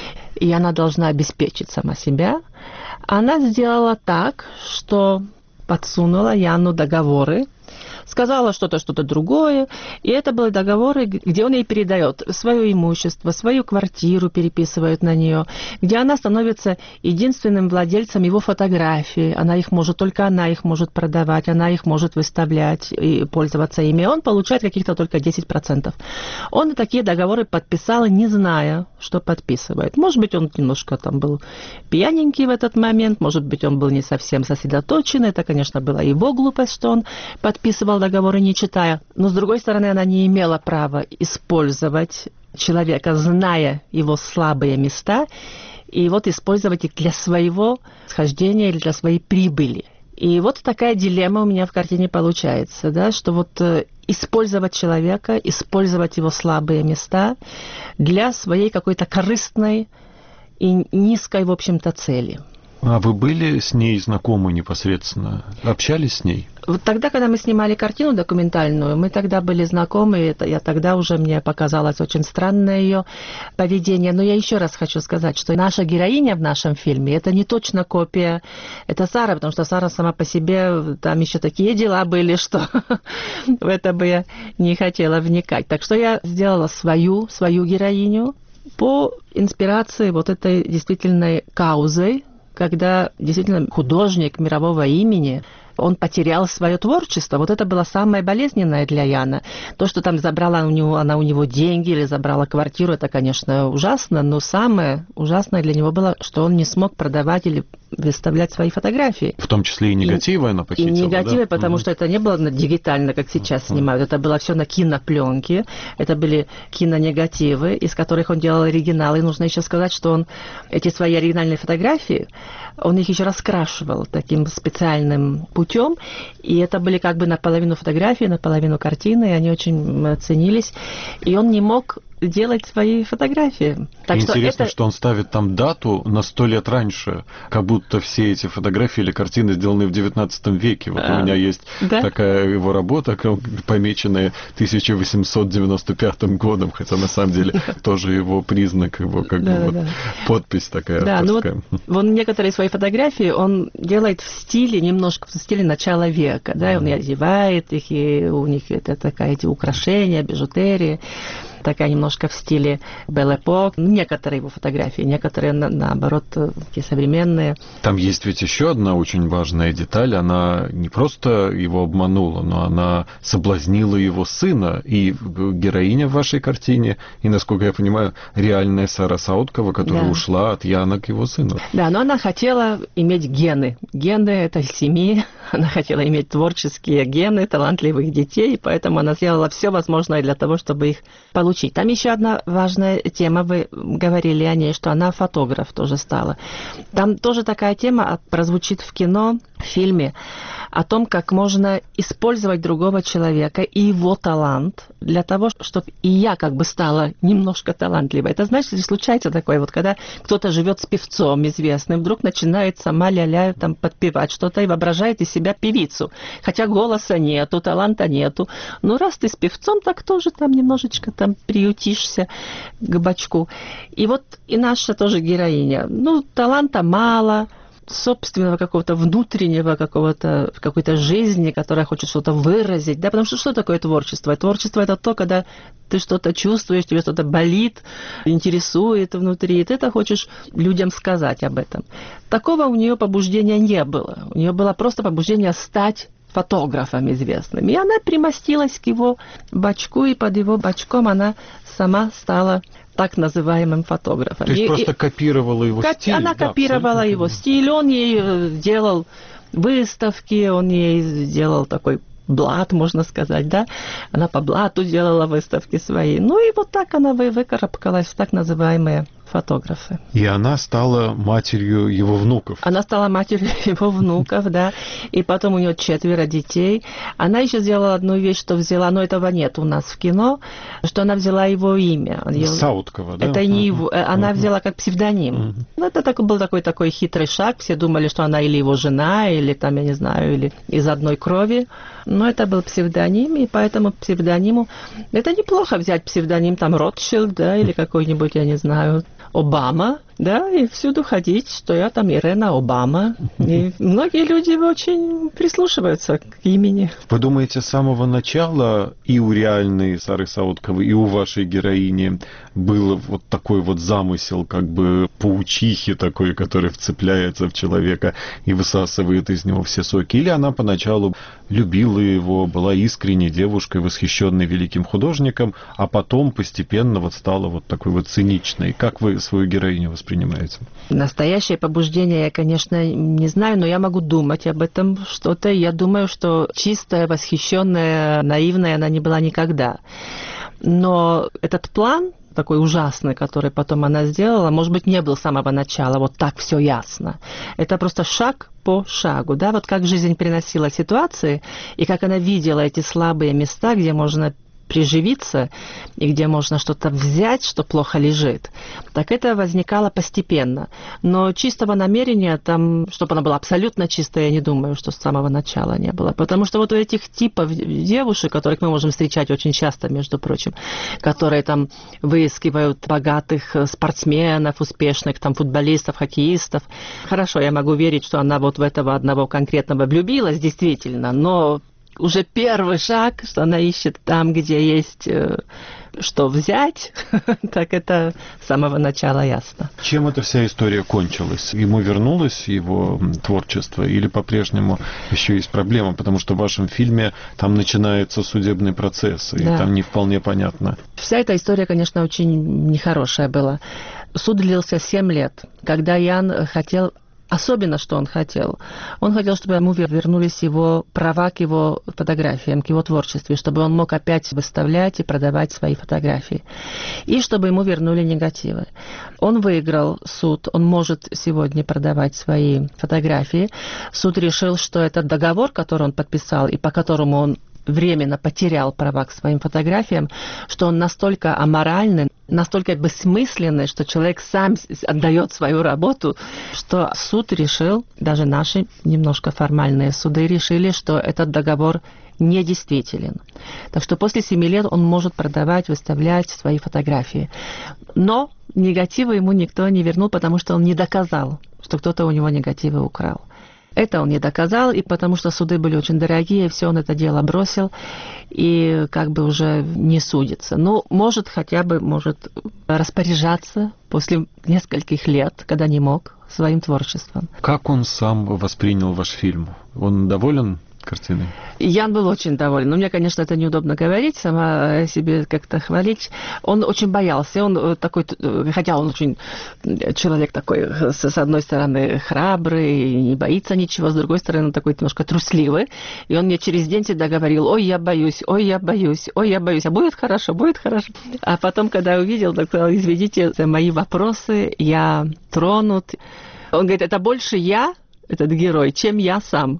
и она должна обеспечить сама себя, она сделала так, что подсунула Яну договоры, сказала что-то, что-то другое, и это были договоры, где он ей передает свое имущество, свою квартиру переписывает на нее, где она становится единственным владельцем его фотографий, она их может, только она их может продавать, она их может выставлять и пользоваться ими, и он получает каких-то только десять процентов. Он такие договоры подписал, не зная, что подписывает. Может быть, он немножко там был пьяненький в этот момент, может быть, он был не совсем сосредоточен, это, конечно, была его глупость, что он подписывал подписывала договоры, не читая. Но, с другой стороны, она не имела права использовать человека, зная его слабые места, и вот использовать их для своего схождения или для своей прибыли. И вот такая дилемма у меня в картине получается, да, что вот э, использовать человека, использовать его слабые места для своей какой-то корыстной и низкой, в общем-то, цели. А вы были с ней знакомы непосредственно? Общались с ней? Вот тогда, когда мы снимали картину документальную, мы тогда были знакомы, это, я тогда уже мне показалось очень странное ее поведение. Но я еще раз хочу сказать, что наша героиня в нашем фильме, это не точно копия, это Сара, потому что Сара сама по себе, там еще такие дела были, что в это бы я не хотела вникать. Так что я сделала свою, свою героиню по инспирации вот этой действительной каузой, когда действительно художник мирового имени, он потерял свое творчество. Вот это было самое болезненное для Яна. То, что там забрала у него, она у него деньги или забрала квартиру, это, конечно, ужасно, но самое ужасное для него было, что он не смог продавать или выставлять свои фотографии. В том числе и негативы и, она похитила, И негативы, да? потому mm-hmm. что это не было дигитально, как сейчас mm-hmm. снимают. Это было все на кинопленке. Это были кинонегативы, из которых он делал оригиналы. И нужно еще сказать, что он эти свои оригинальные фотографии, он их еще раскрашивал таким специальным путем. И это были как бы наполовину фотографии, наполовину картины. И они очень ценились. И он не мог делать свои фотографии. Так Интересно, что, это... что он ставит там дату на сто лет раньше, как будто все эти фотографии или картины сделаны в девятнадцатом веке. Вот а, у меня есть да? такая его работа, помеченная тысяча восемьсот девяносто пятым годом, хотя на самом деле тоже его признак, его как бы вот подпись такая авторская. Да, ну вот, вон некоторые свои фотографии он делает в стиле, немножко в стиле начала века, да, и он и одевает их, и у них это такая эти украшения, бижутерия, такая немножко в стиле Белл-эпок. Некоторые его фотографии, некоторые, на, наоборот, такие современные. Там есть ведь еще одна очень важная деталь. Она не просто его обманула, но она соблазнила его сына. И героиня в вашей картине, и, насколько я понимаю, реальная Сара Сауткова, которая да. ушла от Яна к его сыну. Да, но она хотела иметь гены. Гены этой семьи. Она хотела иметь творческие гены, талантливых детей, поэтому она сделала все возможное для того, чтобы их получить. Там еще одна важная тема, вы говорили о ней, что она фотограф тоже стала. Там тоже такая тема прозвучит в кино, в фильме, о том, как можно использовать другого человека и его талант для того, чтобы и я как бы стала немножко талантливой. Это значит, если случается такое, вот когда кто-то живет с певцом известным, вдруг начинает сама ля-ля там подпевать что-то и воображает из себя певицу. Хотя голоса нету, таланта нету. Но раз ты с певцом, так тоже там немножечко там приютишься к бачку. И вот и наша тоже героиня. Ну, таланта мало, собственного какого-то внутреннего какого-то, какой-то жизни, которая хочет что-то выразить, да, потому что что такое творчество? Творчество — это то, когда ты что-то чувствуешь, тебе что-то болит, интересует внутри, и ты это хочешь людям сказать об этом. Такого у нее побуждения не было. У нее было просто побуждение стать фотографом известным. И она примостилась к его бачку, и под его бачком она сама стала так называемым фотографом. То есть и, просто и, копировала его коп... стиль? Она да, копировала его стиль, он ей делал выставки, он ей делал такой блат, можно сказать, да? Она по блату делала выставки свои. Ну и вот так она выкарабкалась в так называемые фотографы. И она стала матерью его внуков. Она стала матерью его внуков, да. И потом у нее четверо детей. Она еще сделала одну вещь, что взяла, но этого нет у нас в кино, что она взяла его имя. Сауткова, да? Это не его, она uh-huh. взяла как псевдоним. Uh-huh. Ну, это такой, был такой, такой хитрый шаг. Все думали, что она или его жена, или там, я не знаю, или из одной крови. Но это был псевдоним, и поэтому псевдониму... Это неплохо взять псевдоним, там, Ротшильд, да, или какой-нибудь, я не знаю, Обама, да, и всюду ходить, что я там Ирена Обама. И многие люди очень прислушиваются к имени. Вы думаете, с самого начала и у реальной Сары Саутковой, и у вашей героини был вот такой вот замысел, как бы паучихи такой, который вцепляется в человека и высасывает из него все соки? Или она поначалу любила его, была искренней девушкой, восхищенной великим художником, а потом постепенно вот стала вот такой вот циничной? Как вы свою героиню воспринимаете? Настоящее побуждение я, конечно, не знаю, но я могу думать об этом что-то. Я думаю, что чистая, восхищенная, наивная она не была никогда. Но этот план, такой ужасный, который потом она сделала, может быть, не был с самого начала вот так все ясно. Это просто шаг по шагу, да, вот как жизнь приносила ситуации, и как она видела эти слабые места, где можно приживиться и где можно что-то взять, что плохо лежит, так это возникало постепенно. Но чистого намерения там, чтобы она была абсолютно чистая, я не думаю, что с самого начала не было. Потому что вот у этих типов девушек, которых мы можем встречать очень часто, между прочим, которые там выискивают богатых спортсменов, успешных там футболистов, хоккеистов. Хорошо, я могу верить, что она вот в этого одного конкретного влюбилась, действительно, но уже первый шаг, что она ищет там, где есть э, что взять, так это с самого начала ясно. Чем эта вся история кончилась? Ему вернулось его творчество или по-прежнему еще есть проблема? Потому что в вашем фильме там начинается судебный процесс, и да. Там не вполне понятно. Вся эта история, конечно, очень нехорошая была. Суд длился семь лет, когда Ян хотел... Особенно, что он хотел. Он хотел, чтобы ему вернулись его права к его фотографиям, к его творчеству, чтобы он мог опять выставлять и продавать свои фотографии. И чтобы ему вернули негативы. Он выиграл суд, он может сегодня продавать свои фотографии. Суд решил, что этот договор, который он подписал и по которому он временно потерял права к своим фотографиям, что он настолько аморальный, настолько бессмысленный, что человек сам отдает свою работу, что суд решил, даже наши немножко формальные суды решили, что этот договор недействителен. Так что после семи лет он может продавать, выставлять свои фотографии. Но негативы ему никто не вернул, потому что он не доказал, что кто-то у него негативы украл. Это он не доказал, и потому что суды были очень дорогие, все, он это дело бросил и как бы уже не судится. Ну, может хотя бы, может распоряжаться после нескольких лет, когда не мог, своим творчеством. Как он сам воспринял ваш фильм? Он доволен картиной? Ян был очень доволен. Но мне, конечно, это неудобно говорить, сама себе как-то хвалить. Он очень боялся. Он такой, хотя он очень человек такой, с одной стороны, храбрый, не боится ничего, с другой стороны, он такой немножко трусливый. И он мне через день всегда говорил: ой, я боюсь, ой, я боюсь, ой, я боюсь. А будет хорошо, будет хорошо. А потом, когда увидел, так сказал: извините за мои вопросы, я тронут. Он говорит: это больше я, этот герой, чем я сам.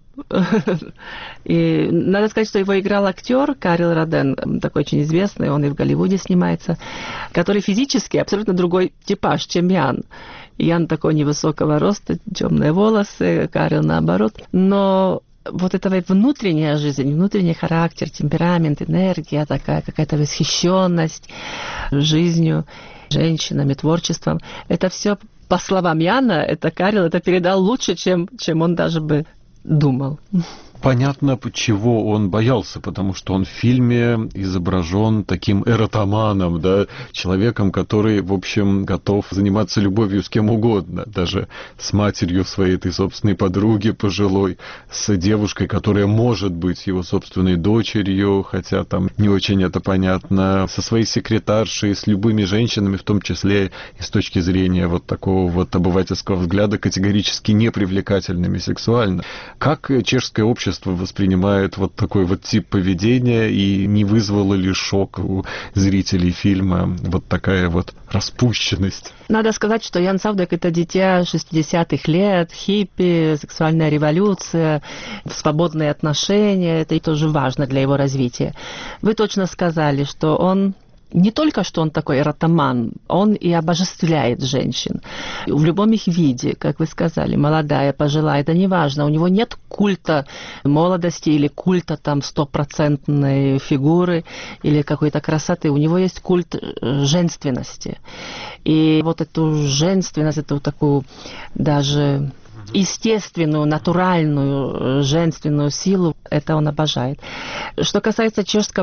И надо сказать, что его играл актер Карел Роден, такой очень известный, он и в Голливуде снимается, который физически абсолютно другой типаж, чем Ян. Ян такой невысокого роста, темные волосы, Карел наоборот. Но вот эта внутренняя жизнь, внутренний характер, темперамент, энергия такая, какая-то восхищенность жизнью, женщинами, творчеством, это все, по словам Яна, это Карел это передал лучше, чем, чем он даже бы думал. Понятно, чего он боялся, потому что он в фильме изображен таким эротоманом, да, человеком, который, в общем, готов заниматься любовью с кем угодно, даже с матерью своей этой собственной подруги пожилой, с девушкой, которая может быть его собственной дочерью, хотя там не очень это понятно, со своей секретаршей, с любыми женщинами, в том числе и с точки зрения вот такого вот обывательского взгляда, категорически непривлекательными сексуально. Как чешское общество воспринимает вот такой вот тип поведения, и не вызвало ли шок у зрителей фильма вот такая вот распущенность? Надо сказать, что Ян Савдек — это дитя шестидесятых лет, хиппи, сексуальная революция, свободные отношения, это и тоже важно для его развития. Вы точно сказали, что он не только, что он такой эротоман, он и обожествляет женщин. В любом их виде, как вы сказали, молодая, пожилая, это не важно. У него нет культа молодости или культа там стопроцентной фигуры или какой-то красоты. У него есть культ женственности. И вот эту женственность, эту такую даже естественную, натуральную женственную силу, это он обожает. Что касается чешского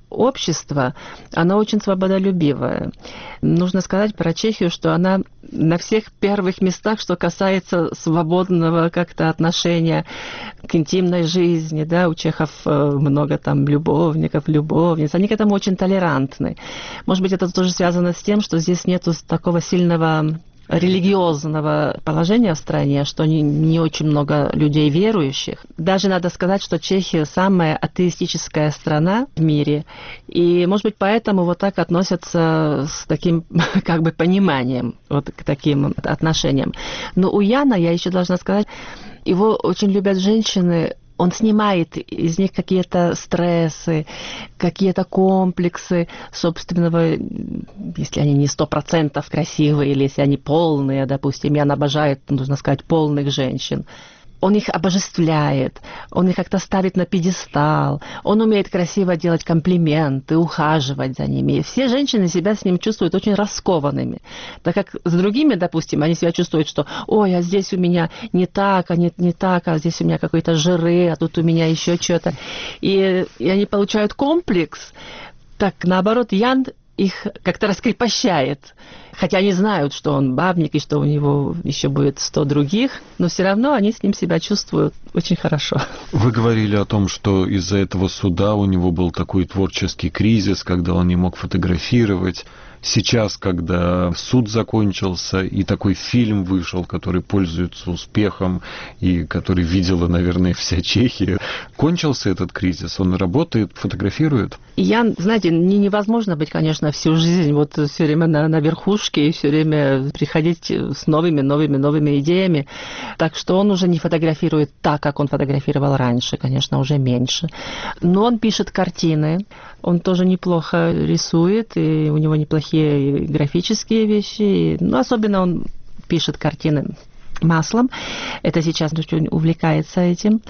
общество, оно очень свободолюбивое. Нужно сказать про Чехию, что она на всех первых местах, что касается свободного как-то отношения к интимной жизни, да, у чехов много там любовников, любовниц, они к этому очень толерантны. Может быть, это тоже связано с тем, что здесь нету такого сильного религиозного положения в стране, что не, не очень много людей верующих. Даже надо сказать, что Чехия самая атеистическая страна в мире, и, может быть, поэтому вот так относятся с таким, как бы, пониманием вот к таким отношениям. Но у Яна, я еще должна сказать, его очень любят женщины. Он снимает из них какие-то стрессы, какие-то комплексы собственного, если они не сто процентов красивые, или если они полные, допустим. Ян обожает, нужно сказать, полных женщин. Он их обожествляет, он их как-то ставит на пьедестал, он умеет красиво делать комплименты, ухаживать за ними. И все женщины себя с ним чувствуют очень раскованными. Так как с другими, допустим, они себя чувствуют, что «Ой, а здесь у меня не так, а не, не так, а здесь у меня какие-то жиры, а тут у меня еще что-то». И, и они получают комплекс. Так, наоборот, Ян их как-то раскрепощает. Хотя они знают, что он бабник и что у него еще будет сто других, но все равно они с ним себя чувствуют очень хорошо. Вы говорили о том, что из-за этого суда у него был такой творческий кризис, когда он не мог фотографировать. Сейчас, когда суд закончился и такой фильм вышел, который пользуется успехом и который видела, наверное, вся Чехия, кончился этот кризис? Он работает, фотографирует? Ян, знаете, не, невозможно быть, конечно, всю жизнь вот все время на, на верхушке и все время приходить с новыми, новыми, новыми идеями. Так что он уже не фотографирует так, как он фотографировал раньше, конечно, уже меньше. Но он пишет картины, он тоже неплохо рисует, и у него неплохие графические вещи. Ну, особенно он пишет картины маслом. Это сейчас очень увлекается этим.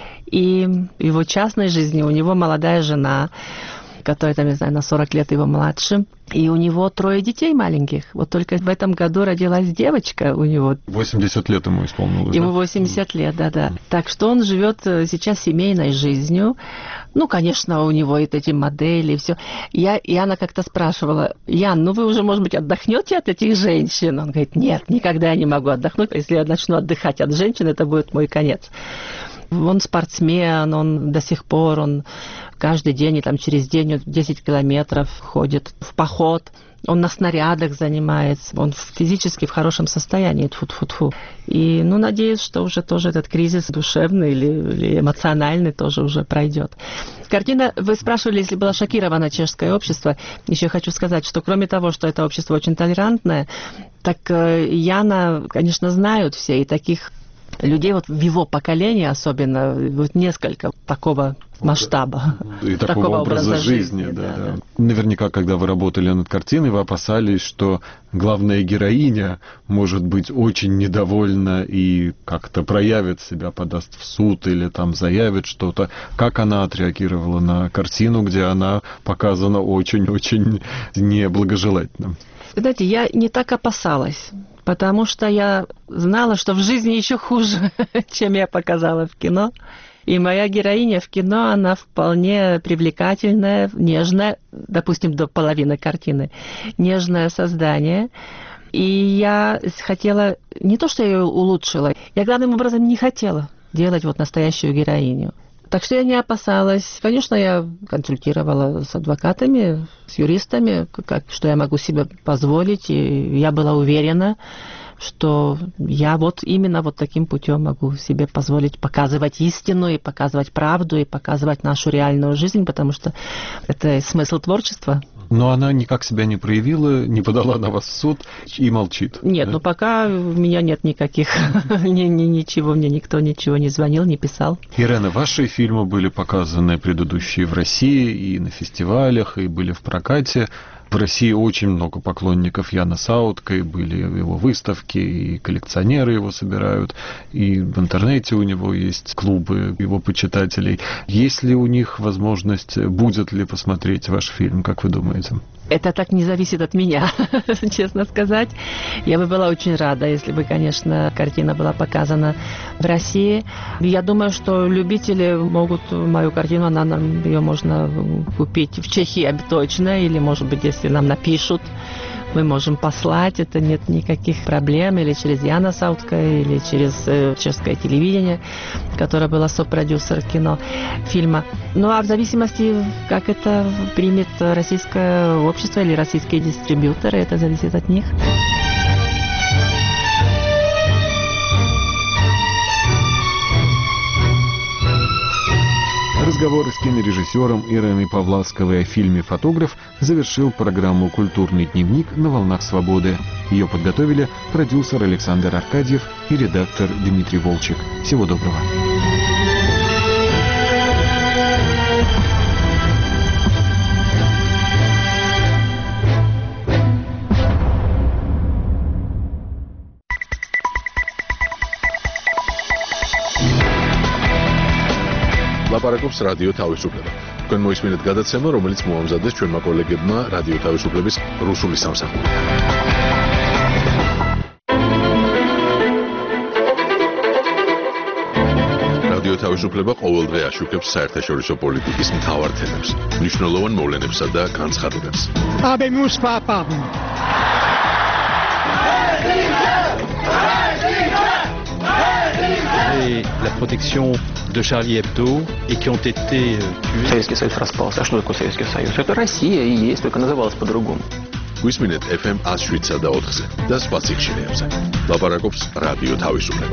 И в его частной жизни у него молодая жена, которая, там, не знаю, на сорок лет его младше. И у него трое детей маленьких. Вот только в этом году родилась девочка у него. восемьдесят лет ему исполнилось. Ему да? восемьдесят лет, да-да. Так что он живет сейчас семейной жизнью. Ну, конечно, у него и эти модели, и все. Я, и она как-то спрашивала: Ян, ну вы уже, может быть, отдохнете от этих женщин? Он говорит: нет, никогда я не могу отдохнуть. Если я начну отдыхать от женщин, это будет мой конец. Он спортсмен, он до сих пор, он каждый день и там через день десять километров ходит в поход. Он на снарядах занимается, он физически в хорошем состоянии, тьфу-тьфу-тьфу. И, ну, надеюсь, что уже тоже этот кризис душевный или, или эмоциональный тоже уже пройдет. Картина, вы спрашивали, если было шокировано чешское общество, еще хочу сказать, что кроме того, что это общество очень толерантное, так Яна, конечно, знают все, и таких людей вот в его поколении особенно, вот несколько такого масштаба. И такого, такого образа, образа жизни. жизни да, да. Да. Наверняка, когда вы работали над картиной, вы опасались, что главная героиня может быть очень недовольна и как-то проявит себя, подаст в суд или там заявит что-то. Как она отреагировала на картину, где она показана очень-очень неблагожелательно? Знаете, я не так опасалась, потому что я знала, что в жизни еще хуже, чем я показала в кино. И моя героиня в кино, она вполне привлекательная, нежная, допустим, до половины картины, нежное создание. И я хотела, не то что я ее улучшила, я главным образом не хотела делать вот настоящую героиню. Так что я не опасалась. Конечно, я консультировала с адвокатами, с юристами, как, что я могу себе позволить, и я была уверена, что я вот именно вот таким путем могу себе позволить показывать истину и показывать правду и показывать нашу реальную жизнь, потому что это смысл творчества. Но она никак себя не проявила, не подала на вас в суд и молчит. Нет, да? Ну пока у меня нет никаких, ни, ни, ничего, мне никто ничего не звонил, не писал. Ирена, ваши фильмы были показаны предыдущие в России и на фестивалях, и были в прокате. В России очень много поклонников Яна Саутка, и были его выставки, и коллекционеры его собирают, и в интернете у него есть клубы его почитателей. Есть ли у них возможность, будет ли посмотреть ваш фильм, как вы думаете? Это так не зависит от меня, честно сказать. Я бы была очень рада, если бы, конечно, картина была показана в России. Я думаю, что любители могут мою картину, она, ее можно купить в Чехии точно, или, может быть, если нам напишут, мы можем послать, это нет никаких проблем, или через Яна Саутка, или через э, чешское телевидение, которое было сопродюсер кино, фильма. Ну а в зависимости, как это примет российское общество или российские дистрибьюторы, это зависит от них. Разговоры с кинорежиссером Ириной Павлавской о фильме «Фотограф» завершил программу «Культурный дневник» на «Волнах свободы». Ее подготовили продюсер Александр Аркадьев и редактор Дмитрий Волчек. Всего доброго. ლაპარაკობს რადიო თავისუფლება. თქვენ მოისმინეთ გადაცემა, რომელიც მოამზადეს ჩვენმა კოლეგებმა რადიო თავისუფლების რუსული სამსახური. რადიო თავისუფლება ყოველდღე აშუქებს საერთაშორისო პოლიტიკის მთავარ თემებს, მნიშვნელოვან მოვლენებსა და განცხადებებს. Habemus papam. Et la protection de Charlie Hebdo et qui ont été tués. Советский Союз распался. А что такое Советский Союз? Это Россия и есть, только называлась по-другому. გვისმინეთ эф эм one oh seven და four-ზე და სხვა ციხშირეებზე. ლაპარაკობს რადიო თავისუფლება.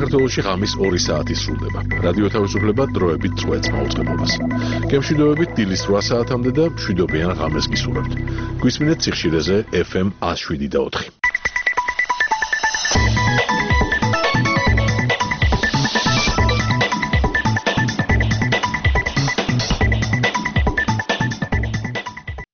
საქართველოში ღამის ორი საათი სრულდება. რადიო თავისუფლება დროებით წვეთს მაუწყებლობას. გემშვიდობებით დილის რვა საათამდე და მშვიდობიან ღამეს გისურვებთ. გვისმინეთ სიხშირეზე ეფ ემ ათს შვიდი და ოთხი.